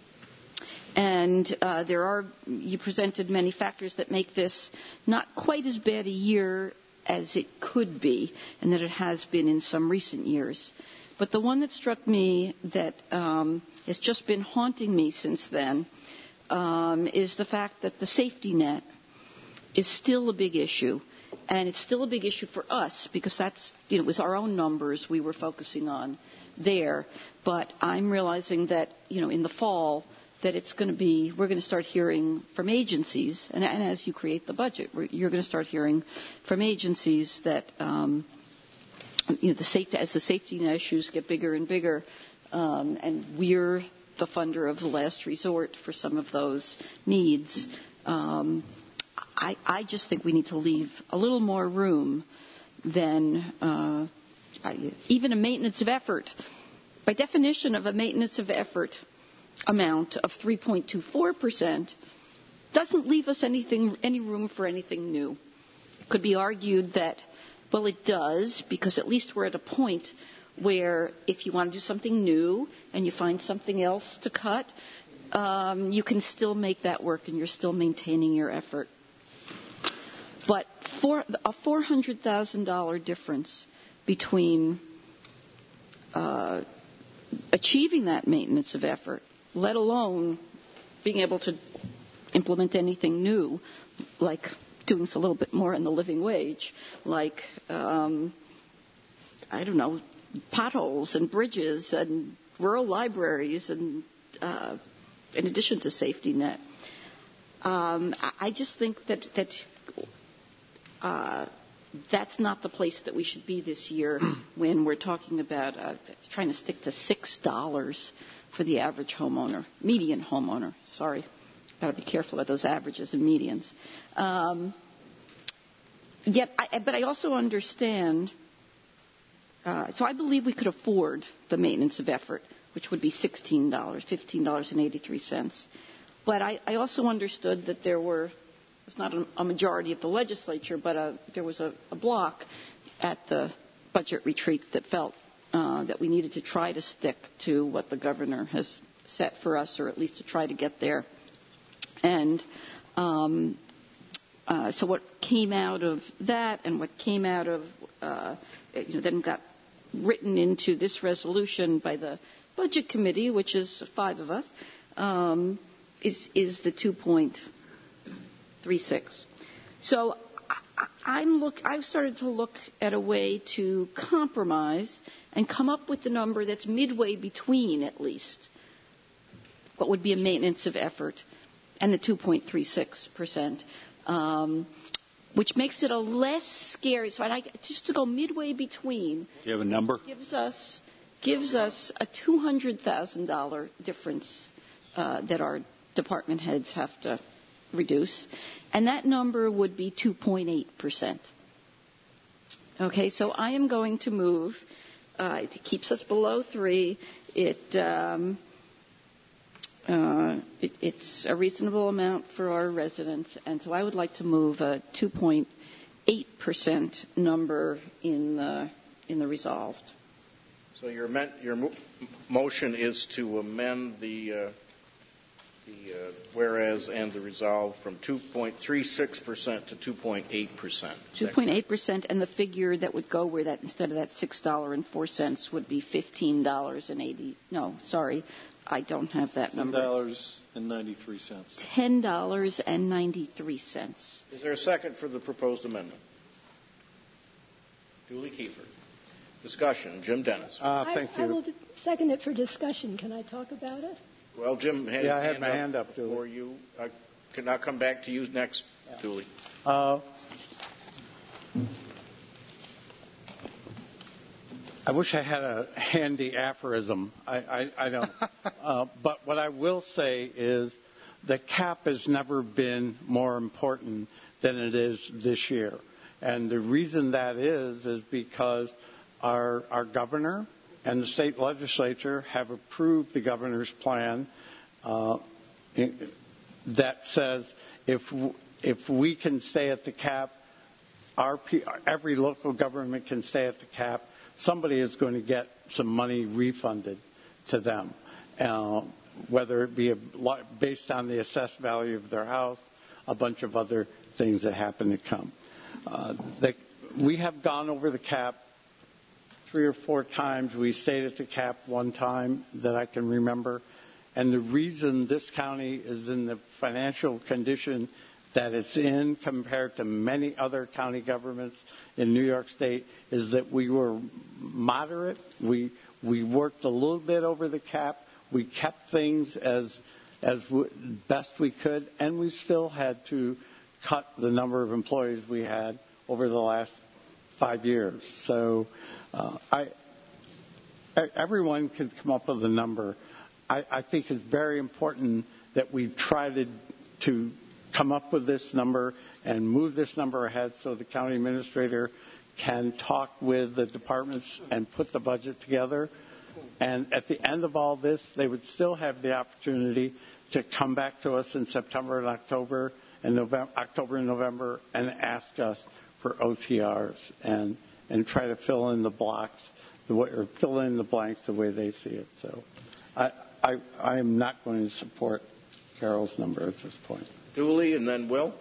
And uh, there are, you presented many factors that make this not quite as bad a year as it could be, and that it has been in some recent years. But the one that struck me that um, has just been haunting me since then um, is the fact that the safety net is still a big issue. And it's still a big issue for us because that's, you know, it was our own numbers we were focusing on there. But I'm realizing that, you know, in the fall, that it's going to be, we're going to start hearing from agencies, and, and as you create the budget, you're going to start hearing from agencies that, um, you know, the safety, as the safety net issues get bigger and bigger, um, and we're the funder of the last resort for some of those needs. Um, I, I just think we need to leave a little more room than uh, even a maintenance of effort. By definition of a maintenance of effort amount of three point two four percent doesn't leave us anything, any room for anything new. It could be argued that, well, it does, because at least we're at a point where if you want to do something new and you find something else to cut, um, you can still make that work and you're still maintaining your effort. But for a four hundred thousand dollars difference between uh, achieving that maintenance of effort, let alone being able to implement anything new, like doing a little bit more in the living wage, like, um, I don't know, potholes and bridges and rural libraries, and uh, in addition to safety net. Um, I just think that that uh, that's not the place that we should be this year when we're talking about uh, trying to stick to six dollars for the average homeowner, median homeowner. Sorry, got to be careful about those averages and medians. Um, yet, I, but I also understand. Uh, so I believe we could afford the maintenance of effort, which would be sixteen dollars, fifteen dollars and eighty-three cents. But I, I also understood that there were it's not a, a majority of the legislature, but a, there was a, a block at the budget retreat that felt uh, that we needed to try to stick to what the governor has set for us, or at least to try to get there. And um, uh, so what came out of that, and what came out of uh, you know, then got written into this resolution by the Budget Committee, which is five of us, um, is is the two point three six. So I, I'm look. I've started to look at a way to compromise and come up with the number that's midway between, at least, what would be a maintenance of effort and the two point three six percent, um, which makes it a less scary. So I, just to go midway between. Do you have a number? Gives us gives us a two hundred thousand dollars difference uh, that our department heads have to reduce, and that number would be two point eight percent. Okay, so I am going to move. Uh, it keeps us below three. It, um, uh, it it's a reasonable amount for our residents, and so I would like to move a two point eight percent number in the in the resolved. So your amend, your mo- motion is to amend the uh, the uh, whereas and the resolve from two point three six percent to two point eight percent. two point eight percent, and the figure that would go where that instead of that six dollars and four cents would be fifteen dollars and eighty. No, sorry, I don't have that number. ten dollars and ninety-three cents. ten dollars and ninety-three cents. Is there a second for the proposed amendment? Julie Kiefer. Discussion. Jim Dennis. Uh, thank I, you. I will second it for discussion. Can I talk about it? Well, Jim had yeah, his I had hand my up hand up, Julie. before you. I can now come back to you next, yeah. Julie. Uh, I wish I had a handy aphorism. I, I, I don't. uh, but what I will say is the cap has never been more important than it is this year. And the reason that is is because our, our governor and the state legislature have approved the governor's plan uh, in, that says if if we can stay at the cap, our every local government can stay at the cap. Somebody is going to get some money refunded to them, uh, whether it be a, based on the assessed value of their house, a bunch of other things that happen to come. Uh, the, we have gone over the cap three or four times. We stayed at the cap one time that I can remember. And the reason this county is in the financial condition that it's in compared to many other county governments in New York State is that we were moderate. We we worked a little bit over the cap. We kept things as as w- best we could, and we still had to cut the number of employees we had over the last five years. So uh, I, everyone can come up with a number. I, I think it's very important that we try to, to come up with this number and move this number ahead so the county administrator can talk with the departments and put the budget together. And at the end of all this, they would still have the opportunity to come back to us in September and October and November, October and November and ask us for O T Rs and, and try to fill in the blocks, the way, or fill in the blanks the way they see it. So I, I, I am not going to support Carol's number at this point. Dooley and then Will.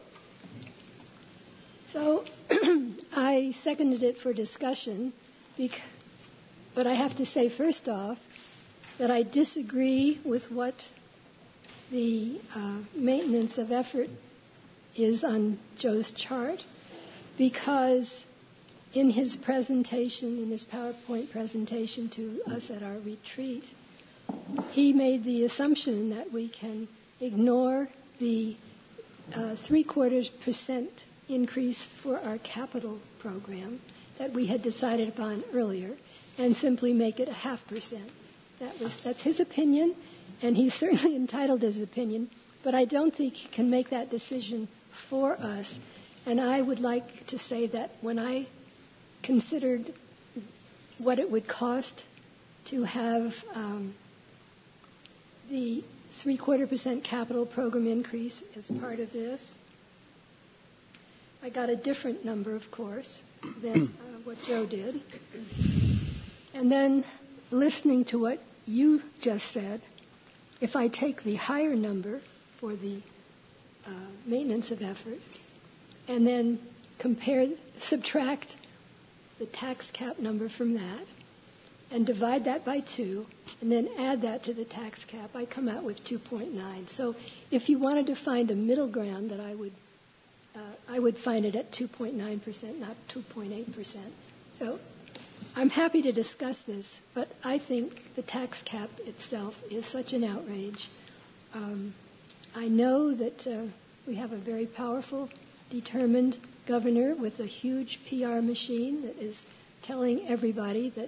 So I seconded it for discussion, bec- but I have to say first off that I disagree with what the uh, maintenance of effort is on Joe's chart, because in his presentation, in his PowerPoint presentation to us at our retreat, he made the assumption that we can ignore the uh, three-quarters percent increase for our capital program that we had decided upon earlier and simply make it a half percent. That was, that's his opinion, and he's certainly entitled to his opinion, but I don't think he can make that decision for us. And I would like to say that when I considered what it would cost to have um, the three-quarter percent capital program increase as part of this, I got a different number, of course, than uh, what Joe did. And then listening to what you just said, if I take the higher number for the uh, maintenance of effort and then compare, subtract the tax cap number from that and divide that by two and then add that to the tax cap, I come out with two point nine. So if you wanted to find a middle ground, that I would uh, I would find it at two point nine percent, not two point eight percent. So I'm happy to discuss this, but I think the tax cap itself is such an outrage. Um, I know that uh, we have a very powerful, determined governor with a huge P R machine that is telling everybody that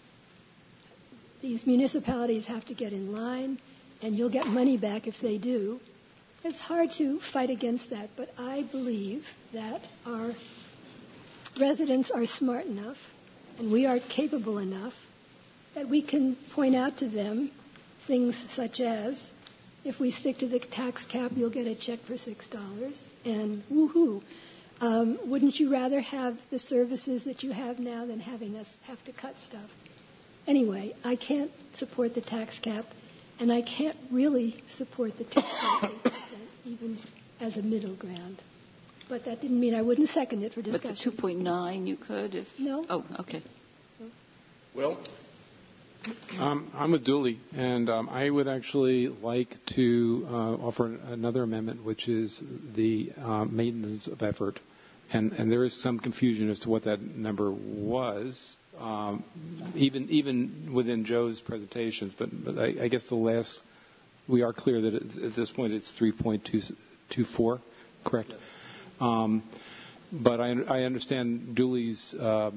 these municipalities have to get in line and you'll get money back if they do. It's hard to fight against that, but I believe that our residents are smart enough and we are capable enough that we can point out to them things such as, if we stick to the tax cap, you'll get a check for six dollars, and woohoo. Um, wouldn't you rather have the services that you have now than having us have to cut stuff? Anyway, I can't support the tax cap, and I can't really support the two point eight percent, even as a middle ground. But that didn't mean I wouldn't second it for discussion. But the two point nine you could if... No. Oh, okay. Will? Um, I'm with Dooley, and um, I would actually like to uh, offer another amendment, which is the uh, maintenance of effort. And, and there is some confusion as to what that number was, um, even even within Joe's presentations. But, but I, I guess the last, we are clear that it, at this point it's three point two four, correct? Yes. Um, but I, I understand Dooley's uh,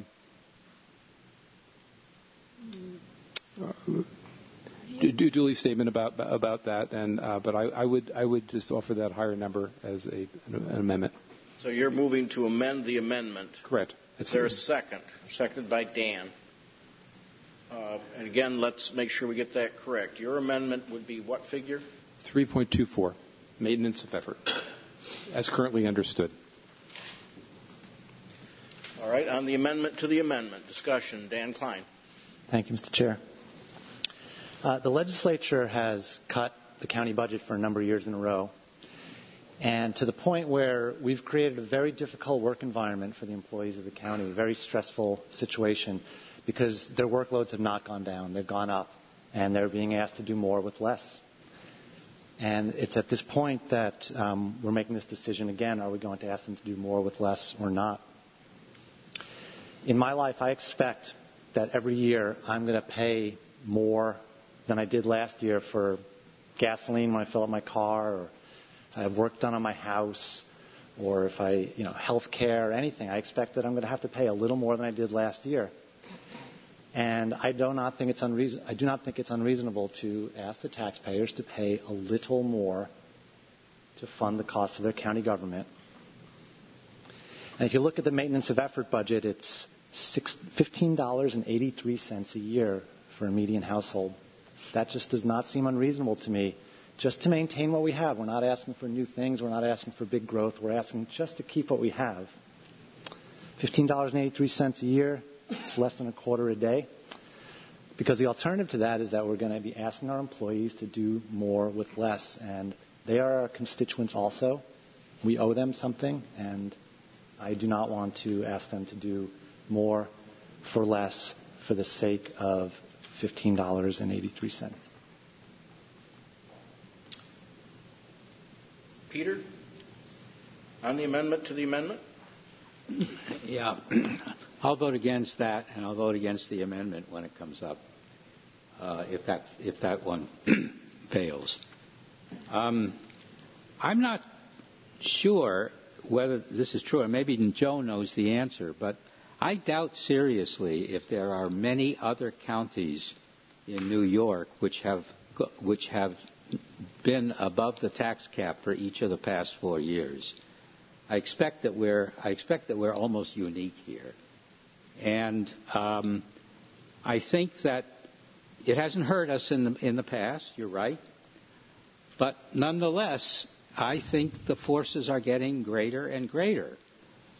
Dooley's statement about about that, and uh, but I, I would I would just offer that higher number as a, an amendment. So you're moving to amend the amendment. Correct. Is there a second? Seconded by Dan. Uh, and again, let's make sure we get that correct. Your amendment would be what figure? three point two four, maintenance of effort, as currently understood. All right. On the amendment to the amendment, discussion. Dan Klein. Thank you, Mister Chair. Uh, the legislature has cut the county budget for a number of years in a row, and to the point where we've created a very difficult work environment for the employees of the county, a very stressful situation, because their workloads have not gone down, they've gone up, and they're being asked to do more with less. And it's at this point that um, we're making this decision again, are we going to ask them to do more with less or not? In my life, I expect that every year I'm going to pay more than I did last year for gasoline when I fill up my car, or I have work done on my house, or if I, you know, health care or anything. I expect that I'm going to have to pay a little more than I did last year. And I do not think it's unreason- I do not think it's unreasonable to ask the taxpayers to pay a little more to fund the cost of their county government. And if you look at the maintenance of effort budget, it's fifteen dollars and eighty-three cents a year for a median household. That just does not seem unreasonable to me. Just to maintain what we have. We're not asking for new things. We're not asking for big growth. We're asking just to keep what we have. fifteen dollars and eighty-three cents a year. It's less than a quarter a day. Because the alternative to that is that we're going to be asking our employees to do more with less. And they are our constituents also. We owe them something. And I do not want to ask them to do more for less for the sake of fifteen dollars and eighty-three cents. Peter, on the amendment to the amendment? Yeah, I'll vote against that, and I'll vote against the amendment when it comes up, uh, if that if that one fails. Um, I'm not sure whether this is true, and maybe Joe knows the answer, but I doubt seriously if there are many other counties in New York which have which have been above the tax cap for each of the past four years. I expect that we're I expect that we're almost unique here, and um, I think that it hasn't hurt us in the in the past. You're right, but nonetheless, I think the forces are getting greater and greater.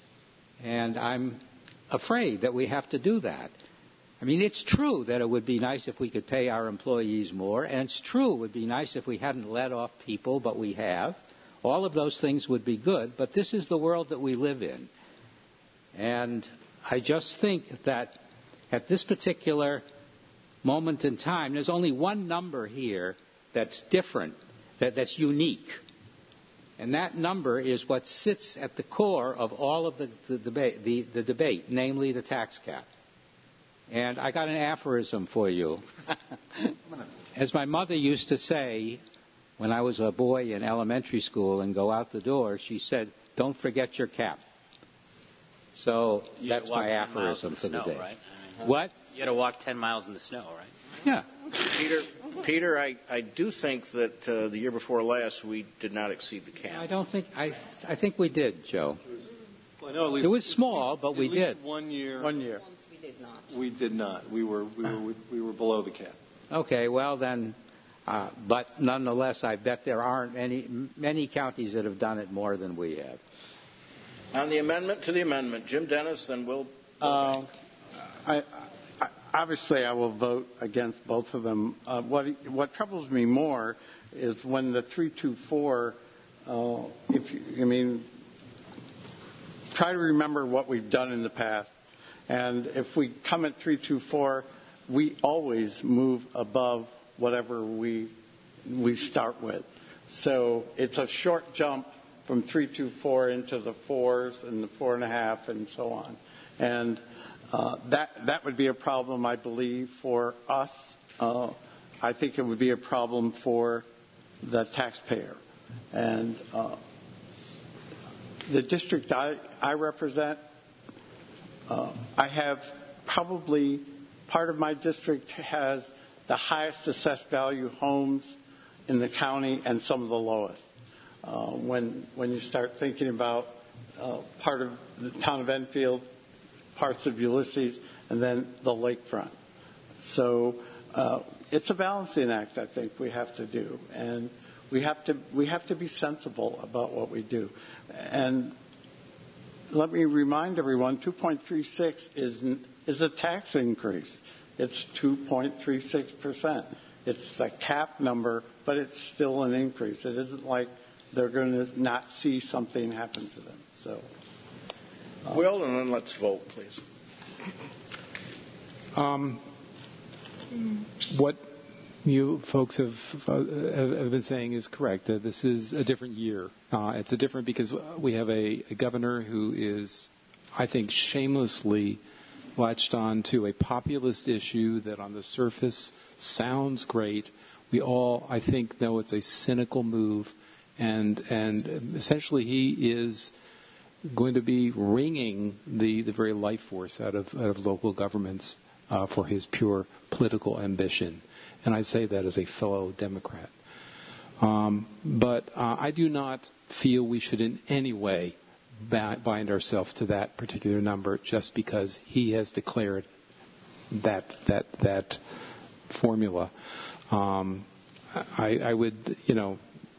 And I'm afraid that we have to do that. I mean, it's true that it would be nice if we could pay our employees more, and it's true it would be nice if we hadn't let off people, but we have. All of those things would be good, but this is the world that we live in. And I just think that at this particular moment in time, there's only one number here that's different, that, that's unique. And that number is what sits at the core of all of the, the, debate, the, the debate, namely the tax cap. And I got an aphorism for you. As my mother used to say when I was a boy in elementary school and go out the door, she said, "Don't forget your cap." So You that's my aphorism for snow, the day. Right? I mean, What? You had to walk ten miles in the snow, right? Yeah. Peter, Peter, I, I do think that uh, the year before last we did not exceed the cap. I don't think I. I think we did, Joe. Well, I know at least, It was small, but at we least did. One year. One year. We did not. We did not. We were we were we were below the cap. Okay, well then, uh, but nonetheless, I bet there aren't any many counties that have done it more than we have. On the amendment to the amendment, Jim Dennis, then we'll. Uh, I, I, obviously, I will vote against both of them. Uh, what what troubles me more is when the three two four. Uh, if you, I mean, try to remember what we've done in the past, and if we come at three two four, we always move above whatever we we start with. So it's a short jump from three two four into the fours and the four and a half and so on. And uh, that that would be a problem, I believe, for us. Uh, I think it would be a problem for the taxpayer. And uh, the district I, I represent, uh, I have probably part of my district has the highest assessed value homes in the county and some of the lowest. Uh, when when you start thinking about uh, part of the town of Enfield, parts of Ulysses, and then the lakefront. So uh, it's a balancing act, I think we have to do, and we have to we have to be sensible about what we do. And let me remind everyone, two point three six is is a tax increase. It's two point three six percent. It's a cap number, but it's still an increase. It isn't like they're going to not see something happen to them. So, uh, Will, and then let's vote, please. Um, what you folks have, uh, have been saying is correct. Uh, this is a different year. Uh, it's a different because we have a, a governor who is, I think, shamelessly latched on to a populist issue that on the surface sounds great. We all, I think, know it's a cynical move, and and essentially he is going to be wringing the, the very life force out of, out of local governments uh, for his pure political ambition. And I say that as a fellow Democrat. Um, but uh, I do not feel we should in any way bind ourselves to that particular number just because he has declared that that that formula. Um, I, I would, you know,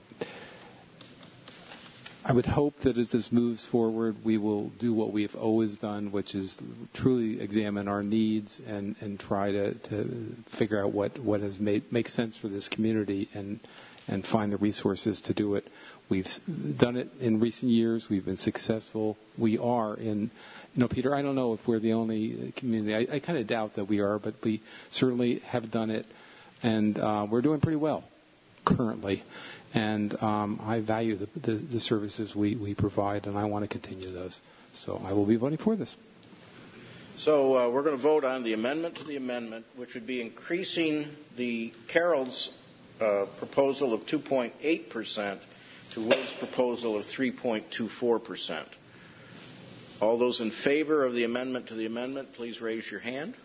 I would hope that as this moves forward, we will do what we have always done, which is truly examine our needs and, and try to, to figure out what, what has made makes sense for this community and and find the resources to do it. We've done it in recent years. We've been successful. We are in, you know, Peter, I don't know if we're the only community. I, I kind of doubt that we are, but we certainly have done it, and uh, we're doing pretty well currently. And um, I value the, the, the services we, we provide, and I want to continue those. So I will be voting for this. So uh, we're going to vote on the amendment to the amendment, which would be increasing the Carroll's uh, proposal of two point eight percent to Will's proposal of three point two four percent. All those in favor of the amendment to the amendment, please raise your hand.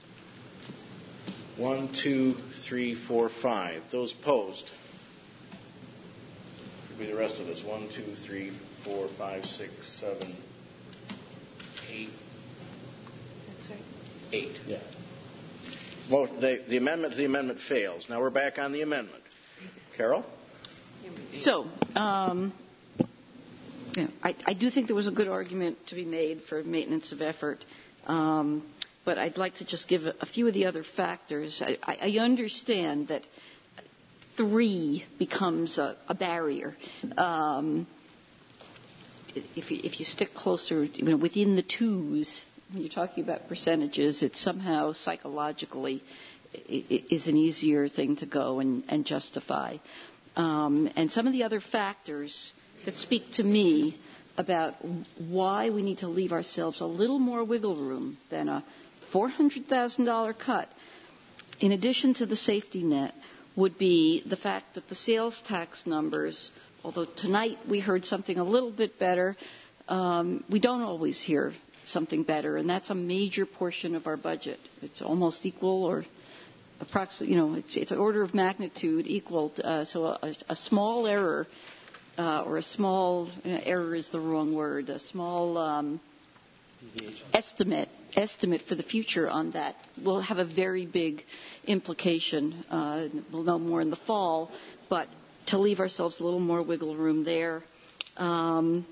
One, two, three, four, five. Those opposed? Should be the rest of us. One, two, three, four, five, six, seven, eight. That's right. Eight. Yeah. Well, the, the amendment to the amendment fails. Now we're back on the amendment. Carol? So, um, Yeah, I, I do think there was a good argument to be made for maintenance of effort, um, but I'd like to just give a, a few of the other factors. I, I, I understand that three becomes a, a barrier. Um, if, you, if you stick closer, you know, within the twos, when you're talking about percentages, it somehow psychologically is an easier thing to go and, and justify. Um, and some of the other factors that speak to me about why we need to leave ourselves a little more wiggle room than a four hundred thousand dollars cut, in addition to the safety net, would be the fact that the sales tax numbers, although tonight we heard something a little bit better, um, we don't always hear something better, and that's a major portion of our budget. It's almost equal or approximately, you know, it's, it's an order of magnitude equal. To, uh, so a, a small error, uh, or a small uh, error is the wrong word, a small um, estimate estimate for the future on that will have a very big implication. Uh, we'll know more in the fall, but to leave ourselves a little more wiggle room there. Um,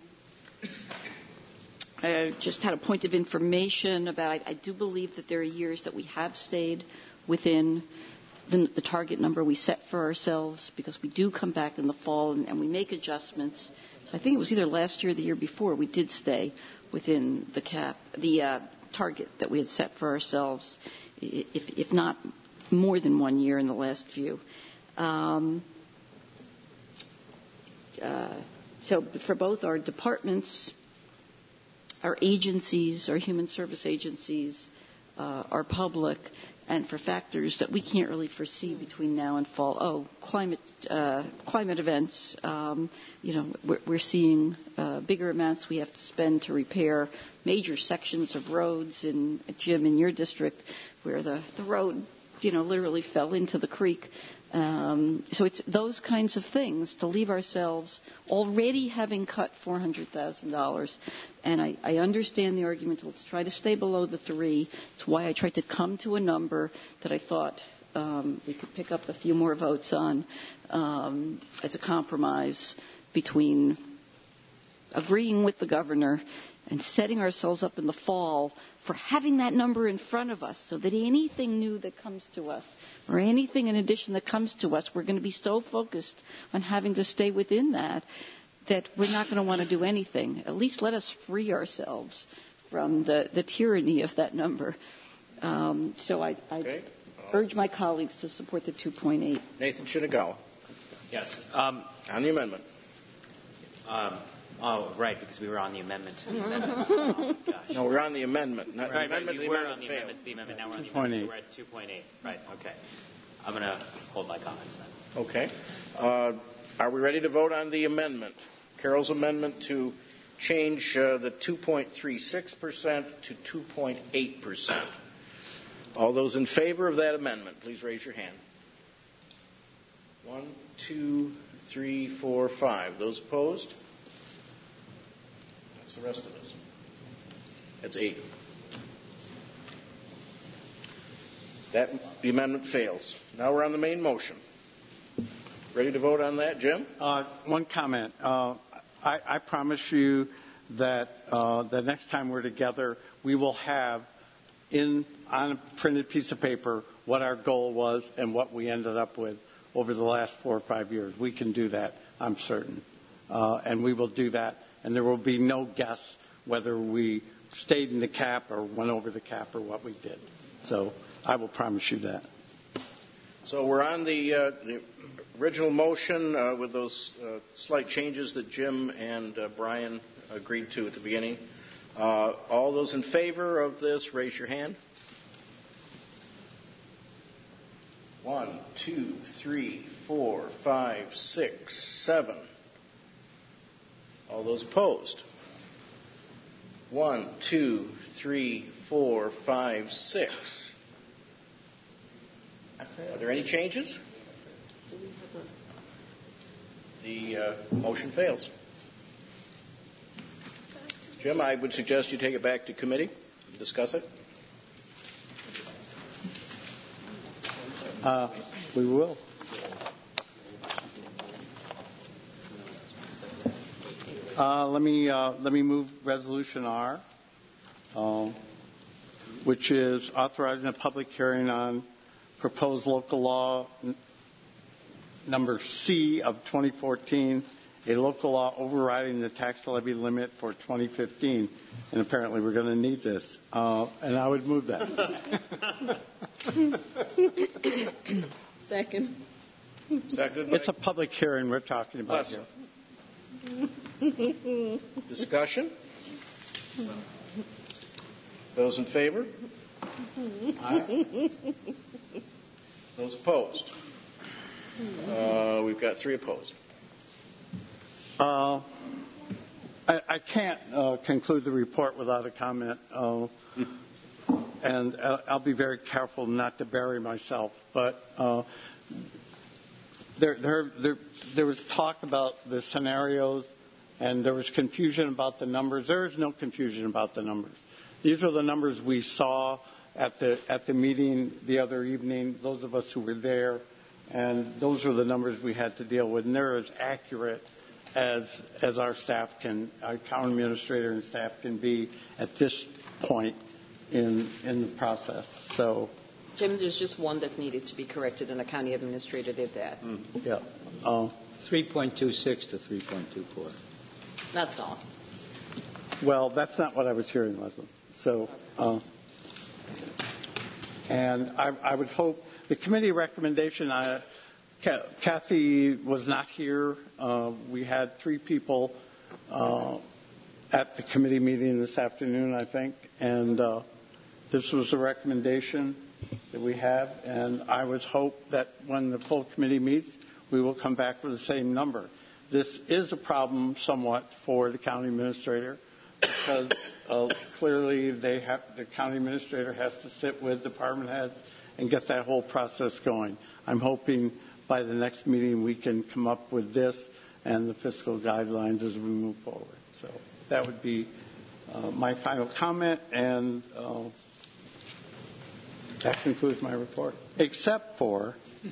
I just had a point of information about, I, I do believe that there are years that we have stayed within the, the target number we set for ourselves, because we do come back in the fall and, and we make adjustments. So I think it was either last year or the year before we did stay within the cap, the uh, target that we had set for ourselves, if, if not more than one year in the last few. Um, uh, so for both our departments, our agencies, our human service agencies, uh, our public, and for factors that we can't really foresee between now and fall. Oh, climate uh, climate events. Um, you know, we're, we're seeing uh, bigger amounts we have to spend to repair major sections of roads in Jim, in your district, where the the road, you know, literally fell into the creek. Um, so it's those kinds of things, to leave ourselves already having cut four hundred thousand dollars. And I, I understand the argument, let's try to stay below the three. It's why I tried to come to a number that I thought um, we could pick up a few more votes on um, as a compromise between agreeing with the governor and setting ourselves up in the fall for having that number in front of us, so that anything new that comes to us or anything in addition that comes to us, we're going to be so focused on having to stay within that that we're not going to want to do anything. At least let us free ourselves from the, the tyranny of that number. Um, so I, I okay. urge my colleagues to support the two point eight. Nathan Shinagawa. Yes. Um, on the amendment. Um, Oh, right, because we were on the amendment. The amendment. Oh, gosh. No, we're on the amendment. Not right, the amendment. Right, we the were amendment on the failed. amendment. The amendment. Now we're on the amendment. So we're at two point eight. Right. Okay. I'm going to hold my comments then. Okay. Uh, are we ready to vote on the amendment? Carol's amendment to change uh, the two point three six percent to two point eight percent. All those in favor of that amendment, please raise your hand. One, two, three, four, five. Those opposed? That's the rest of us. That's eight. That the amendment fails. Now we're on the main motion. Ready to vote on that, Jim? Uh, one comment. Uh, I, I promise you that uh, the next time we're together, we will have in on a printed piece of paper what our goal was and what we ended up with over the last four or five years. We can do that, I'm certain. Uh, and we will do that. And there will be no guess whether we stayed in the cap or went over the cap or what we did. So I will promise you that. So we're on the, uh, the original motion uh, with those uh, slight changes that Jim and uh, Brian agreed to at the beginning. Uh, all those in favor of this, raise your hand. One, two, three, four, five, six, seven. All those opposed? One, two, three, four, five, six. Are there any changes? The uh, motion fails. Jim, I would suggest you take it back to committee and discuss it. Uh, we will. Uh, let me uh, let me move Resolution R, uh, which is authorizing a public hearing on proposed local law n- number C of twenty fourteen, a local law overriding the tax levy limit for twenty fifteen. And apparently we're going to need this. Uh, and I would move that. Second. Seconded by It's a public hearing we're talking about here. discussion. Those in favor? Aye. Those opposed? Uh, we've got three opposed. Uh, I, I can't uh, conclude the report without a comment, uh, and I'll, I'll be very careful not to bury myself. But uh, there, there, there, there was talk about the scenarios, and there was confusion about the numbers. There is no confusion about the numbers. These are the numbers we saw at the at the meeting the other evening. Those of us who were there, and those are the numbers we had to deal with, and they're as accurate as as our staff can, our town administrator and staff can be at this point in in the process. So, Jim, there's just one that needed to be corrected, and the county administrator did that. mm, yeah, uh, three point two six to three point two four. That's all. well, that's not what I was hearing, Leslie. So, uh, and I, I would hope the committee recommendation. I, Kathy was not here. Uh, we had three people uh, at the committee meeting this afternoon, I think, and uh, this was the recommendation that we have. And I would hope that when the full committee meets, we will come back with the same number. This is a problem somewhat for the county administrator because uh, clearly they have, the county administrator has to sit with department heads and get that whole process going. I'm hoping by the next meeting we can come up with this and the fiscal guidelines as we move forward. So that would be uh, my final comment, and uh, that concludes my report. Except for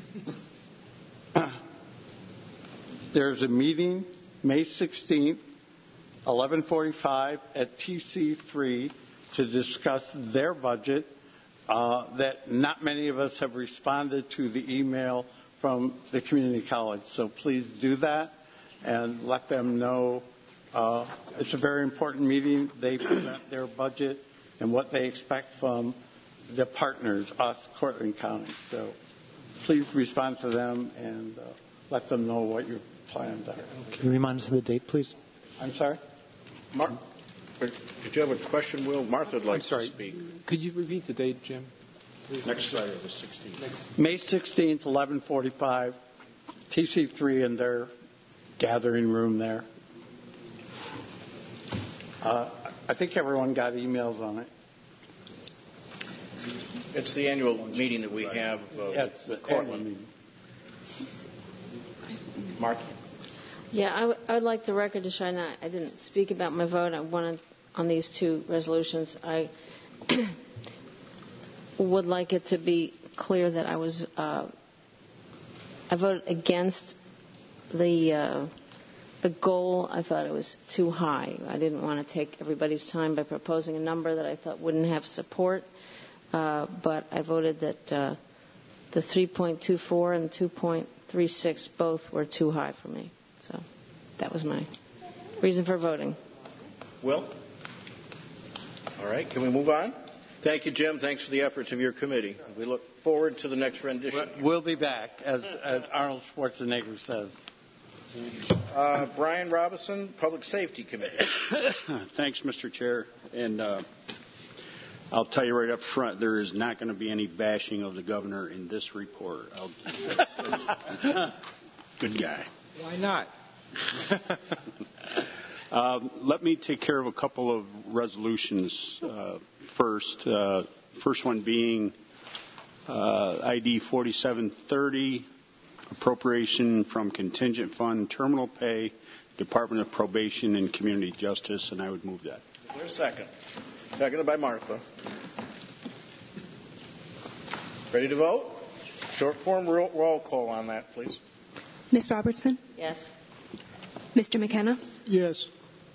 there's a meeting May sixteenth, eleven forty-five at T C three to discuss their budget. Uh, that not many of us have responded to the email from the community college. So please do that and let them know. Uh, it's a very important meeting. They present their budget and what they expect from the partners, us, Cortland County. So please respond to them and uh, let them know what your plans are. Can you remind us of the date, please? I'm sorry? Mark, did you have a question, Will? Martha would like I'm sorry. to speak. Could you repeat the date, Jim? Please. Next Friday, the sixteenth. May sixteenth, eleven forty-five, T C three in their gathering room there. Uh, I think everyone got emails on it. It's the annual meeting that we have uh, Yes, with the Cortland. annual meeting. Martha? Yeah, I, w- I would like the record to show. I, I didn't speak about my vote. I wanted on these two resolutions. I would like it to be clear that I was uh, I voted against the uh, the goal. I thought it was too high. I didn't want to take everybody's time by proposing a number that I thought wouldn't have support. Uh, but I voted that uh, the three point two four and two point three six both were too high for me. So that was my reason for voting. Will? All right, can we move on? Thank you, Jim. Thanks for the efforts of your committee. We look forward to the next rendition. We'll be back, as, as Arnold Schwarzenegger says. Uh, Brian Robinson, Public Safety Committee. Thanks, Mister Chair. And uh, I'll tell you right up front, there is not going to be any bashing of the governor in this report. I'll, good guy. Why not? Um, let me take care of a couple of resolutions uh, first. Uh, first one being uh, I D forty-seven thirty, appropriation from contingent fund, terminal pay, Department of Probation and Community Justice, and I would move that. Is there a second? Seconded by Martha. Ready to vote? Short form roll, roll call on that, please. Miz Robertson? Yes. Mister McKenna? Yes.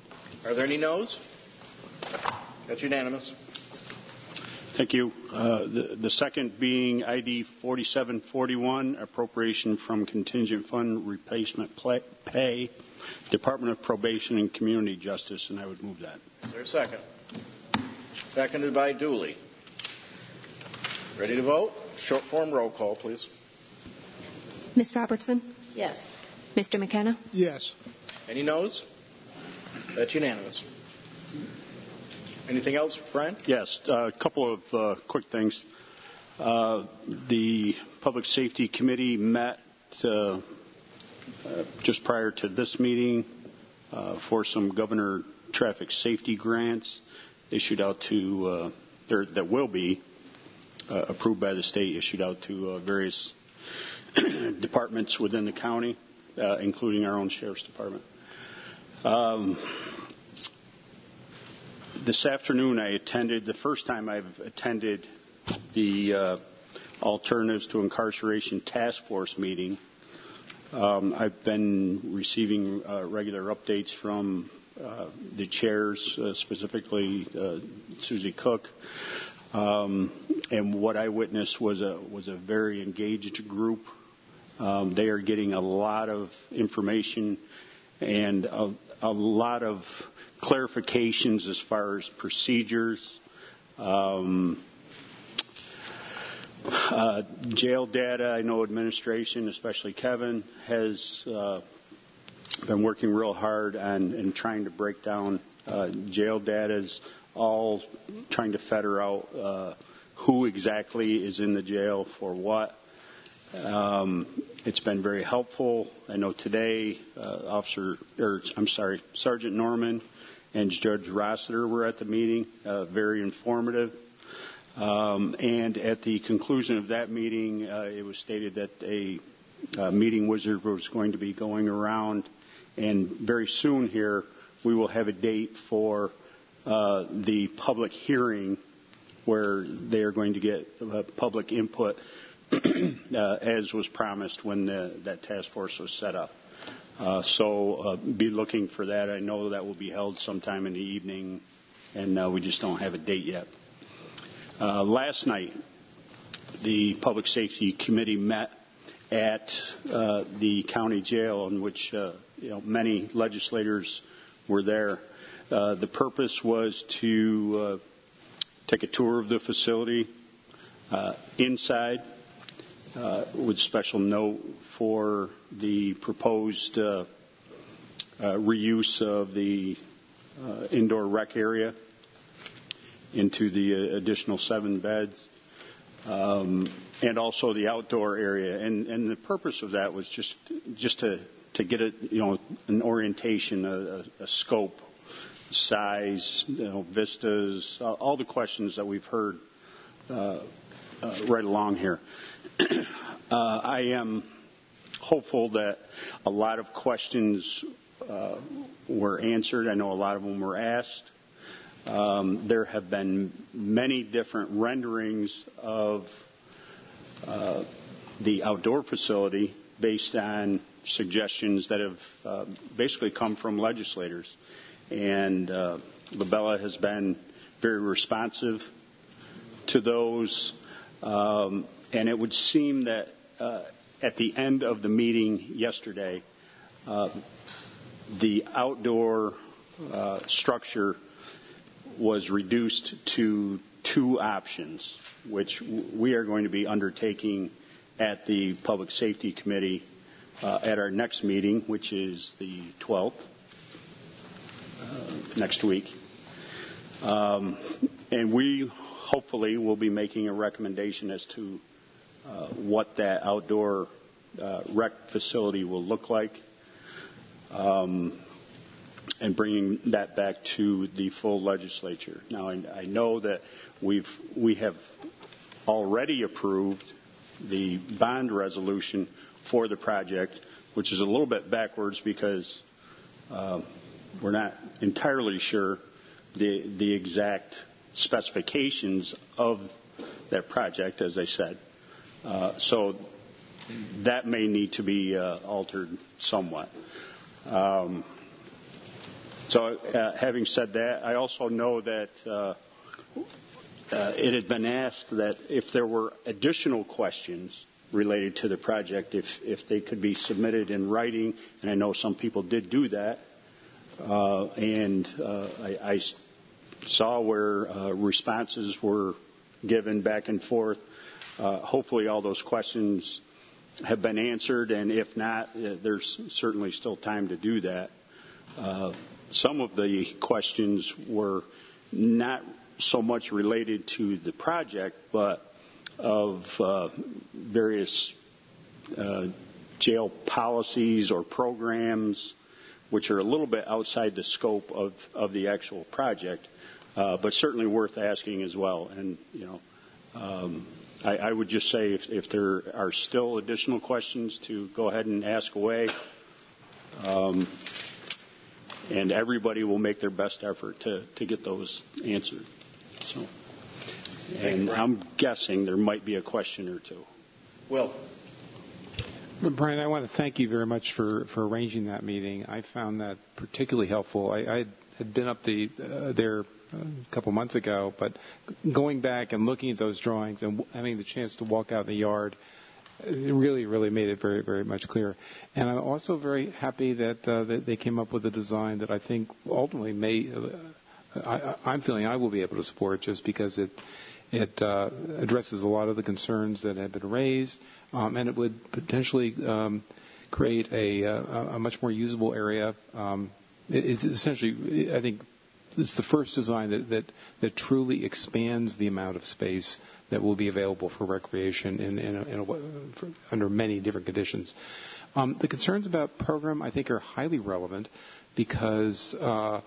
Are there any noes? That's unanimous. Thank you. Uh, the, the second being I D forty-seven forty-one, appropriation from contingent fund replacement pay, Department of Probation and Community Justice, and I would move that. Is there a second? Seconded by Dooley. Ready to vote? Short form roll call, please. Miz Robertson? Yes. Mister McKenna? Yes. Any noes? That's unanimous. Anything else, Brian? Yes, uh, a couple of uh, quick things. Uh, the Public Safety Committee met uh, uh, just prior to this meeting uh, for some Governor traffic safety grants issued out to, uh, there, that will be uh, approved by the state, issued out to uh, various departments within the county, uh, including our own Sheriff's Department. Um, This afternoon I attended, the first time I've attended the uh, Alternatives to Incarceration Task Force meeting. Um, I've been receiving uh, regular updates from uh, the chairs, uh, specifically uh, Susie Cook. Um, and what I witnessed was a, was a very engaged group. Um, they are getting a lot of information and a, a lot of clarifications as far as procedures, um, uh, jail data. I know administration, especially Kevin, has uh, been working real hard on and trying to break down uh, jail data, all trying to fetter out uh, who exactly is in the jail for what. Um, it's been very helpful. I know today, uh, Officer, or I'm sorry, Sergeant Norman and Judge Rossiter were at the meeting, uh, very informative. Um, and at the conclusion of that meeting, uh, it was stated that a uh, meeting wizard was going to be going around, and very soon here we will have a date for uh, the public hearing where they are going to get uh, public input uh, as was promised when the, that task force was set up. Uh, so uh, be looking for that. I know that will be held sometime in the evening, and uh, we just don't have a date yet. Uh, last night, the Public Safety Committee met at uh, the county jail, in which uh, you know, many legislators were there. Uh, the purpose was to uh, take a tour of the facility uh, inside, uh, with special note for the proposed uh, uh, reuse of the uh, indoor rec area into the uh, additional seven beds, um, and also the outdoor area. And, and the purpose of that was just just to to get a you know an orientation, a, a scope, size, you know, vistas, uh, all the questions that we've heard uh, uh, right along here. uh, I am hopeful that a lot of questions uh, were answered. I know a lot of them were asked. Um, there have been many different renderings of uh, the outdoor facility based on suggestions that have uh, basically come from legislators. And uh, Labella has been very responsive to those. Um, and it would seem that uh, at the end of the meeting yesterday, uh, the outdoor uh, structure was reduced to two options, which we are going to be undertaking at the Public Safety Committee uh, at our next meeting, which is the twelfth, uh, next week. Um, and we hopefully will be making a recommendation as to uh, what that outdoor uh, rec facility will look like. Um, and bringing that back to the full legislature. Now, I, I know that we've we have already approved the bond resolution for the project, which is a little bit backwards because uh, we're not entirely sure the the exact specifications of that project, as I said. Uh, so that may need to be uh, altered somewhat. Um, So, uh, having said that, I also know that uh, uh, it had been asked that if there were additional questions related to the project, if, if they could be submitted in writing, and I know some people did do that. Uh, and uh, I, I saw where uh, responses were given back and forth. Uh, hopefully all those questions have been answered, and if not, uh, there's certainly still time to do that. Uh, some of the questions were not so much related to the project, but of uh, various uh, jail policies or programs, which are a little bit outside the scope of, of the actual project, uh, but certainly worth asking as well. And, you know, um, I, I would just say if, if there are still additional questions, to go ahead and ask away. Um, and everybody will make their best effort to, to get those answered. So, and I'm guessing there might be a question or two. Will. Brian, I want to thank you very much for, for arranging that meeting. I found that particularly helpful. I, I had been up the, uh, there a couple months ago, but going back and looking at those drawings and having the chance to walk out in the yard, it really, really made it very, very much clear. And I'm also very happy that, uh, that they came up with a design that I think ultimately may, uh, I, I'm feeling I will be able to support, just because it it uh, addresses a lot of the concerns that have been raised, um, and it would potentially um, create a, a, a much more usable area. Um, it, it's essentially, I think, it's the first design that, that, that truly expands the amount of space that will be available for recreation in, in, a, in a, for, under many different conditions. Um, the concerns about program, I think, are highly relevant, because uh,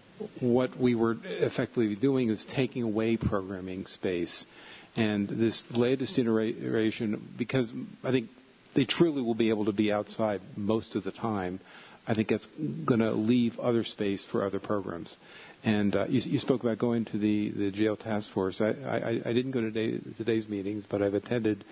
what we were effectively doing is taking away programming space. And this latest iteration, because I think they truly will be able to be outside most of the time, I think that's going to leave other space for other programs. And uh, you, you spoke about going to the, the jail task force. I, I, I didn't go to today, today's meetings, but I've attended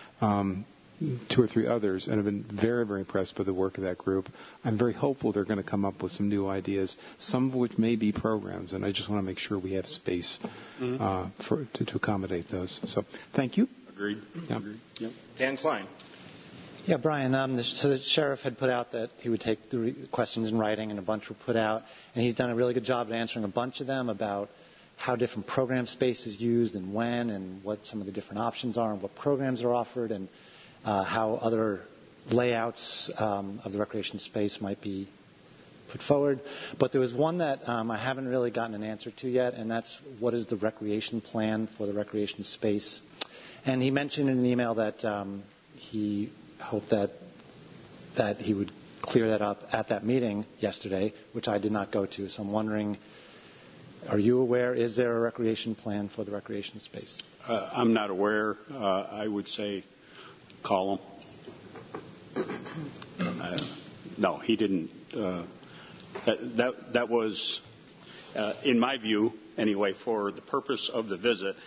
um, two or three others, and I've been very, very impressed by the work of that group. I'm very hopeful they're going to come up with some new ideas, some of which may be programs, and I just want to make sure we have space mm-hmm. uh, for, to, to accommodate those. So thank you. Agreed. Yeah. Agreed. Yep. Dan Klein. Yeah, Brian, um, the, so the sheriff had put out that he would take the re- questions in writing, and a bunch were put out, and he's done a really good job of answering a bunch of them about how different program space is used and when, and what some of the different options are, and what programs are offered, and uh, how other layouts um, of the recreation space might be put forward. But there was one that um, I haven't really gotten an answer to yet, and that's what is the recreation plan for the recreation space. And he mentioned in an email that um, he hoped that that he would clear that up at that meeting yesterday, which I did not go to. So I'm wondering, are you aware, is there a recreation plan for the recreation space? Uh, I'm not aware. Uh, I would say call him. Uh, no, he didn't. Uh, that, that, that was, uh, in my view, anyway, for the purpose of the visit,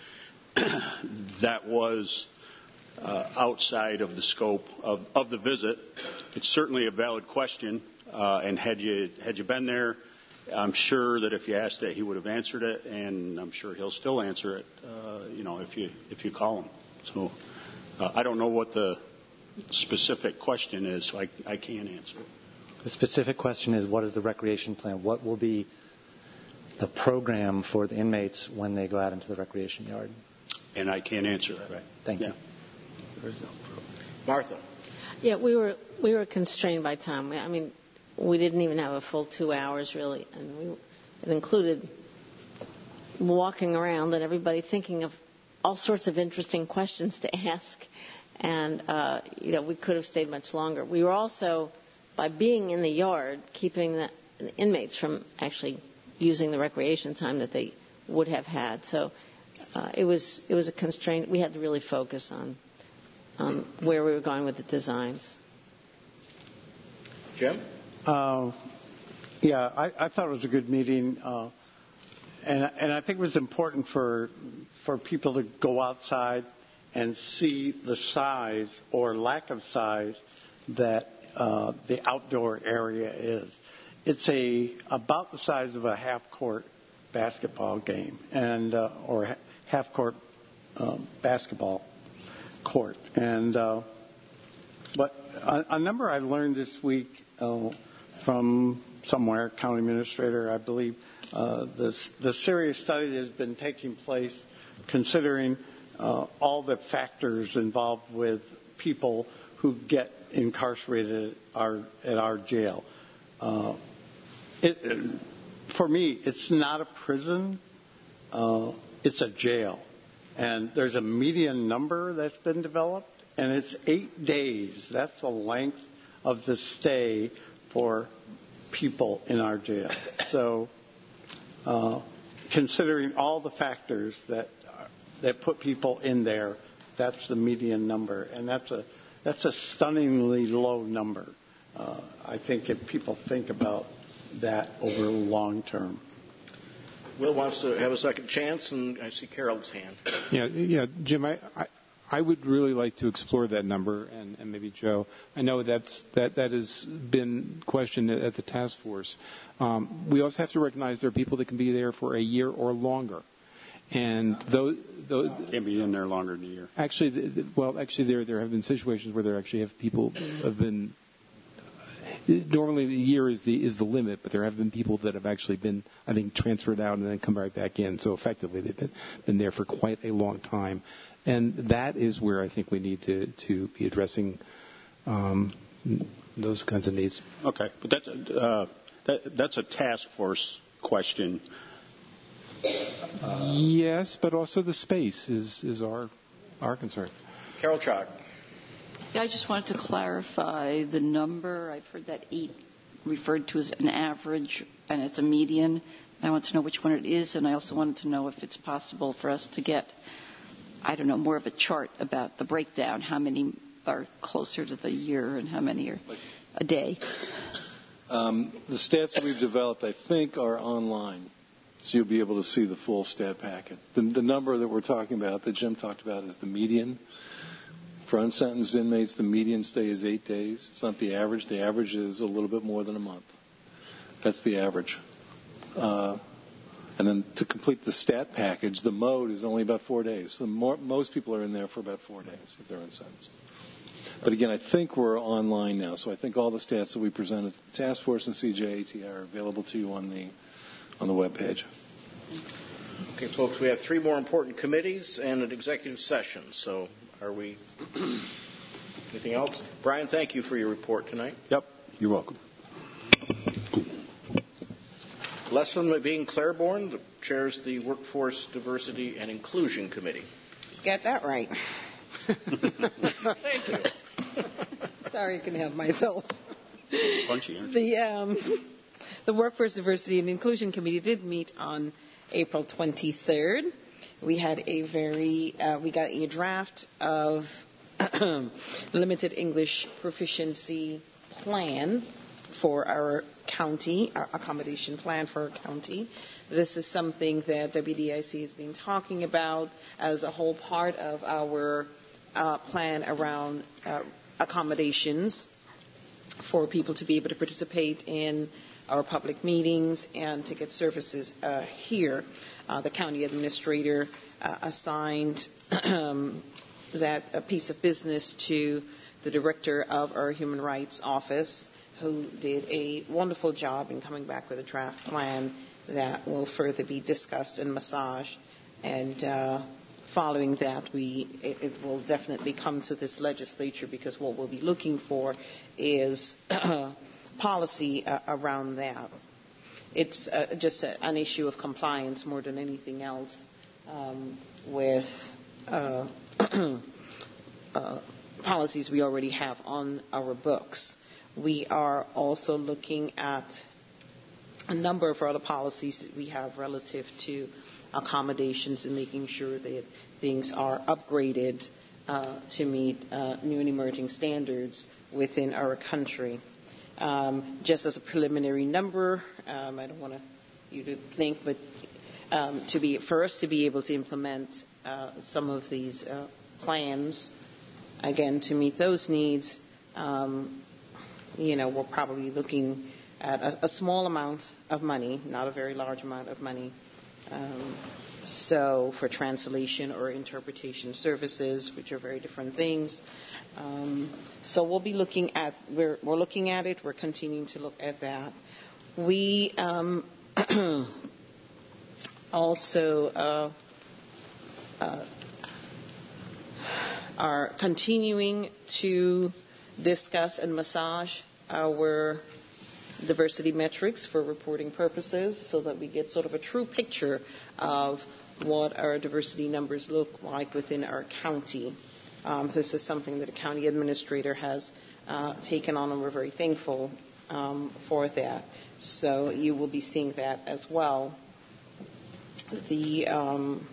that was Uh, outside of the scope of, of the visit. It's certainly a valid question, uh, and had you had you been there, I'm sure that if you asked it, he would have answered it, and I'm sure he'll still answer it. Uh, you know, if you if you call him. So uh, I don't know what the specific question is, so I, I can't answer it. The specific question is, what is the recreation plan? What will be the program for the inmates when they go out into the recreation yard? And I can't answer that. Right. Thank yeah. you. Martha. Yeah, we were we were constrained by time. I mean, we didn't even have a full two hours really, and we, it included walking around and everybody thinking of all sorts of interesting questions to ask. And uh, you know, we could have stayed much longer. We were also, by being in the yard, keeping the, the inmates from actually using the recreation time that they would have had. So uh, it was it was a constraint. We had to really focus on. Um, where we were going with the designs. Jim? Uh, yeah, I, I thought it was a good meeting, uh, and, and I think it was important for for people to go outside and see the size or lack of size that uh, the outdoor area is. it's a about the size of a half-court basketball game, and uh, or half-court uh, basketball court. And uh, but a, a number I learned this week uh, from somewhere, county administrator, I believe, uh, the the serious study that has been taking place, considering uh, all the factors involved with people who get incarcerated at our, at our jail. Uh, it, for me, it's not a prison, uh, it's a jail. And there's a median number that's been developed, and it's eight days. That's the length of the stay for people in our jail. So, uh, considering all the factors that that put people in there, that's the median number, and that's a that's a stunningly low number. Uh, I think if people think about that over the long term. Will wants to have a second chance, and I see Carol's hand. Yeah, yeah, Jim, I, I, I would really like to explore that number, and, and maybe Joe. I know that's, that that has been questioned at the task force. Um, we also have to recognize there are people that can be there for a year or longer. And those, those can't be in there longer than a year. Actually, the, the, well, actually, there there have been situations where there actually have people have been. Normally, the year is the is the limit, but there have been people that have actually been, I think, transferred out and then come right back in. So effectively, they've been been there for quite a long time, and that is where I think we need to to be addressing um, those kinds of needs. Okay, but that's uh, that, that's a task force question. Uh, yes, but also the space is, is our our concern. Carol Chalk. Yeah, I just wanted to clarify the number. I've heard that eight referred to as an average, and it's a median. I want to know which one it is, and I also wanted to know if it's possible for us to get, I don't know, more of a chart about the breakdown, how many are closer to the year and how many are a day. Um, the stats that we've developed, I think, are online. So you'll be able to see the full stat packet. The, the number that we're talking about, that Jim talked about, is the median. For unsentenced inmates, the median stay is eight days. It's not the average. The average is a little bit more than a month. That's the average. Uh, and then to complete the stat package, the mode is only about four days. So more, most people are in there for about four days if they're unsentenced. But again, I think we're online now. So I think all the stats that we presented to the task force and C J A T are available to you on the on the web page. Okay, folks, we have three more important committees and an executive session. So are we... Anything else? Brian, thank you for your report tonight. Yep, you're welcome. Leslyn McBean Claiborne chairs the Workforce Diversity and Inclusion Committee. Got that right. Thank you. Sorry, you can have myself. Punchy, aren't you? The... Um, The Workforce Diversity and Inclusion Committee did meet on April twenty-third. We had a very, uh, we got a draft of limited English proficiency plan for our county, our accommodation plan for our county. This is something that W D I C has been talking about as a whole part of our uh, plan around uh, accommodations for people to be able to participate in our public meetings and to get services uh, here. Uh, the county administrator uh, assigned um, that a piece of business to the director of our human rights office, who did a wonderful job in coming back with a draft plan that will further be discussed and massaged. And uh, following that, we it, it will definitely come to this legislature, because what we'll be looking for is policy uh, around that. It's uh, just a, an issue of compliance more than anything else um, with uh, uh, policies we already have on our books. We are also looking at a number of other policies that we have relative to accommodations and making sure that things are upgraded uh, to meet uh, new and emerging standards within our country. Um, just as a preliminary number, um, I don't want you to think, but um, to be for us to be able to implement uh, some of these uh, plans, again, to meet those needs, um, you know, we're probably looking at a, a small amount of money, not a very large amount of money. Um, so for translation or interpretation services, which are very different things. Um, so we'll be looking at, we're, we're looking at it, we're continuing to look at that. We um, also uh, uh, are continuing to discuss and massage our diversity metrics for reporting purposes so that we get sort of a true picture of what our diversity numbers look like within our county. Um, this is something that the county administrator has uh, taken on, and we're very thankful um, for that. So you will be seeing that as well. The um,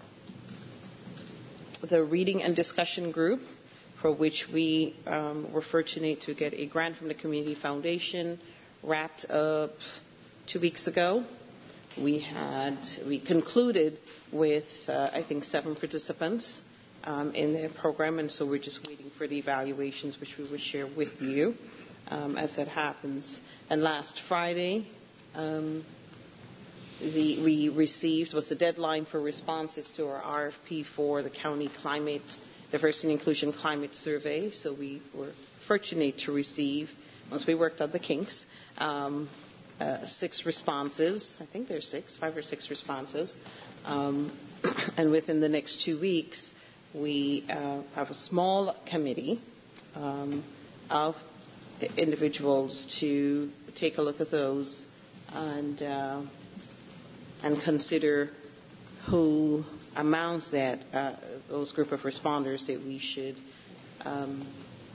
the reading and discussion group, for which we um, were fortunate to get a grant from the Community Foundation, wrapped up two weeks ago. We had we concluded with uh, I think seven participants um, in the program, and so we're just waiting for the evaluations, which we will share with you um, as that happens. And last Friday, um, the, we received was the deadline for responses to our R F P for the county climate diversity and inclusion climate survey. So we were fortunate to receive, once we worked out the kinks, um, uh, six responses. I think there's six, five or six responses. Um, and within the next two weeks, we uh, have a small committee um, of individuals to take a look at those and uh, and consider who amounts that uh, those group of responders that we should um,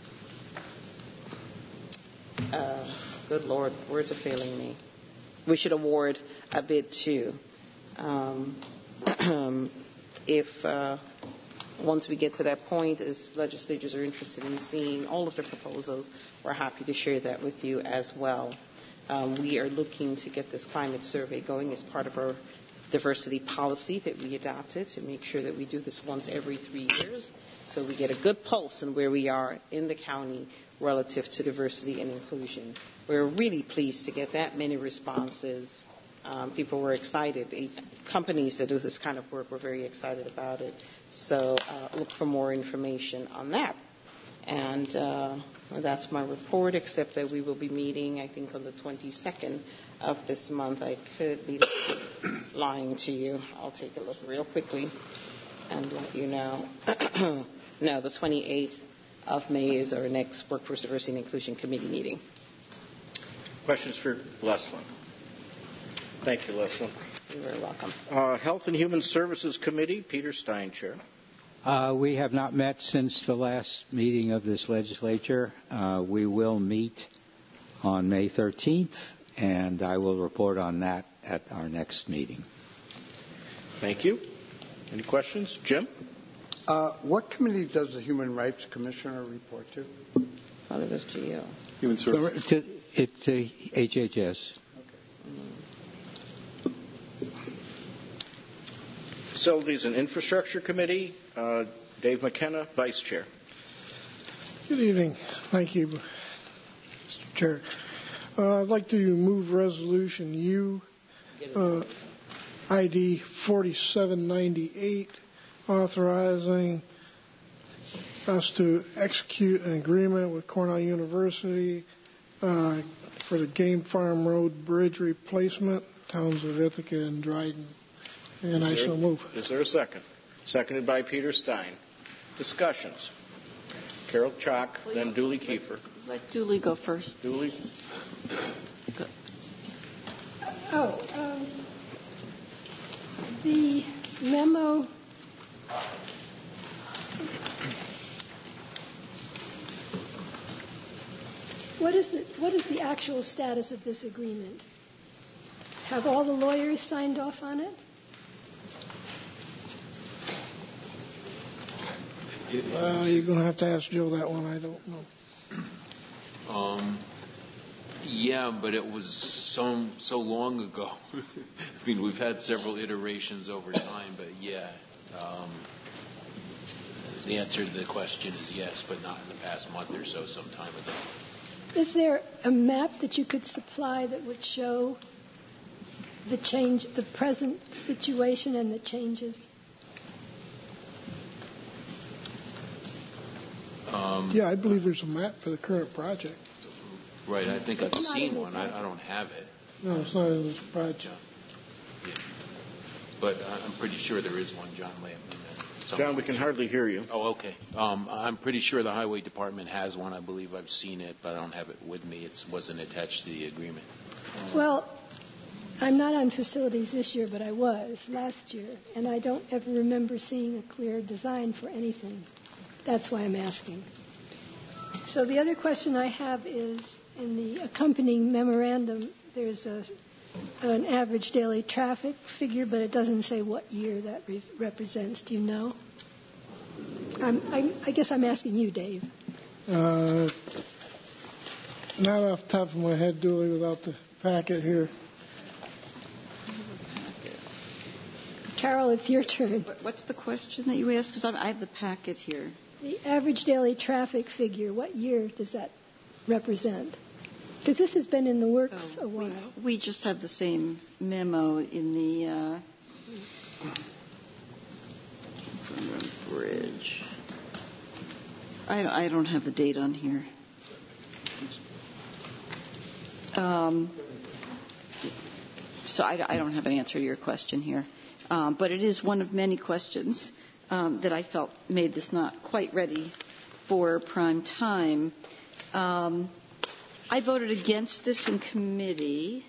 uh, good Lord, words are failing me. We should award a bid to. Um, if uh, once we get to that point, as legislators are interested in seeing all of the proposals, we're happy to share that with you as well. Um, we are looking to get this climate survey going as part of our diversity policy that we adopted to make sure that we do this once every three years so we get a good pulse on where we are in the county relative to diversity and inclusion. We're really pleased to get that many responses. Um, people were excited. The companies that do this kind of work were very excited about it. So uh, look for more information on that. And uh, that's my report, except that we will be meeting, I think, on the twenty-second of this month. I could be lying to you. I'll take a look real quickly and let you know. No, the twenty-eighth of May is our next Workforce Diversity and Inclusion Committee meeting. Questions for Leslyn? Thank you, Leslyn. You're very welcome. Uh, Health and Human Services Committee, Peter Stein, Chair. Uh, we have not met since the last meeting of this legislature. Uh, we will meet on May thirteenth, and I will report on that at our next meeting. Thank you. Any questions? Jim? Uh, what committee does the Human Rights Commissioner report to? Well, it was G O. Human Services. To, it's to H H S. Facilities and Infrastructure Committee, uh, Dave McKenna, Vice Chair. Good evening. Thank you, Mister Chair. Uh, I'd like to move Resolution U, uh, I D forty-seven ninety-eight, authorizing us to execute an agreement with Cornell University uh, for the Game Farm Road Bridge replacement, towns of Ithaca and Dryden. And I shall move. Is there a second? Seconded by Peter Stein. Discussions. Carol Chalk, then Dooley Kiefer. Let Dooley go first. Dooley. Good. Oh, um, the memo. What is the what is the actual status of this agreement? Have all the lawyers signed off on it? Uh, you're going to have to ask Joe that one. I don't know. Um, yeah, but it was so so long ago. I mean, we've had several iterations over time, but yeah, um, the answer to the question is yes, but not in the past month or so, some time ago. Is there a map that you could supply that would show the change, the present situation and the changes? Um, yeah, I believe there's a map for the current project. Right, I think I've It's not seen in the one. I, I don't have it. No, it's not in this project. Yeah. But I- I'm pretty sure there is one, John Lampman. John, we can hardly hear you. Oh, okay. Um, I'm pretty sure the Highway Department has one. I believe I've seen it, but I don't have it with me. It wasn't attached to the agreement. Well, I'm not on facilities this year, but I was last year, and I don't ever remember seeing a clear design for anything. That's why I'm asking. So the other question I have is, in the accompanying memorandum, there's a, an average daily traffic figure, but it doesn't say what year that re- represents. Do you know? I'm, I'm, I guess I'm asking you, Dave. Uh, not off the top of my head, Dooley, without the packet here. Carol, it's your turn. What's the question that you asked? Because I have the packet here. The average daily traffic figure, what year does that represent? Because this has been in the works oh, a while. We, we just have the same memo in the uh, from the bridge. I, I don't have the date on here. Um, so I, I don't have an answer to your question here. Um, but it is one of many questions um, that I felt made this not quite ready for prime time. Um, I voted against this in committee,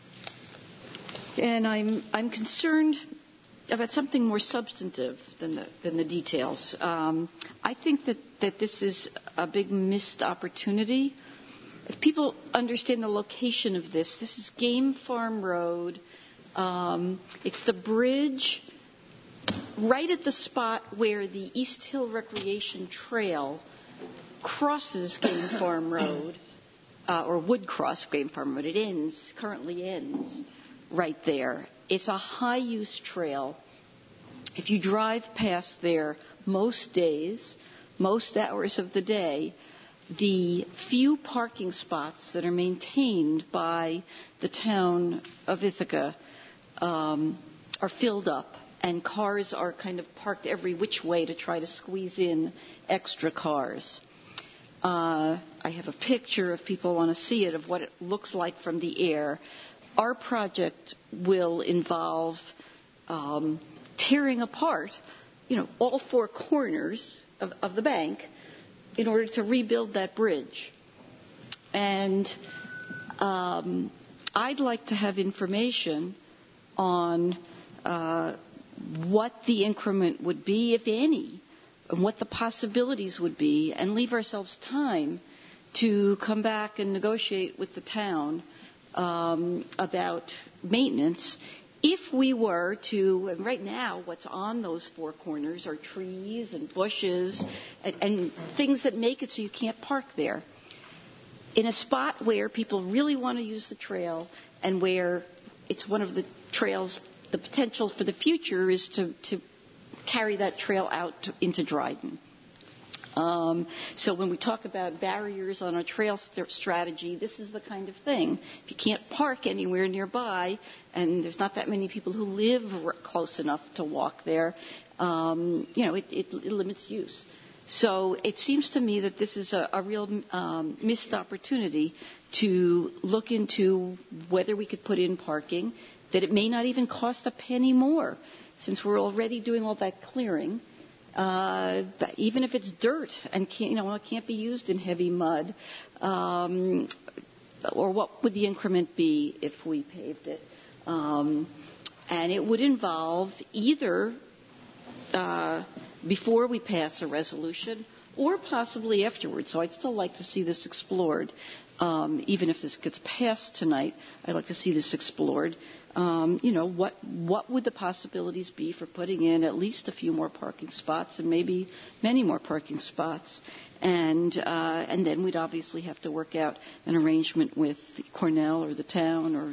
and I'm I'm concerned about something more substantive than the than the details. Um, I think that, that this is a big missed opportunity. If people understand the location of this, this is Game Farm Road. Um, it's the bridge right at the spot where the East Hill Recreation Trail crosses Game Farm Road, uh, or would cross Game Farm Road. It ends, currently ends, right there. It's a high-use trail. If you drive past there most days, most hours of the day, the few parking spots that are maintained by the town of Ithaca um, are filled up, and cars are kind of parked every which way to try to squeeze in extra cars. Uh, I have a picture, if people want to see it, of what it looks like from the air. Our project will involve um, tearing apart, you know, all four corners of, of the bank in order to rebuild that bridge. And um, I'd like to have information on uh, what the increment would be, if any, and what the possibilities would be, and leave ourselves time to come back and negotiate with the town um, about maintenance. If we were to, and right now what's on those four corners are trees and bushes and, and things that make it so you can't park there. In a spot where people really want to use the trail and where it's one of the trails, the potential for the future is to, to carry that trail out to, into Dryden. Um, so when we talk about barriers on a trail st- strategy, this is the kind of thing. If you can't park anywhere nearby, and there's not that many people who live r- close enough to walk there, um, you know, it, it, it limits use. So it seems to me that this is a, a real um, missed opportunity to look into whether we could put in parking, that it may not even cost a penny more, since we're already doing all that clearing. Uh, even if it's dirt and can't, you know, it can't be used in heavy mud, um, or what would the increment be if we paved it? Um, and it would involve either uh, before we pass a resolution or possibly afterwards. So I'd still like to see this explored. Um, even if this gets passed tonight, I'd like to see this explored. Um, you know, what what would the possibilities be for putting in at least a few more parking spots and maybe many more parking spots? And uh, and then we'd obviously have to work out an arrangement with Cornell or the town or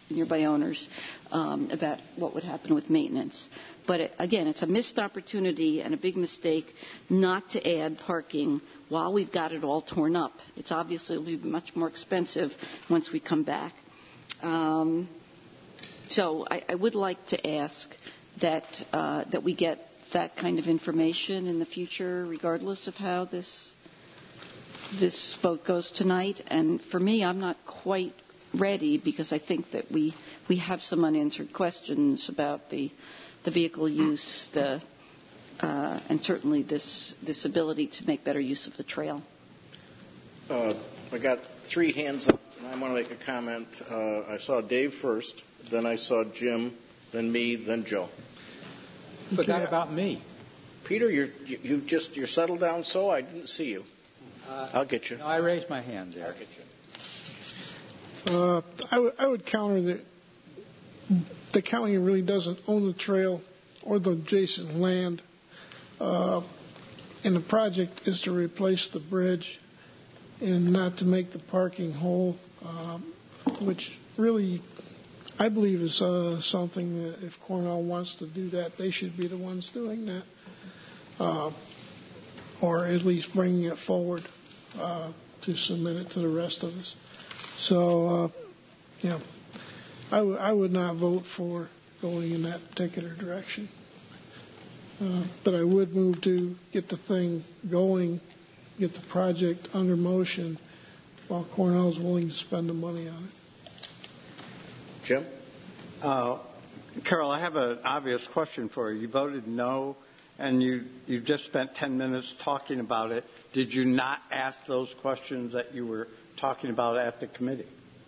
nearby owners um, about what would happen with maintenance. But it, again, it's a missed opportunity and a big mistake not to add parking while we've got it all torn up. It's obviously will be much more expensive once we come back. Um, so I, I would like to ask that uh, that we get that kind of information in the future, regardless of how this this vote goes tonight. And for me, I'm not quite ready because I think that we we have some unanswered questions about the the vehicle use, the uh, and certainly this this ability to make better use of the trail. Uh, I got three hands up, and I want to make a comment. Uh, I saw Dave first, then I saw Jim, then me, then Joe. Forgot about me. Peter, you're, you you just you're settled down so I didn't see you. Uh, I'll get you. No, I raised my hand there. I'll get you. Uh, I, w- I would counter that the county really doesn't own the trail or the adjacent land, uh, and the project is to replace the bridge and not to make the parking whole, um, which really I believe is uh, something that if Cornell wants to do that, they should be the ones doing that, uh, or at least bringing it forward uh, to submit it to the rest of us. So, uh, yeah, I, w- I would not vote for going in that particular direction. Uh, but I would move to get the thing going, get the project under motion while Cornell's willing to spend the money on it. Jim? Uh, Carol, I have an obvious question for you. You voted no, and you, you just spent ten minutes talking about it. Did you not ask those questions that you were talking about at the committee?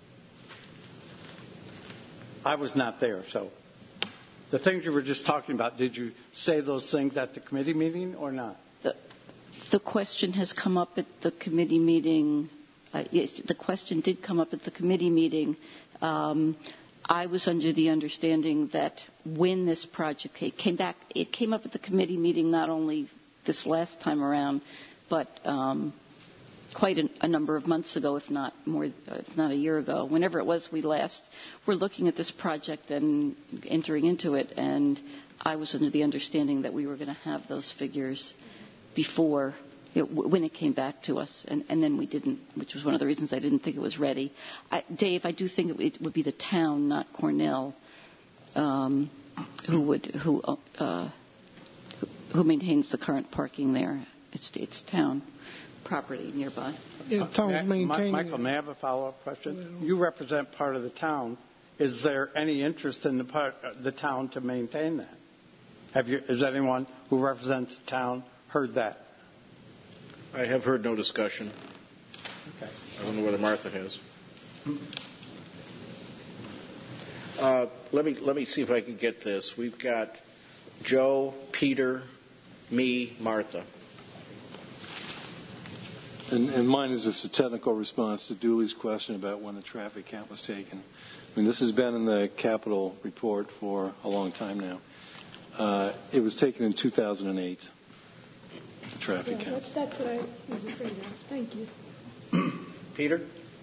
I was not there, so the things you were just talking about, did you say those things at the committee meeting or not? The, the question has come up at the committee meeting. Uh, yes, the question did come up at the committee meeting. Um, I was under the understanding that when this project came back, it came up at the committee meeting not only this last time around, but um, quite a, a number of months ago, if not more, if not a year ago. Whenever it was we last were looking at this project and entering into it, and I was under the understanding that we were going to have those figures before it, when it came back to us, and, and then we didn't, which was one of the reasons I didn't think it was ready. I, Dave, I do think it, it would be the town, not Cornell, um, who would who uh, who maintains the current parking there. It's it's town property nearby. Yeah, town's Uh, maintaining Michael, it. may I have a follow-up question? You represent part of the town. Is there any interest in the part, uh, the town to maintain that? Have you? Has anyone who represents the town heard that? I have heard no discussion. Okay. I don't know whether Martha has. Uh, let me let me see if I can get this. We've got Joe, Peter, me, Martha. And, and mine is just a technical response to Dooley's question about when the traffic count was taken. I mean, this has been in the capital report for a long time now. Uh, it was taken in two thousand eight. The traffic Yeah, count. that's, that's what I was afraid of. Thank you. Peter?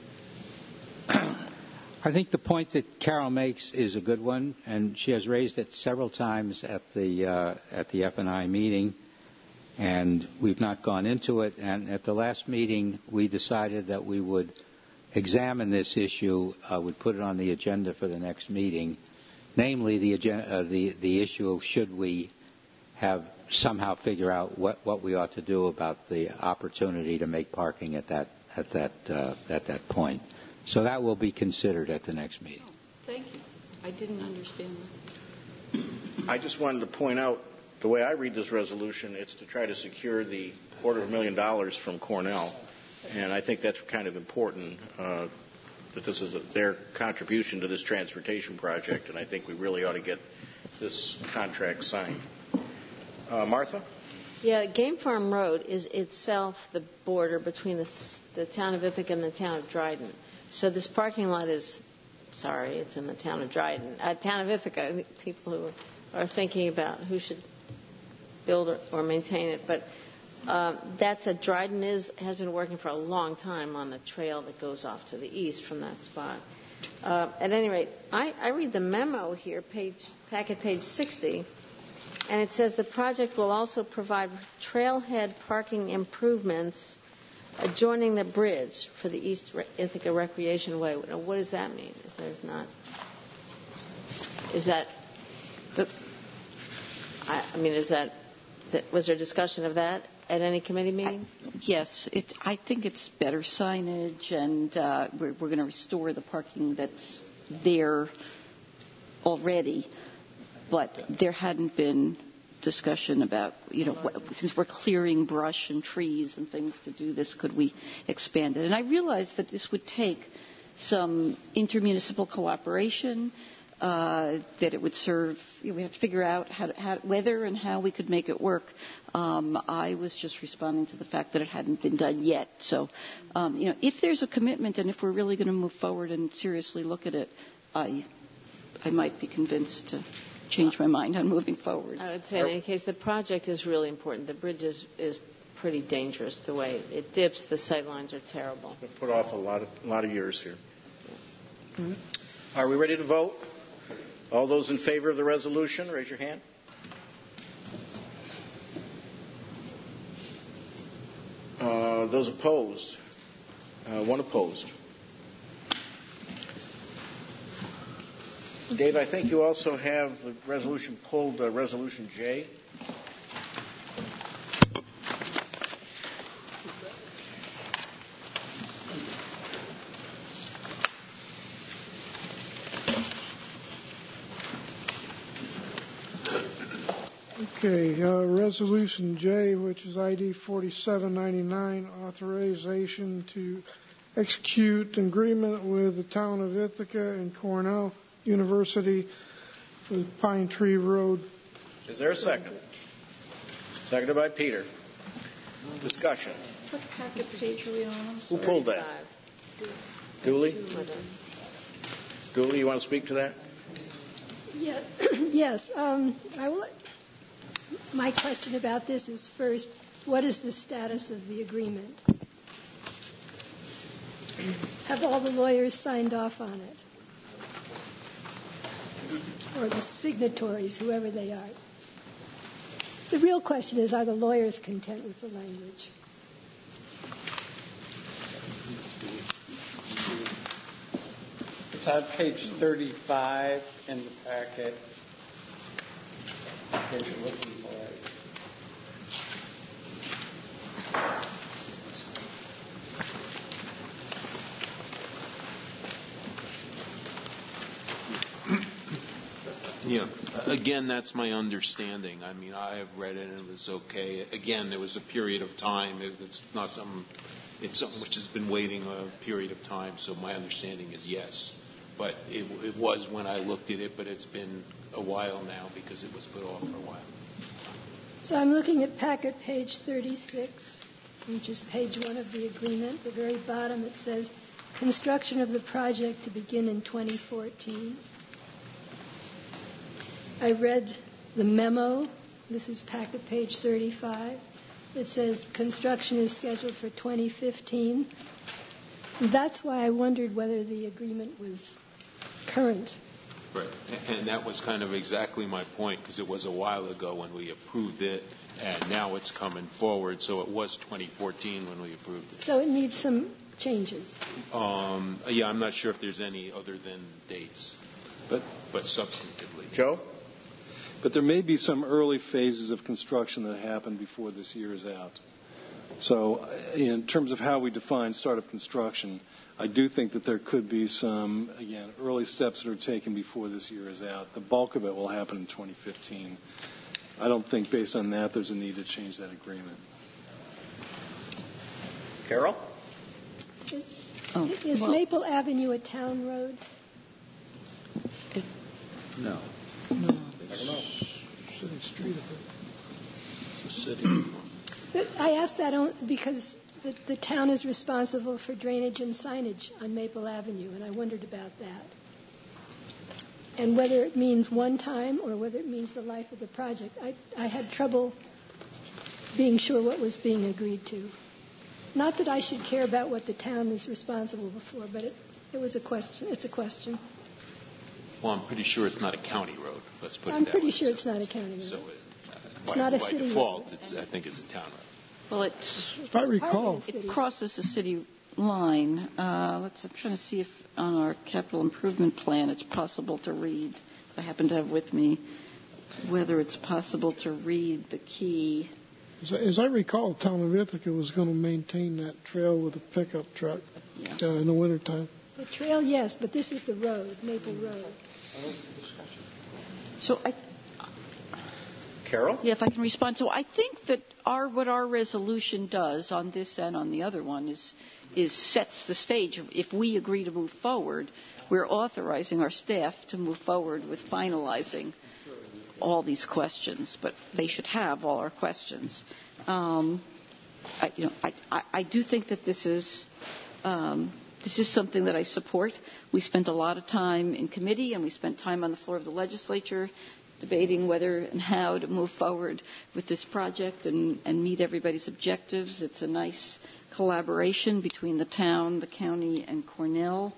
I think the point that Carol makes is a good one, and she has raised it several times at the uh, at the F and I meeting, and we've not gone into it. And at the last meeting, we decided that we would examine this issue, uh, would put it on the agenda for the next meeting, namely the agenda, uh, the the issue of should we have somehow figure out what, what we ought to do about the opportunity to make parking at that at that uh, at that point. So that will be considered at the next meeting. Oh, thank you. I didn't understand that. I just wanted to point out the way I read this resolution, it's to try to secure the quarter of a million dollars from Cornell, and I think that's kind of important. Uh, that this is a, their contribution to this transportation project, and I think we really ought to get this contract signed. Uh, Martha? Yeah, Game Farm Road is itself the border between the, the town of Ithaca and the town of Dryden. So this parking lot is, sorry, it's in the town of Dryden, uh, town of Ithaca. People who are thinking about who should build or, or maintain it, but uh, that's a Dryden is has been working for a long time on the trail that goes off to the east from that spot. Uh, at any rate, I, I read the memo here, page, packet page sixty, and it says the project will also provide trailhead parking improvements adjoining the bridge for the East Ithaca Recreation Way. What does that mean? Is there's not? Is that? The, I, I mean, is that, that? Was there discussion of that at any committee meeting? I, yes, it, I think it's better signage, and uh, we're, we're going to restore the parking that's there already. But there hadn't been discussion about, you know, what, since we're clearing brush and trees and things to do this, could we expand it? And I realized that this would take some intermunicipal cooperation. Uh, that it would serve, you know, we have to figure out how, to, how whether and how we could make it work. Um, I was just responding to the fact that it hadn't been done yet. So, um, you know, if there's a commitment and if we're really going to move forward and seriously look at it, I, I might be convinced to change my mind on moving forward. I would say in any case, the project is really important. The bridge is, is pretty dangerous the way it dips. The sight lines are terrible. We've put off a lot of, a lot of years here. Mm-hmm. Are we ready to vote? All those in favor of the resolution, raise your hand. Uh, those opposed? Uh, one opposed. Dave, I think you also have the resolution pulled, uh, Resolution J. Okay, uh, Resolution J, which is I D forty-seven ninety-nine, authorization to execute an agreement with the town of Ithaca and Cornell University for Pine Tree Road. Is there a second? Seconded by Peter. Discussion. What packet page are we on? Who pulled that? Dooley? Dooley, you want to speak to that? Yeah, yes. Um, I will. My question about this is first, what is the status of the agreement? Have all the lawyers signed off on it? Or the signatories, whoever they are? The real question is, are the lawyers content with the language? It's on page thirty-five in the packet. Page you're looking for it. Yeah. Again, that's my understanding. I mean, I have read it and it was okay. Again, there was a period of time. It's not something. It's something which has been waiting a period of time. So my understanding is yes. But it, it was when I looked at it, but it's been a while now because it was put off for a while. So I'm looking at packet page thirty-six, which is page one of the agreement. At the very bottom it says, construction of the project to begin in twenty fourteen. I read the memo. This is packet page thirty-five. It says construction is scheduled for twenty fifteen. That's why I wondered whether the agreement was current. Right. And that was kind of exactly my point, because it was a while ago when we approved it, and now it's coming forward. So it was twenty fourteen when we approved it. So it needs some changes. Um, yeah, I'm not sure if there's any other than dates, but but substantively. Joe? But there may be some early phases of construction that happen before this year is out. So in terms of how we define startup construction, I do think that there could be some, again, early steps that are taken before this year is out. The bulk of it will happen in twenty fifteen. I don't think based on that there's a need to change that agreement. Carol? Is, oh, is well, Maple Avenue a town road? It, no. No. I don't know. City street, I think. It's a city. But I ask that because the, the town is responsible for drainage and signage on Maple Avenue, and I wondered about that. And whether it means one time or whether it means the life of the project. I, I had trouble being sure what was being agreed to. Not that I should care about what the town is responsible for, but it, It was a question. It's a question. Well, I'm pretty sure it's not a county road. Let's put I'm it that pretty way. sure it's not a county road. So it, uh, It's by, not a by city default, road. it's, I think it's a town road. Well, it, If I recall, it crosses the city line. Uh, let's. I'm trying to see if on our capital improvement plan it's possible to read. I happen to have with me whether it's possible to read the key. as I, as I recall, the town of Ithaca was going to maintain that trail with a pickup truck Yeah. uh, in the wintertime. The trail, yes, but this is the road, Maple Road. So I. Carol? Yeah, if I can respond. So I think that our what our resolution does on this and on the other one is is sets the stage. If we agree to move forward, we're authorizing our staff to move forward with finalizing all these questions, but they should have all our questions. Um, I, you know, I, I, I do think that this is um, this is something that I support. We spent a lot of time in committee, and we spent time on the floor of the legislature debating whether and how to move forward with this project and, and meet everybody's objectives. It's a nice collaboration between the town, the county, and Cornell.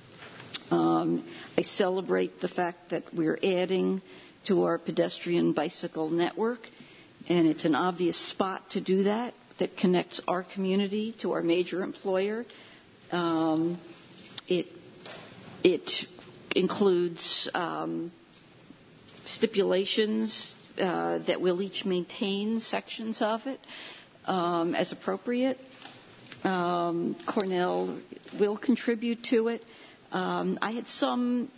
Um, I celebrate the fact that we're adding to our pedestrian bicycle network, and it's an obvious spot to do that, that connects our community to our major employer. Um, it, it includes um, stipulations uh, that we'll each maintain sections of it um, as appropriate. Um, Cornell will contribute to it. Um, I had some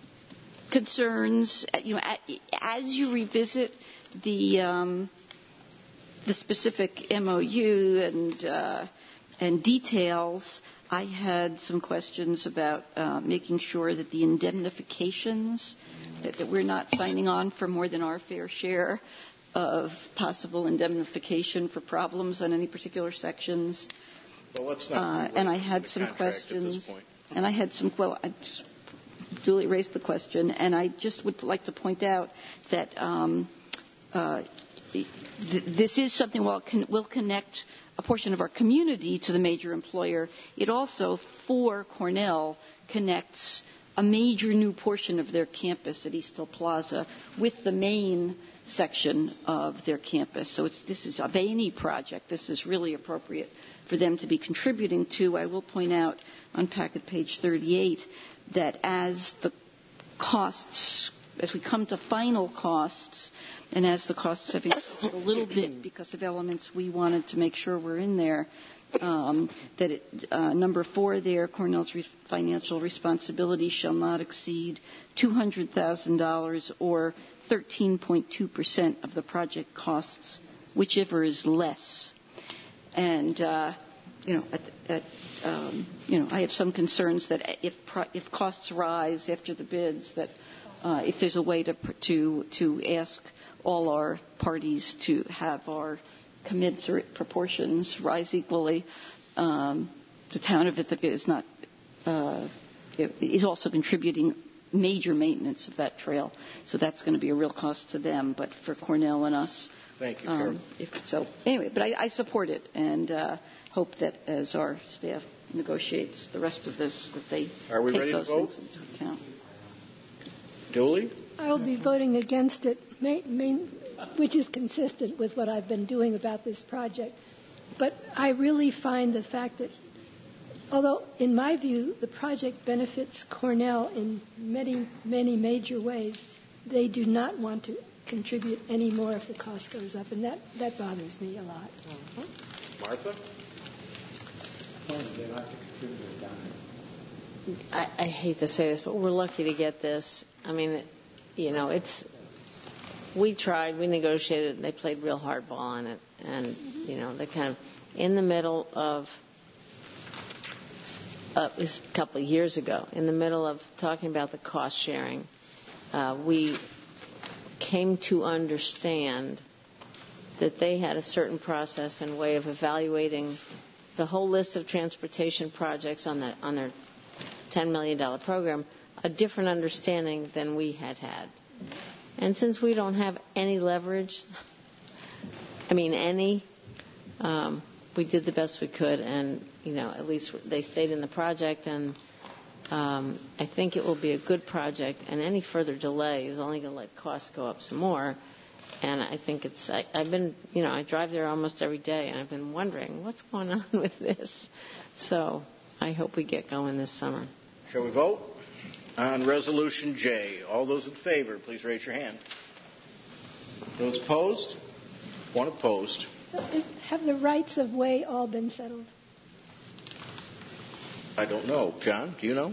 concerns, you know, as you revisit the um, the specific M O U and uh, and details. I had some questions about uh, making sure that the indemnifications, that, that we're not signing on for more than our fair share of possible indemnification for problems on any particular sections. Well, let's not uh, and I had some questions. And I had some, well, I just duly raised the question, and I just would like to point out that um, uh, th- this is something, while it can, will connect a portion of our community to the major employer, it also, for Cornell, connects a major new portion of their campus at East Hill Plaza with the main section of their campus. So it's, this is of any project. This is really appropriate for them to be contributing to. I will point out on packet page thirty-eight that as the costs, as we come to final costs, and as the costs have increased a little bit because of elements we wanted to make sure were in there, um, that it, uh, number four there, Cornell's re- financial responsibility shall not exceed two hundred thousand dollars or thirteen point two percent of the project costs, whichever is less. And, uh, you know, at, at, um, you know, I have some concerns that if pro- if costs rise after the bids, that uh, if there's a way to to to ask all our parties to have our commensurate proportions rise equally, um, the town of Ithaca is not uh, is also contributing major maintenance of that trail, so that's going to be a real cost to them. But for Cornell and us. Thank you, Carol. Um, if, so anyway, but I, I support it and uh, hope that as our staff negotiates the rest of this, that they Are we take ready to those vote? things into account. Dooley? I'll be voting against it, main, main, which is consistent with what I've been doing about this project. But I really find the fact that, although in my view the project benefits Cornell in many, many major ways, they do not want to contribute any more if the cost goes up, and that, that bothers me a lot. Martha? I, I hate to say this, but we're lucky to get this. I mean, you know, it's we tried, we negotiated, they played real hardball on it, and you know, they're kind of in the middle of. Uh, this a couple of years ago, in the middle of talking about the cost sharing, uh, we came to understand that they had a certain process and way of evaluating the whole list of transportation projects on, the, on their ten million dollars program, a different understanding than we had had. And since we don't have any leverage, I mean any, um, we did the best we could, and you know, at least they stayed in the project, and Um, I think it will be a good project, and any further delay is only going to let costs go up some more. And I think it's, I, I've been, you know, I drive there almost every day, and I've been wondering what's going on with this. So I hope we get going this summer. Shall we vote on Resolution J? All those in favor, please raise your hand. Those opposed? One opposed. So is, have the rights of way all been settled? I don't know. John, do you know?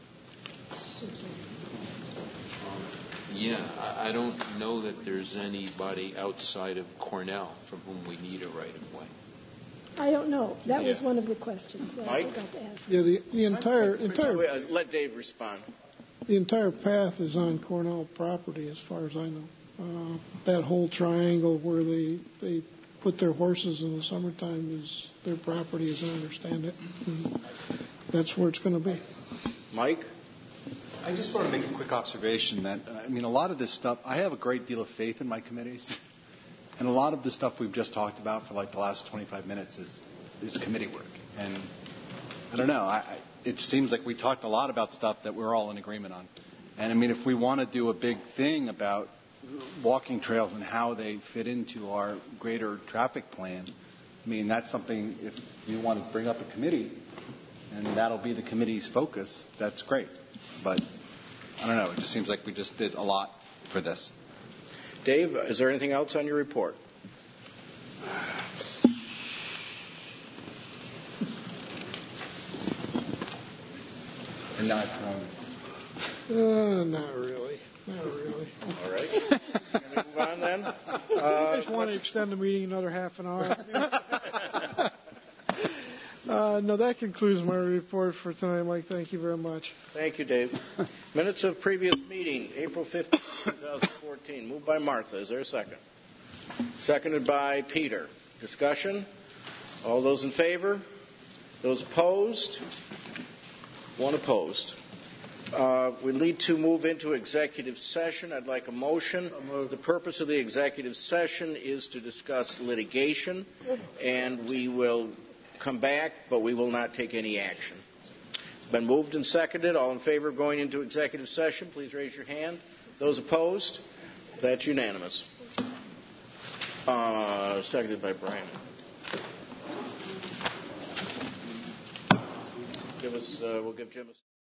Yeah, I I don't know that there's anybody outside of Cornell from whom we need a right-of-way. I don't know. That was Yeah. one of the questions that Mike? I forgot to ask. Yeah, the, the entire entire Wait, uh, let Dave respond. the entire path is on Cornell property, as far as I know. Uh, that whole triangle where they they put their horses in the summertime is their property, as I understand it. And that's where it's going to be. Mike? I just want to make a quick observation that, uh, I mean, a lot of this stuff, I have a great deal of faith in my committees. And a lot of the stuff we've just talked about for like the last twenty-five minutes is, is committee work. And I don't know, I, I, it seems like we talked a lot about stuff that we're all in agreement on. And I mean, if we want to do a big thing about walking trails and how they fit into our greater traffic plan, I mean, that's something, if you want to bring up a committee, and that'll be the committee's focus, that's great. But I don't know, it just seems like we just did a lot for this. Dave, is there anything else on your report? And not from... Uh, not really. Not really. All right. Can we move on then? Uh, Uh, I just want to extend the meeting another half an hour. uh, no, that concludes my report for tonight, Mike. Thank you very much. Thank you, Dave. Minutes of previous meeting, April fifteenth, twenty fourteen. Moved by Martha. Is there a second? Seconded by Peter. Discussion? All those in favor? Those opposed? One opposed. Uh, we need to move into executive session. I'd like a motion. The purpose of the executive session is to discuss litigation, and we will come back, but we will not take any action. Been moved and seconded. All in favor of going into executive session, please raise your hand. Those opposed? That's unanimous. Uh, seconded by Brian. Give us. Uh, we'll give Jim a